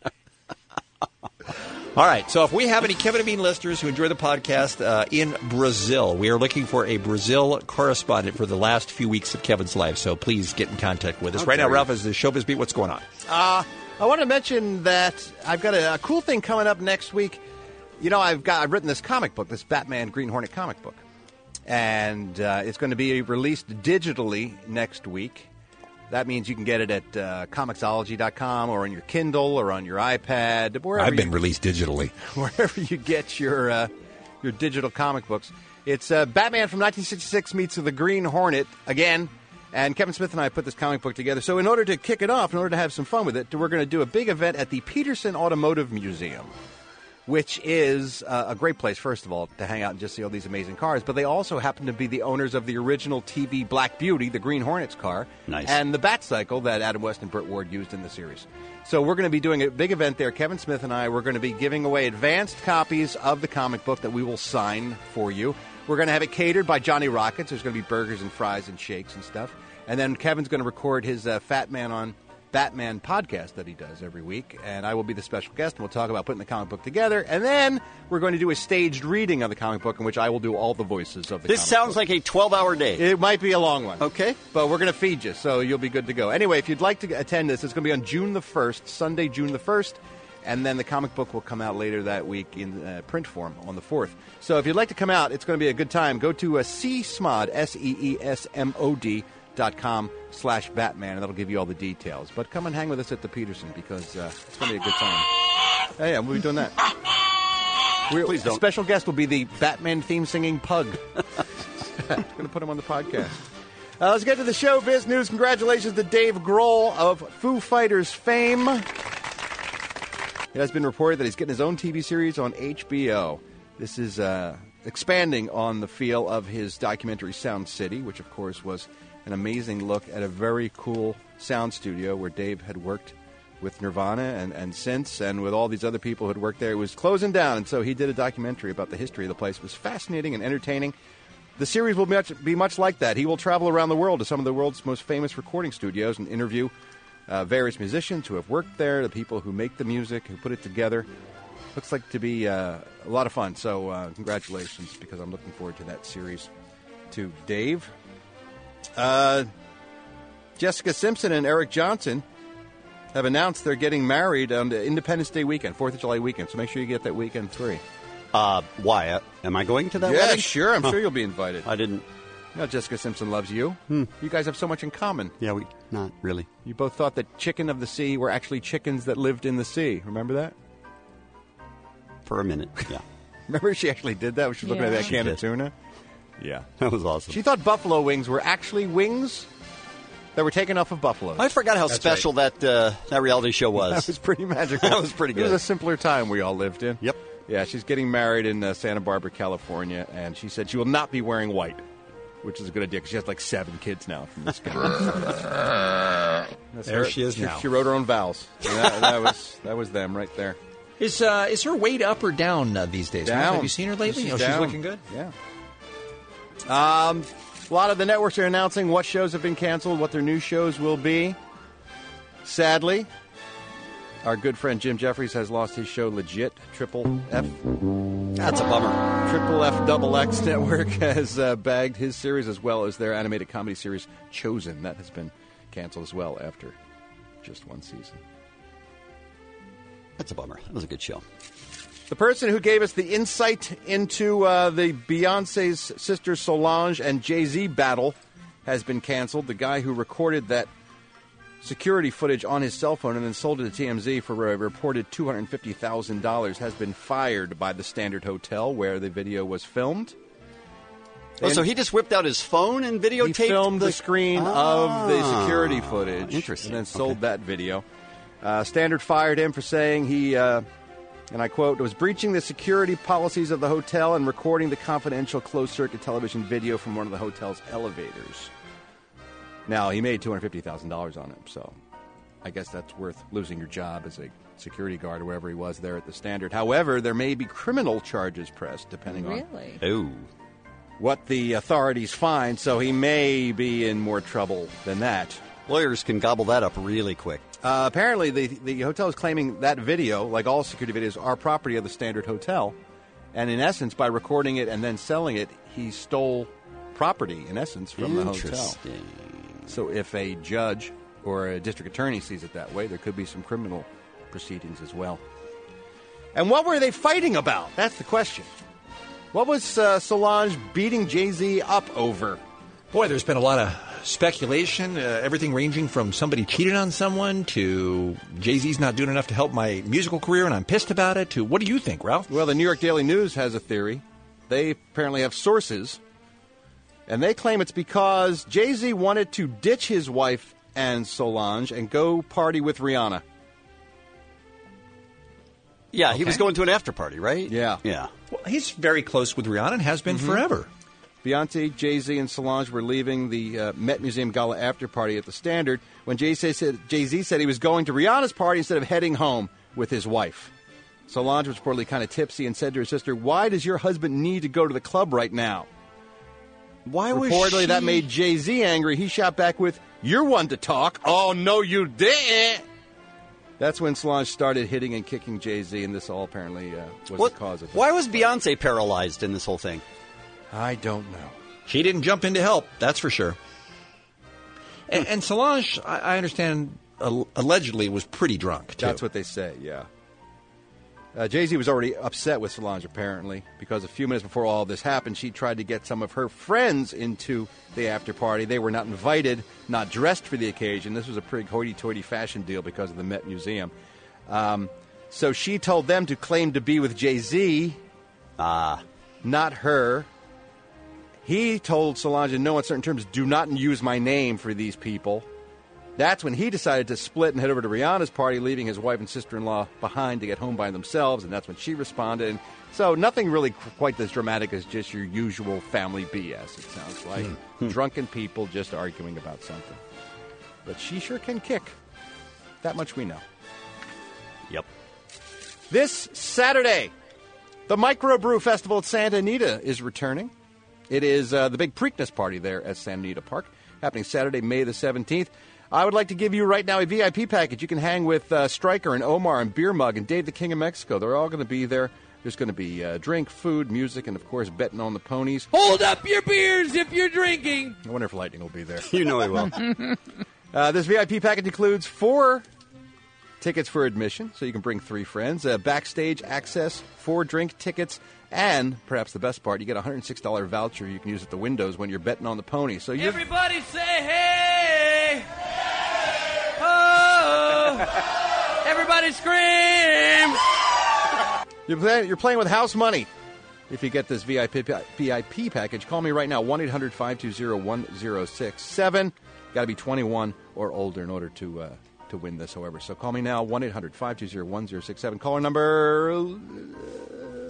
All right, so if we have any Kevin and Bean listeners who enjoy the podcast uh, in Brazil, we are looking for a Brazil correspondent for the last few weeks of Kevin's life, so please get in contact with us. How Right now, dare Ralph you. is the Showbiz Beat. What's going on? Uh, I want to mention that I've got a, a cool thing coming up next week. You know, I've got I've written this comic book, this Batman Green Hornet comic book, and uh, it's going to be released digitally next week. That means you can get it at uh, Comixology dot com or on your Kindle or on your iPad. Wherever I've been you, released digitally. wherever you get your uh, your digital comic books. It's uh, Batman from nineteen sixty-six meets the Green Hornet again. And Kevin Smith and I put this comic book together. So in order to kick it off, in order to have some fun with it, we're going to do a big event at the Peterson Automotive Museum, which is uh, a great place, first of all, to hang out and just see all these amazing cars. But they also happen to be the owners of the original T V Black Beauty, the Green Hornets car, Nice. and the Batcycle that Adam West and Burt Ward used in the series. So we're going to be doing a big event there. Kevin Smith and I, we're going to be giving away advanced copies of the comic book that we will sign for you. We're going to have it catered by Johnny Rockets. There's going to be burgers and fries and shakes and stuff. And then Kevin's going to record his uh, Fat Man on Batman podcast that he does every week, and I will be the special guest, and we'll talk about putting the comic book together, and then we're going to do a staged reading of the comic book in which I will do all the voices of the This comic sounds book. like a twelve-hour day. It might be a long one. Okay. But we're going to feed you, so you'll be good to go. Anyway, if you'd like to attend this, it's going to be on June the first, Sunday, June the first, and then the comic book will come out later that week in uh, print form on the fourth. So if you'd like to come out, it's going to be a good time. Go to uh, C S M O D, S E E S M O D, dot com slash Batman, and that'll give you all the details. But come and hang with us at the Peterson, because uh, it's going to be a good time. Hey, yeah, we'll be doing that. We're, Please don't. Special guest will be the Batman theme singing pug. Going to put him on the podcast. Uh, let's get to the showbiz news. Congratulations to Dave Grohl of Foo Fighters fame. It has been reported that he's getting his own T V series on H B O. This is uh, expanding on the feel of his documentary Sound City, which, of course, was an amazing look at a very cool sound studio where Dave had worked with Nirvana and, and since, and with all these other people who had worked there. It was closing down, and so he did a documentary about the history of the place. It was fascinating and entertaining. The series will be much, be much like that. He will travel around the world to some of the world's most famous recording studios and interview uh, various musicians who have worked there, the people who make the music, who put it together. Looks like to be uh, a lot of fun, so uh, congratulations, because I'm looking forward to that series to Dave. Uh, Jessica Simpson and Eric Johnson have announced they're getting married on the Independence Day weekend, fourth of July weekend, so make sure you get that weekend free. Uh, why? Uh, am I going to that Yeah, wedding? sure. I'm Huh. sure you'll be invited. I didn't. You know, Jessica Simpson loves you. Hmm. You guys have so much in common. Yeah, we not really. You both thought that chicken of the sea were actually chickens that lived in the sea. Remember that? For a minute, yeah. Remember she actually did that when she was looking at Yeah. that can She of did. tuna? Yeah. That was awesome. She thought buffalo wings were actually wings that were taken off of buffalo. I forgot how special that uh, that reality show was. That was pretty magical. That was pretty It was good. a simpler time we all lived in. Yep. Yeah, she's getting married in uh, Santa Barbara, California, and she said she will not be wearing white, which is a good idea because she has like seven kids now from this guy. That's There her- she is now. She wrote her own vows. And that, that was that was them right there. Is uh, is her weight up or down uh, these days? Down. Have you seen her lately? She's oh, down. she's looking good. Yeah. Um, a lot of the networks are announcing what shows have been canceled, what their new shows will be. Sadly, our good friend Jim Jeffries has lost his show Legit, Triple F. That's a bummer. Triple F Double X Network has uh, bagged his series as well as their animated comedy series Chosen. That has been canceled as well after just one season. That's a bummer. That was a good show. The person who gave us the insight into uh, the Beyonce's sister Solange and Jay-Z battle has been canceled. The guy who recorded that security footage on his cell phone and then sold it to T M Z for a reported two hundred fifty thousand dollars has been fired by the Standard Hotel where the video was filmed. Oh, so he just whipped out his phone and videotaped? He filmed the, the screen ah, of the security footage. Interesting. And then sold okay. that video. Uh, Standard fired him for saying he, uh, and I quote, was breaching the security policies of the hotel and recording the confidential closed-circuit television video from one of the hotel's elevators. Now, he made two hundred fifty thousand dollars on him, so I guess that's worth losing your job as a security guard or wherever he was there at the Standard. However, there may be criminal charges pressed, depending Really? on Ooh. what the authorities find, so he may be in more trouble than that. Lawyers can gobble that up really quick. Uh, apparently, the, the hotel is claiming that video, like all security videos, are property of the Standard Hotel. And in essence, by recording it and then selling it, he stole property, in essence, from the hotel. Interesting. So if a judge or a district attorney sees it that way, there could be some criminal proceedings as well. And what were they fighting about? That's the question. What was uh, Solange beating Jay-Z up over? Boy, there's been a lot of speculation, uh, everything ranging from somebody cheated on someone to Jay-Z's not doing enough to help my musical career and I'm pissed about it to what do you think, Ralph? Well, the New York Daily News has a theory. They apparently have sources, and they claim it's because Jay-Z wanted to ditch his wife and Solange and go party with Rihanna. Yeah, Okay. he was going to an after party, right? Yeah. Yeah. Well, he's very close with Rihanna and has been Mhm. forever. Beyonce, Jay-Z, and Solange were leaving the uh, Met Museum Gala after party at the Standard when Jay-Z said, Jay-Z said he was going to Rihanna's party instead of heading home with his wife. Solange was reportedly kind of tipsy and said to her sister, "Why does your husband need to go to the club right now?" Why was Reportedly, she... that made Jay-Z angry. He shot back with, "You're one to talk." "Oh, no, you didn't." That's when Solange started hitting and kicking Jay-Z, and this all apparently uh, was What? the cause of it. Why was Beyonce paralyzed in this whole thing? I don't know. She didn't jump in to help, that's for sure. And, and Solange, I, I understand, uh, allegedly was pretty drunk, too. That's what they say, yeah. Uh, Jay-Z was already upset with Solange, apparently, because a few minutes before all this happened, she tried to get some of her friends into the after party. They were not invited, not dressed for the occasion. This was a pretty hoity-toity fashion deal because of the Met Museum. Um, so she told them to claim to be with Jay-Z, Ah, not her. He told Solange in no uncertain terms, "Do not use my name for these people." That's when he decided to split and head over to Rihanna's party, leaving his wife and sister-in-law behind to get home by themselves, and that's when she responded. And so nothing really qu- quite as dramatic as just your usual family B S, it sounds like. Hmm. Drunken people just arguing about something. But she sure can kick. That much we know. Yep. This Saturday, the Microbrew Festival at Santa Anita is returning. It is uh, the big Preakness party there at Santa Anita Park, happening Saturday, May the seventeenth. I would like to give you right now a V I P package. You can hang with uh, Stryker and Omar and Beer Mug and Dave the King of Mexico. They're all going to be there. There's going to be uh, drink, food, music, and, of course, betting on the ponies. Hold up your beers if you're drinking. I wonder if Lightning will be there. You know he will. uh, this V I P package includes four tickets for admission, so you can bring three friends, uh, backstage access, four drink tickets, and perhaps the best part, you get a one hundred six dollars voucher you can use at the windows when you're betting on the pony. So you Everybody say hey! Oh! Everybody scream! You're, play, you're playing with house money. If you get this V I P, V I P package, call me right now, one eight hundred five two zero one zero six seven. Got to be twenty-one or older in order to uh, to win this, however. So call me now, one eight hundred five two zero one zero six seven. Caller number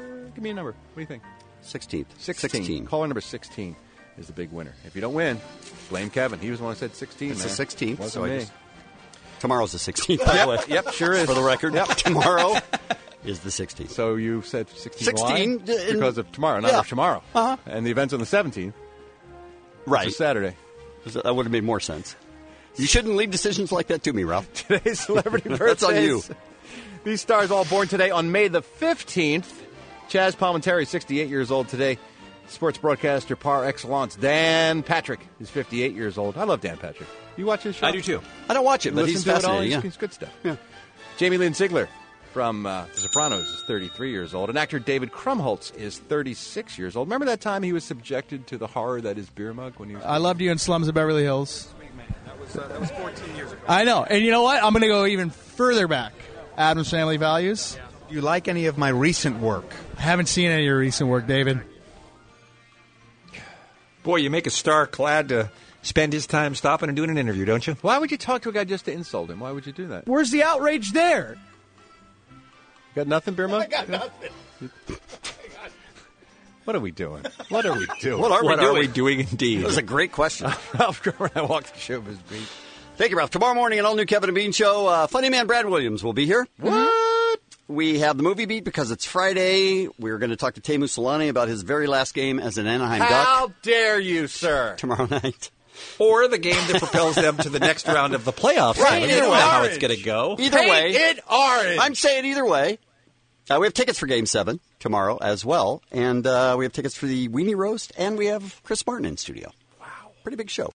Give me a number. What do you think? sixteenth. sixteen. sixteen. Caller number sixteen is the big winner. If you don't win, blame Kevin. He was the one who said sixteen. It's man. the sixteenth. Wasn't so I me. just- Tomorrow's the sixteenth, by Yep, the way. yep, sure is. For the record, Yep. tomorrow is the sixteenth. So you said sixteen. sixteen, Why? in- Because of tomorrow, not yeah. of tomorrow. Uh-huh. And the event's on the seventeenth. Right. Which is Saturday. That would have made more sense. You shouldn't leave decisions like that to me, Ralph. Today's celebrity birthdays. That's on you. These stars all born today on May the fifteenth. Chaz Palminteri, sixty-eight years old today. Sports broadcaster par excellence. Dan Patrick is fifty-eight years old. I love Dan Patrick. You watch his show? I do too. I don't watch it, but Listen he's to it all. fascinating. He's, Yeah. he's good stuff. Yeah. Jamie Lynn Sigler from uh, The Sopranos is thirty-three years old. And actor David Krumholtz is thirty-six years old. Remember that time he was subjected to the horror that is beer mug when he was... I loved you in Slums of Beverly Hills. That was, uh, that was fourteen years ago. I know. And you know what? I'm going to go even further back. Adam's Family Values. Do you like any of my recent work? I haven't seen any of your recent work, David. Boy, you make a star glad to spend his time stopping and doing an interview, don't you? Why would you talk to a guy just to insult him? Why would you do that? Where's the outrage there? Got nothing, beer mug? I got nothing. What are we doing? What are we doing? What are we What doing? are we doing indeed? That was a great question. Ralph Grover and I walked the showbiz beat. Thank you, Ralph. Tomorrow morning, an all-new Kevin and Bean show. Uh, funny man Brad Williams will be here. What? We have the movie beat because it's Friday. We're going to talk to Teemu Solani about his very last game as an Anaheim How Duck dare you, sir? tomorrow night. Or the game that propels them to the next round of the playoffs. Right, You either don't know way. how it's going to go. Either Paint way, it orange. I'm saying either way. Uh, we have tickets for Game seven tomorrow as well. And uh, we have tickets for the Weenie Roast, and we have Chris Martin in studio. Wow. Pretty big show.